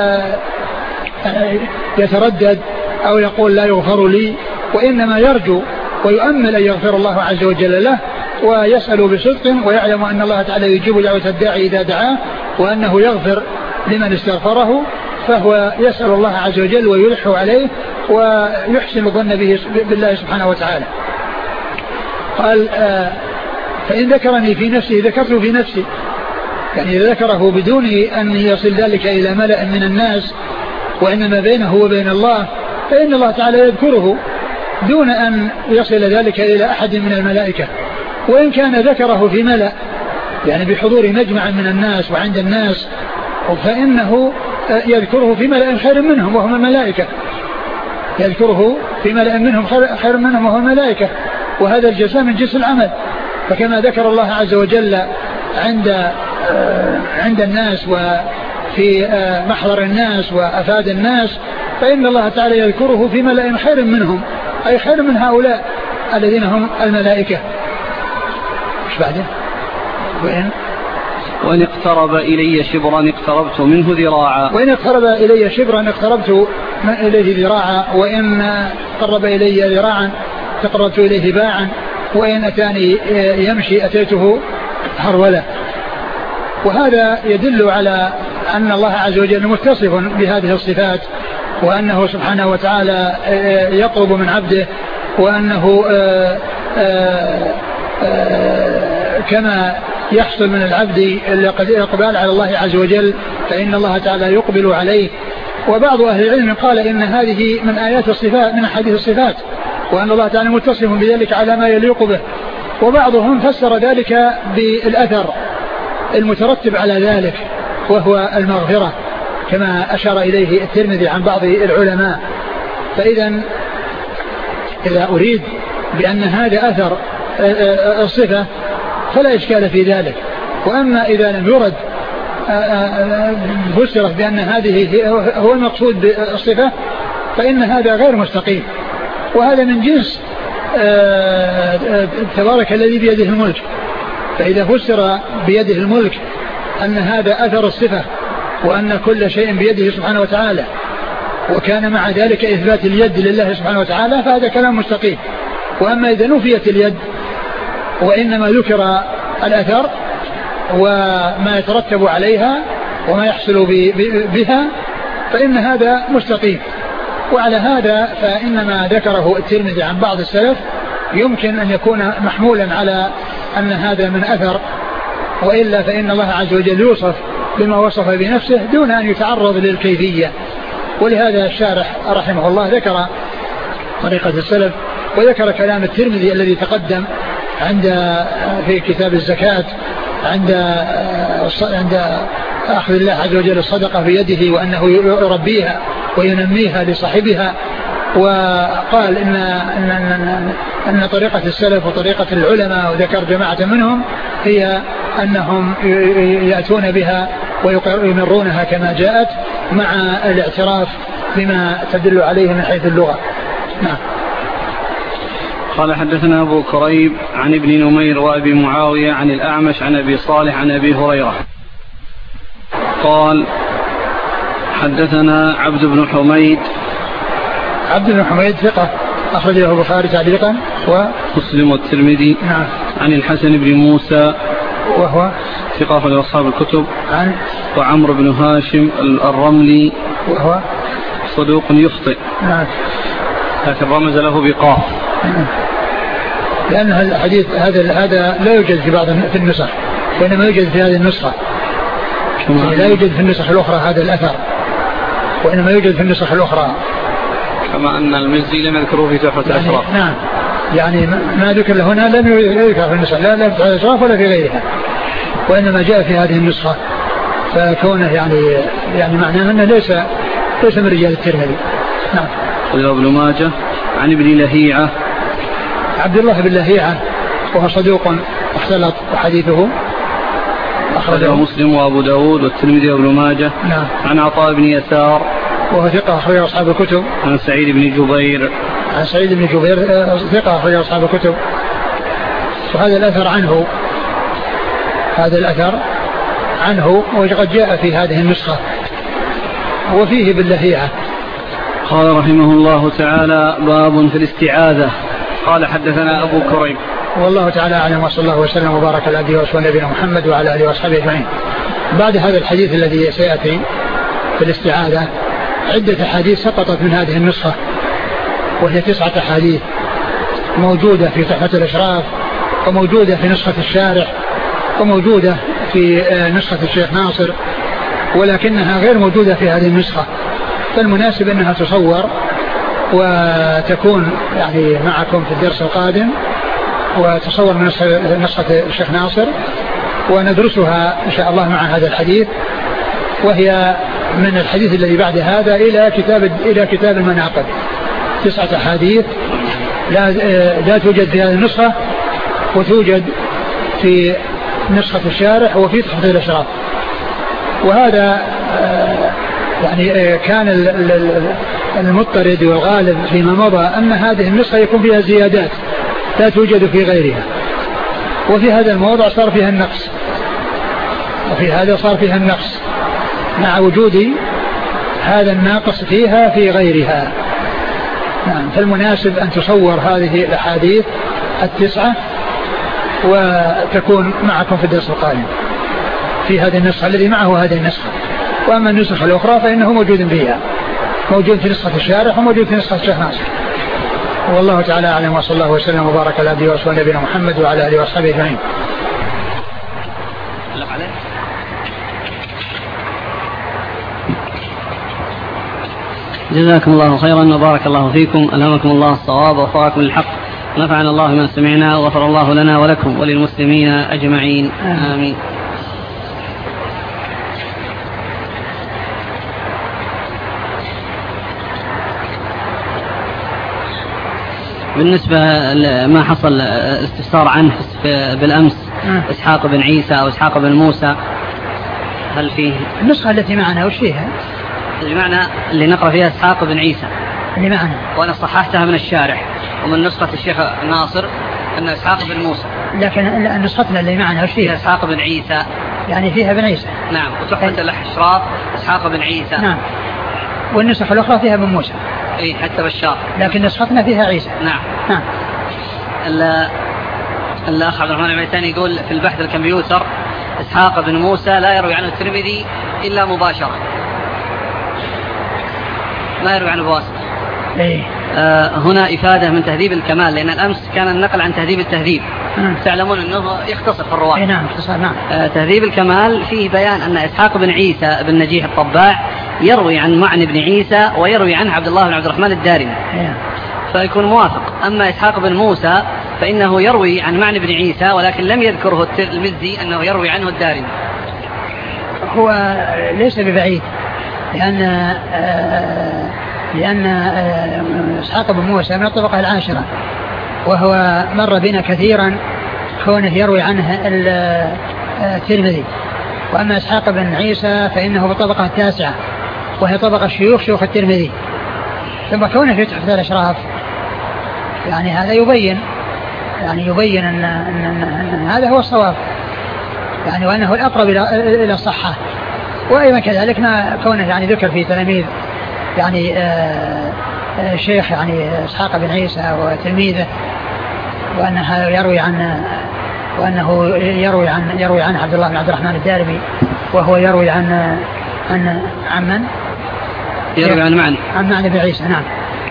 يتردد أو يقول لا يغفر لي، وإنما يرجو ويؤمل أن يغفر الله عز وجل له، ويسأل بصدق ويعلم أن الله تعالى يجيب دعوة الداعي إذا دعاه، وأنه يغفر لمن استغفره. فهو يسأل الله عز وجل ويلح عليه ويحسن الظن به بالله سبحانه وتعالى. قال آه فإن ذكرني في نفسي ذكرته في نفسي، يعني إذا ذكره بدون أن يصل ذلك إلى ملأ من الناس وإنما بينه وبين الله، فإن الله تعالى يذكره دون أن يصل ذلك إلى أحد من الملائكة. وإن كان ذكره في ملأ يعني بحضور مجمع من الناس وعند الناس، فإنه يذكره في ملأ خير منهم وهم الملائكة، يذكره في ملأ منهم خير منهم وهم الملائكة، وهذا الجزاء من جنس العمل. فكما ذكر الله عز وجل عند عند الناس وفي محضر الناس وأفاد الناس، فإن الله تعالى يذكره في ملأ خير منهم، أي خير من هؤلاء الذين هم الملائكة. مش بعده؟ وإن وإن اقترب إلي شبرا اقتربت منه ذراعا. وإن اقترب إلي شبرا اقتربت إليه ذراعا، وإن قرب إلي ذراعا تقربت إليه باعا، وإن أتاني يمشي أتيته هرولة. وهذا يدل على أن الله عز وجل متصف بهذه الصفات، وأنه سبحانه وتعالى يقرب من عبده، وأنه كما يحصل من العبد الإقبال على الله عز وجل فإن الله تعالى يقبل عليه. وبعض أهل العلم قال إن هذه من آيات الصفات، من حديث الصفات، وأن الله تعالى متصف بذلك على ما يليق به. وبعضهم فسر ذلك بالأثر المترتب على ذلك وهو المغفرة، كما أشار إليه الترمذي عن بعض العلماء. فإذا إذا أريد بأن هذا أثر الصفة فلا إشكال في ذلك. وأما إذا لم يرد فسرت بأن هذه هو المقصود بالصفة فإن هذا غير مستقيم، وهذا من جنس تبارك الذي بيده الملك. فإذا فسر بيده الملك أن هذا أثر الصفة وأن كل شيء بيده سبحانه وتعالى، وكان مع ذلك إثبات اليد لله سبحانه وتعالى، فهذا كلام مستقيم. وأما إذا نفيت اليد وإنما ذكر الأثر وما يترتب عليها وما يحصل بها فإن هذا مستقيم. وعلى هذا فإنما ذكره الترمذي عن بعض السلف يمكن أن يكون محمولا على أن هذا من أثر، وإلا فإن الله عز وجل يوصف بما وصف بنفسه دون أن يتعرض للكيفية. ولهذا الشارح رحمه الله ذكر طريقة السلف وذكر كلام الترمذي الذي تقدم عند في كتاب الزكاة عند عند أخذ الله عز وجل الصدقة في يده وأنه يربيها وينميها لصاحبها. وقال إن, إن, إن, أن طريقة السلف وطريقة العلماء وذكر جماعة منهم هي أنهم يأتون بها ويمرونها كما جاءت مع الاعتراف بما تدل عليه من حيث اللغة. نعم. قال حدثنا أبو كريب عن ابن نمير وأبي معاوية عن الأعمش عن أبي صالح عن أبي هريرة قال حدثنا عبد بن حميد. عبد بن حميد ثقة أخرجه البخاري تعليقا ومسلم والترمذي. نعم. عن الحسن بن موسى وهو ثقة أخرج أصحاب الكتب. عن وعمرو بن هاشم الرملي وهو صدوق يخطئ. نعم. لكن رمز له بقاف. نعم. لأن الحديث هذا هذا لا يوجد في بعض في النسخ، وإنما يوجد في هذه النسخة. يعني لا يوجد في النسخ الأخرى هذا الأثر، وإنما يوجد في النسخ الأخرى. كما أن المزي لم يذكره في تحفة يعني الأشراف. نعم. يعني ما ذكر هنا لم يذكر في النسخ لا لا في الأشراف ولا في غيرها، وإنما جاء في هذه النسخة، فكونه يعني يعني معناه أنه ليس ليس من رجال الترمذي. نعم. قال ابن ماجه عن ابن لهيعة. عبد الله بن لهيعة وهو صدوق اختلط وحديثه أخرجه مسلم وأبو داود والترمذي وابن ماجه. نعم. عن عطاء بن يسار وهو ثقة أخرجه أصحاب الكتب. عن سعيد بن جبير. عن سعيد بن جبير ثقة أخرجه أصحاب الكتب. وهذا الأثر عنه هذا الأثر عنه وقد جاء في هذه النسخة وفيه باللهيعة. قال رحمه الله تعالى باب في الاستعاذة. قال حدثنا أبو كريب. والله تعالى أعلم، وصلى الله وسلم وبارك على عبده ورسوله نبينا محمد وعلى آله وأصحابه أجمعين. بعد هذا الحديث الذي سيأتي في الاستعاذة عدة حديث سقطت من هذه النسخة، وهي تسعة حديث موجودة في تحفة الأشراف، وموجودة في نسخة الشارح، وموجودة في نسخة الشيخ ناصر، ولكنها غير موجودة في هذه النسخة، فالمناسب أنها تصور وتكون يعني معكم في الدرس القادم، وتصور من نسخة الشيخ ناصر، وندرسها إن شاء الله مع هذا الحديث، وهي من الحديث الذي بعد هذا إلى كتاب إلى كتاب المناقب. تسعة حديث لا لا توجد في هذه النسخة، وتوجد في نسخة الشارح وفي تحفة الأشراف. وهذا يعني كان المضطرد والغالب فيما مضى أن هذه النسخة يكون فيها زيادات لا توجد في غيرها، وفي هذا الموضع صار فيها النقص، وفي هذا صار فيها النقص مع وجود هذا الناقص فيها في غيرها. نعم. فالمناسب أن تصور هذه الأحاديث التسعة وتكون معكم في الدرس القادم في هذه النسخة الذي معه هذه النسخة. وأما النسخة الأخرى فإنه موجود فيها، موجود في نسخة الشارح وموجود في نسخة الشيخ ناصر. والله تعالى أعلم، وصلى الله وسلم وبارك على عبده ورسوله نبينا محمد وعلى آله وأصحابه أجمعين. جزاكم الله خيرا وبارك الله فيكم، ألهمكم الله الصواب ووفقكم للحق، نفعنا الله بما سمعنا وغفر الله لنا ولكم وللمسلمين أجمعين، آمين. بالنسبة لما حصل استفسار عنه بالأمس إسحاق بن عيسى أو إسحاق بن موسى، هل فيه النسخة التي معنا وش فيها؟ اللي معنا اللي نقرأ فيها إسحاق بن عيسى اللي معنا، وأنا صححتها من الشارح ومن نسخة الشيخ ناصر أن إسحاق بن موسى، لكن نسختنا اللي معنا وش فيها؟ إسحاق بن عيسى، يعني فيها بن عيسى. نعم. وتحفة الأشراف إسحاق بن عيسى. نعم. والنسخة الأخرى فيها بن موسى. إيه حتى بشار. لكن نسختنا فيها عيسى. نعم. نعم. الأخ عبد الرحمن العميتاني يقول في البحث الكمبيوتر إسحاق بن موسى لا يروي عنه الترمذي إلا مباشرة، ما يروي عنه بواسطة. إيه. آه هنا إفادة من تهذيب الكمال، لأن الأمس كان النقل عن تهذيب التهذيب. نعم. تعلمون أنه يختصر في الرواة. إيه نعم اختصار. نعم. آه تهذيب الكمال فيه بيان أن إسحاق بن عيسى بن نجيح الطباع يروي عن معن بن عيسى ويروي عنه عبد الله بن عبد الرحمن الدارمي. إيه. فيكون موافق. أما إسحاق بن موسى فإنه يروي عن معن بن عيسى ولكن لم يذكره المزي أنه يروي عنه الدارمي. هو ليس ببعيد، لأن آه لأن آه إسحاق بن موسى من الطبقة العاشرة، وهو مر بنا كثيرا كونه يروي عنه الترمذي. وأما إسحاق بن عيسى فإنه بالطبقة التاسعة، وهي طبقة شيوخ شيوخ الترمذي. ثم كونه في تحفة الأشراف يعني هذا يبين يعني يبين أن, أن, أن, أن هذا هو الصواب، يعني وأنه الأقرب إلى الصحة، وأيضا كذلك ما كونه يعني ذكر في تلاميذ يعني آه آه الشيخ يعني إسحاق بن عيسى وتلميذه، وأنها يروي عن وأنه يروي عن يروي عن عبد الله بن عبد الرحمن الدارمي، وهو يروي عن عن عن من؟ يروي عن معنى عن معنى بن عيسى. نعم.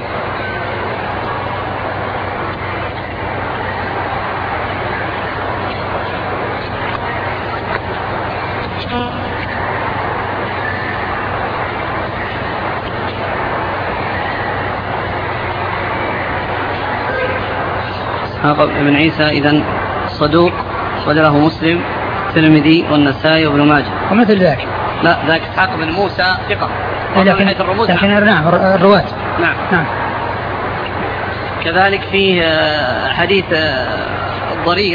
إسحاق بن عيسى إذن صدوق، وله مسلم الترمذي والنسائي وابن ماجه ومثل ذاك. لا ذاك إسحاق بن موسى ثقة، لكن, لكن نعم الرواة. نعم. نعم. كذلك فيه حديث الضرير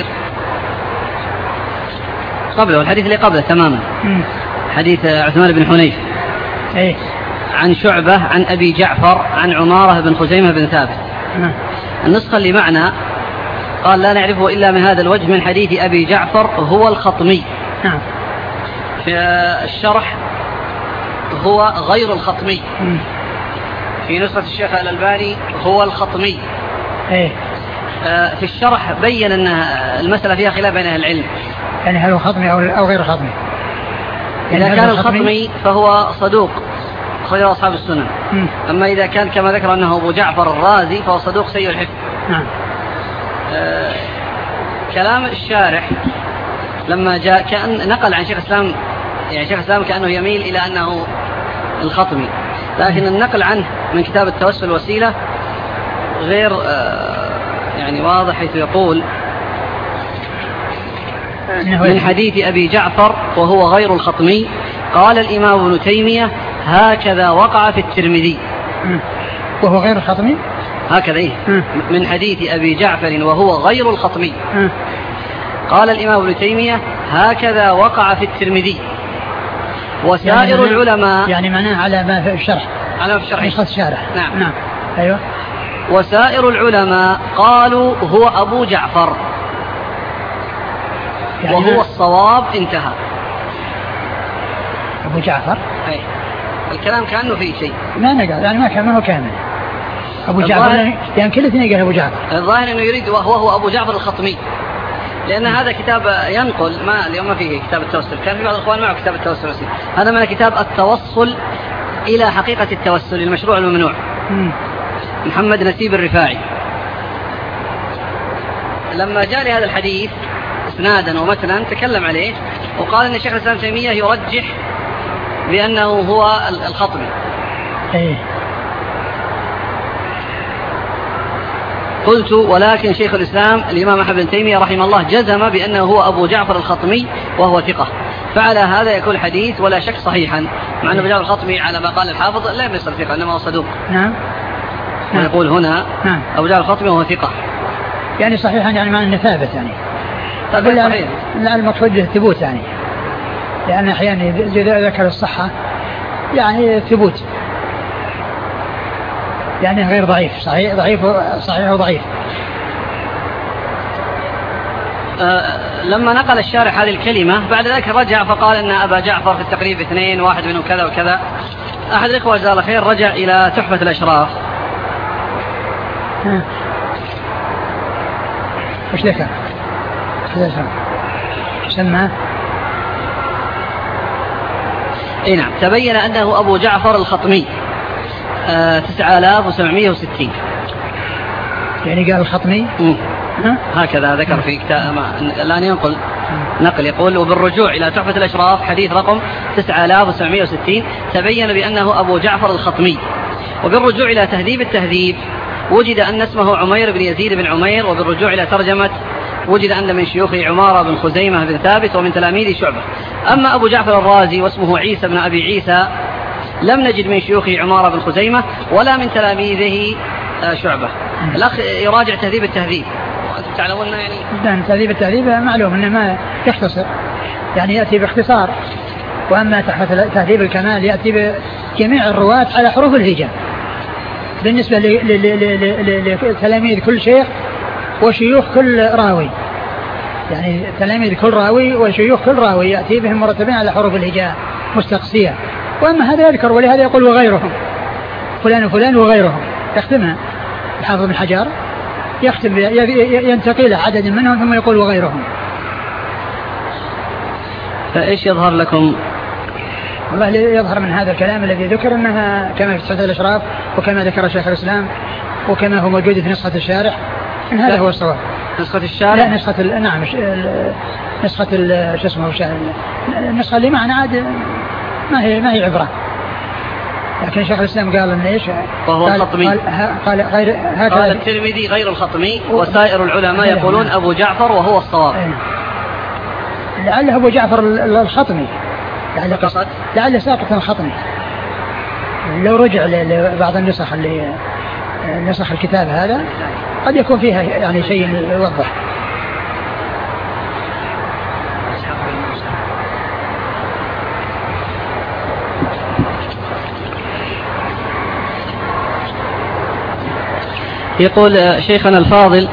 قبله، الحديث اللي قبله تماما م. حديث عثمان بن حنيف ايه عن شعبة عن أبي جعفر عن عمارة بن خزيمة بن ثابت. م. النسخة اللي معنا قال لا نعرفه إلا من هذا الوجه من حديث أبي جعفر هو الخطمي. نعم. في الشرح هو غير الخطمي. م. في نسخة الشيخ الألباني هو الخطمي. ايه في الشرح بين أن المسألة فيها خلاف بين أهل العلم، يعني هل هو خطمي أو غير خطمي؟ يعني إذا كان الخطمي فهو صدوق خرج أصحاب السنن. م. أما إذا كان كما ذكر أنه أبو جعفر الرازي فهو صدوق سيء الحفظ. نعم. آه كلام الشارح لما جاء كأن نقل عن شيخ الإسلام، يعني شيخ الإسلام كأنه يميل إلى أنه الخطمي، لكن النقل عنه من كتاب التوسل وسيلة غير آه يعني واضح، حيث يقول من حديث أبي جعفر وهو غير الخطمي قال الإمام ابن تيمية هكذا وقع في الترمذي. وهو غير الخطمي هكذا إيه؟ من حديث أبي جعفر وهو غير الخطمي قال الإمام ابن تيمية هكذا وقع في الترمذي. وسائر يعني العلماء يعني معناه على ما في الشرح، على ما في الشرح نسخة الشارح. نعم. نعم. أيوة. وسائر العلماء قالوا هو أبو جعفر يعني وهو الصواب. انتهى. أبو جعفر أي. الكلام كأنه فيه شيء ما نقل، يعني ما كان ما هو كامل. أبو جعفر يعني كل اثنين قال أبو جعفر. الظاهر أنه يريد وهو هو أبو جعفر الخطمي، لأن هذا كتاب ينقل ما اليوم ما فيه كتاب التوسل، كان في بعض الإخوان معه كتاب التوسل وسيلة. هذا من كتاب التوصل إلى حقيقة التوسل المشروع الممنوع. م. محمد نسيب الرفاعي لما جاء لهذا الحديث اسنادا ومتنا تكلم عليه وقال ان شيخ الاسلام تيمية يرجح بانه هو الخطمي. ايه. قلت ولكن شيخ الاسلام الامام احمد بن تيمية رحمه الله جزم بانه هو ابو جعفر الخطمي وهو ثقة، فعلى هذا يكون الحديث ولا شك صحيحا، مع ان ابو جعفر الخطمي على ما قال الحافظ لا يصل ثقة انما هو صدوق. نعم. ويقول هنا نعم. ابو جعفر الخطمي وهو ثقة، يعني صحيحا يعني معنى انه ثابت يعني. طيب صحيح. لا المقصود الثبوت يعني، لأن أحيانا إذا ذكر الصحة يعني ثبوت، يعني غير ضعيف، صحيح ضعيف صحيح وضعيف. أه لما نقل الشارح هذه الكلمة بعد ذلك رجع فقال أن أبا جعفر في التقريب اثنين واحد منهم كذا وكذا. أحد الإخوة جزاه الله خير رجع إلى تحفة الأشراف. ها. وش ذكر؟ سماه اي نعم. تبين انه ابو جعفر الخطمي آه تسعة آلاف وسبعمائة وستين، يعني قال الخطمي هكذا ذكر في كتاب الان ينقل نقل يقول وبالرجوع الى تحفة الاشراف حديث رقم تسعة آلاف وسبعمائة وستين تبين بانه ابو جعفر الخطمي. وبالرجوع الى تهذيب التهذيب وجد ان اسمه عمير بن يزيد بن عمير. وبالرجوع الى ترجمة وجد أن من شيوخه عمارة بن خزيمة بن ثابت ومن تلاميذ شعبة. أما أبو جعفر الرازي واسمه عيسى بن أبي عيسى لم نجد من شيوخه عمارة بن خزيمة ولا من تلاميذه شعبة. الأخ يراجع تهذيب التهذيب، وأنتم تعلمون يعني تهذيب التهذيب معلوم أنه ما يختصر، يعني يأتي باختصار. وأما تهذيب الكمال يأتي بجميع الرواة على حروف الهجاء بالنسبة لتلاميذ كل شيخ وشيوخ كل راوي، يعني تلاميذ كل راوي وشيوخ كل راوي يأتي بهم مرتبين على حروف الهجاء مستقصية. وأما هذا يذكر، ولهذا يقول وغيرهم، فلان وفلان وغيرهم، يختمها الحافظ بن حجر، يختم ينتقل عدد منهم ثم يقول وغيرهم. فإيش يظهر لكم؟ والله يظهر من هذا الكلام الذي ذكر أنها كما في تحفة الأشراف وكما ذكر شيخ الإسلام وكما هو موجود في نسخة الشارح، إن هذا هو الصواب. نسخة الشارح؟ لا نسخة ال... نعم نسخة ال... شو اسمه النسخة اللي معنا عاد ما هي ما هي عبرة، لكن شيخ الإسلام قال إن إيش؟ وهو الخطمي. قال, قال غير هكذا. قال الترمذي غير الخطمي وسائر العلماء يقولون أبو جعفر وهو الصواب. لعله أبو جعفر الخطمي، لعله لعله ساقط الخطمي. لو رجع لبعض النسخ اللي نسخ الكتاب هذا قد يكون فيها يعني شيء يوضح. يقول شيخنا الفاضل: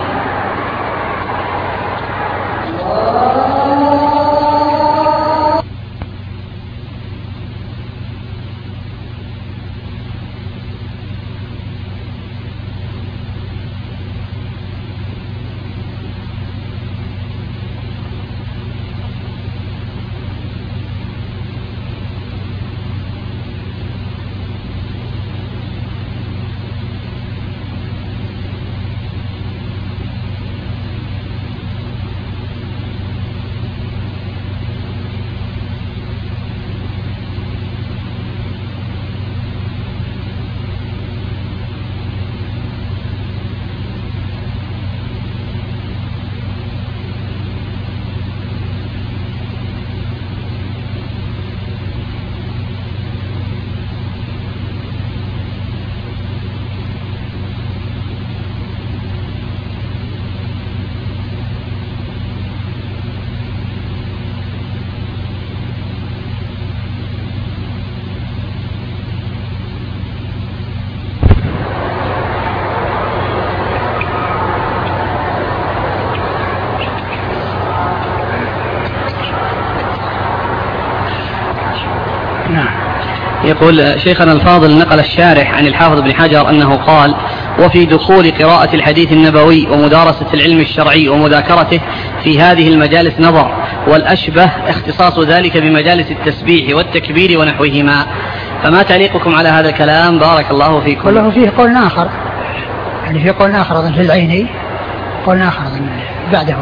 يقول شيخنا الفاضل: نقل الشارح عن الحافظ بن حجر أنه قال: وفي دخول قراءة الحديث النبوي ومدارسة العلم الشرعي ومذاكرته في هذه المجالس نظر، والأشبه اختصاص ذلك بمجالس التسبيح والتكبير ونحوهما. فما تعليقكم على هذا الكلام؟ بارك الله فيكم. والله فيه قول آخر، يعني في قول آخر أظن في العيني، قول آخر أظن بعده.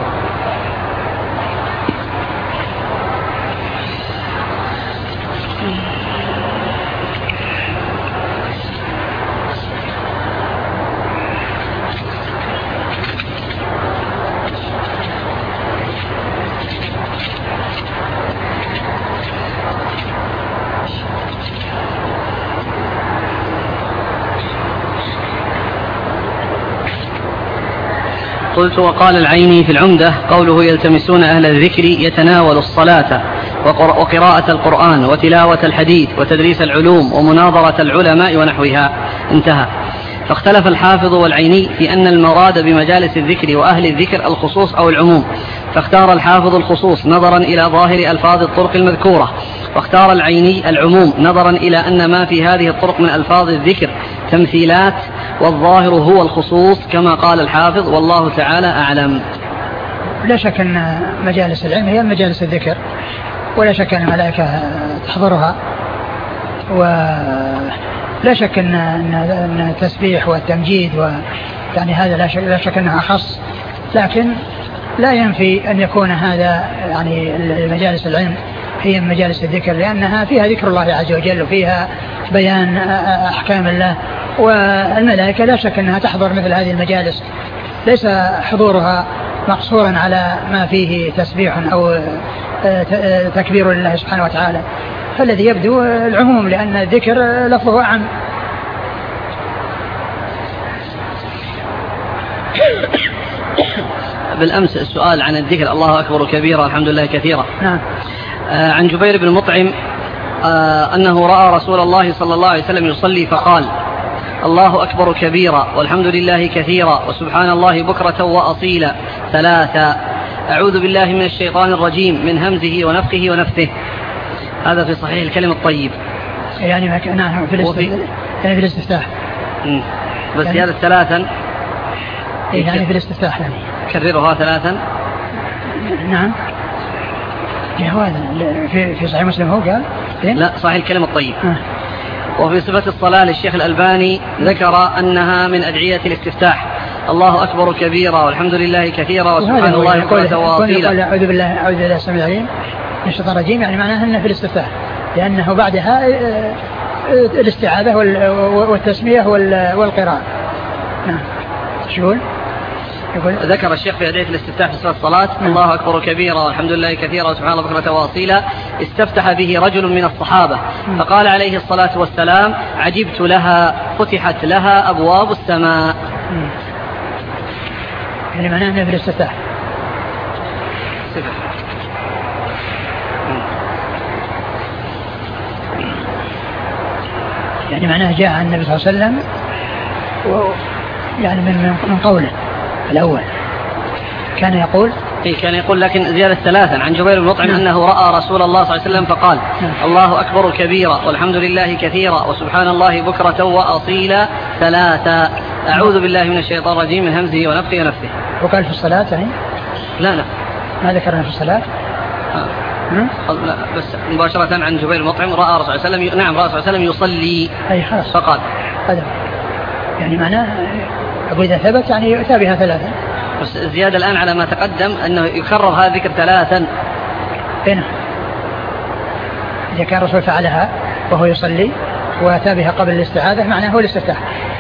قلت: وقال العيني في العمدة قوله: يلتمسون أهل الذكر يتناول الصلاة وقراءة القرآن وتلاوة الحديث وتدريس العلوم ومناظرة العلماء ونحوها. انتهى. فاختلف الحافظ والعيني في أن المراد بمجالس الذكر وأهل الذكر الخصوص أو العموم، فاختار الحافظ الخصوص نظرا إلى ظاهر ألفاظ الطرق المذكورة، واختار العيني العموم نظرا إلى أن ما في هذه الطرق من ألفاظ الذكر تمثيلات، والظاهر هو الخصوص كما قال الحافظ، والله تعالى أعلم. لا شك أن مجالس العلم هي مجالس الذكر، ولا شك أن الملائكة تحضرها، ولا شك أن التسبيح والتمجيد و يعني هذا لا شك, لا شك أنها أخص، لكن لا ينفي أن يكون هذا يعني مجالس العلم هي مجالس الذكر، لأنها فيها ذكر الله عز وجل وفيها بيان أحكام الله، والملائكة لا شك أنها تحضر مثل هذه المجالس، ليس حضورها مقصورا على ما فيه تسبيح أو تكبير لله سبحانه وتعالى، فالذي يبدو العموم، لأن الذكر لفظه أعم. بالأمس السؤال عن الذكر: الله أكبر كبيرا الحمد لله كثيرا. نعم. آه عن جبير بن مطعم آه أنه رأى رسول الله صلى الله عليه وسلم يصلي فقال: الله أكبر كبيرا والحمد لله كثيرا وسبحان الله بكرة وأصيلا ثلاثا، أعوذ بالله من الشيطان الرجيم من همزه ونفخه ونفثه. هذا في صحيح الكلم الطيب يعني ما كان نعم في الاستفتاح يعني في الاستفتاح بس يعني زيادة ثلاثا يعني في الاستفتاح يعني كررها ثلاثا. نعم في في صحيح مسلم هو قال لا صحيح الكلم الطيب. آه. وفي صفة الصلاة للشيخ الألباني ذكر أنها من أدعية الاستفتاح الله أكبر كبيرا والحمد لله كثيرا وسبحان الله بكرة وأصيلا. أعوذ بالله أعوذ بالله السميع العليم من الشيطان الرجيم يعني معناها أنه في الاستفتاح لأنه بعدها الاستعاذة والتسمية والقراءة. نعم شو يقول؟ ذكر الشيخ في أدعية الاستفتاح في صلاة الصلاة الله أكبر كبيرا والحمد لله كثيرا وسبحان الله بكرة وأصيلا استفتح به رجل من الصحابة فقال عليه الصلاة والسلام عجبت لها فتحت لها أبواب السماء. يعني معناه أنه في الاستفتاح يعني معناه جاء عن النبي صلى الله عليه وسلم يعني من من قوله الأول كان يقول إيه كان يقول لكن زيادة ثلاثا عن جبير بن مطعم أنه رأى رسول الله صلى الله عليه وسلم فقال الله أكبر كبيرا والحمد لله كثيرا وسبحان الله بكرة وأصيلا ثلاثا أعوذ بالله من الشيطان الرجيم من همزه ونفخه ونفثه. وقال في الصلاة يعني لا لا ما ذكرنا في الصلاة آه. لا بس مباشرة عن جبير بن مطعم رأى رسول الله صلى الله عليه وسلم نعم رأى رسول الله صلى الله عليه وسلم يصلي أي خلاص فقال هذا يعني معناه أقول إذا ثبت يعني يؤتى بها ثلاثا. بس الزيادة الآن على ما تقدم أنه يكرر هذا الذكر ثلاثا. هنا إذا كان الرسول فعلها وهو يصلي وأتى بها قبل الاستعاذة معناه هو الاستفتاح.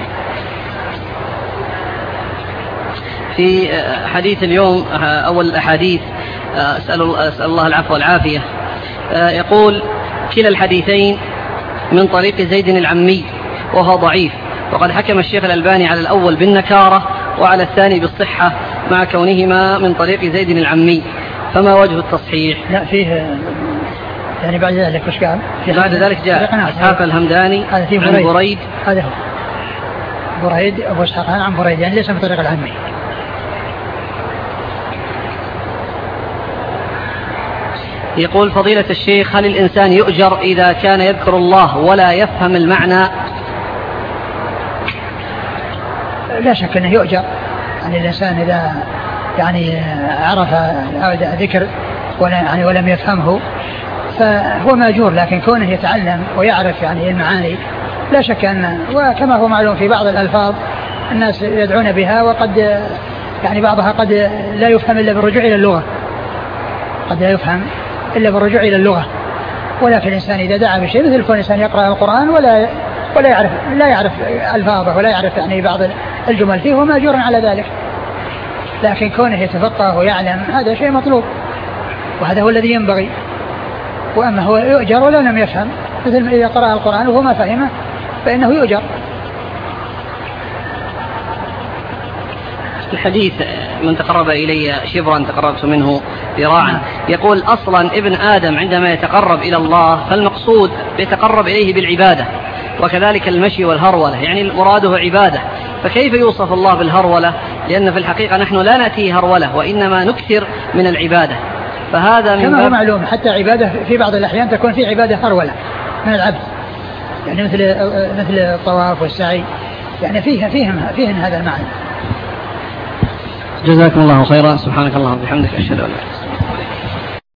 في حديث اليوم أول الأحاديث أسأل, أسأل الله العفو والعافية يقول كلا الحديثين من طريق زيد العمي وهو ضعيف وقد حكم الشيخ الألباني على الأول بالنكارة وعلى الثاني بالصحة مع كونهما من طريق زيد العمي فما وجه التصحيح؟ لا فيه يعني بعد ذلك وش قال؟ بعد ذلك جاء إسحاق الهمداني عن بريد, بريد هذا هو بريد أبو إسحاق عن بريد يعني ليس من طريق العمي. يقول فضيلة الشيخ هل الإنسان يؤجر إذا كان يذكر الله ولا يفهم المعنى؟ لا شك أنه يؤجر يعني الإنسان إذا يعني عرف ذكر ولا يعني ولم يفهمه فهو ماجور لكن كونه يتعلم ويعرف يعني المعاني لا شك أن وكما هو معلوم في بعض الألفاظ الناس يدعون بها وقد يعني بعضها قد لا يفهم إلا بالرجوع إلى اللغة قد لا يفهم إلا بالرجوع إلى اللغة ولكن الإنسان إذا دعا بشيء مثل كون الإنسان يقرأ القرآن ولا ولا يعرف لا يعرف ألفاظه ولا يعرف يعني بعض الجمل فيه هو ماجور على ذلك لكن كونه يتفقه ويعلم هذا شيء مطلوب وهذا هو الذي ينبغي. وأما هو يؤجر ولا لم يفهم مثل إذا قرأ القرآن وهو ما فهمه فإنه يؤجر. الحديث من تقرب إلي شبرا تقربت منه ذراعا يقول أصلا ابن آدم عندما يتقرب إلى الله فالمقصود يتقرب إليه بالعبادة وكذلك المشي والهرولة يعني مراده عبادة فكيف يوصف الله بالهرولة لأن في الحقيقة نحن لا نأتي هرولة وإنما نكثر من العبادة فهذا من كما هو معلوم حتى عبادة في بعض الأحيان تكون في عبادة هرولة من العبد يعني مثل مثل الطواف والسعي يعني فيها فيهم فيهم هذا المعنى. جزاكم الله خيرا سبحانك اللهم وبحمدك أشهد أن لا إله إلا أنت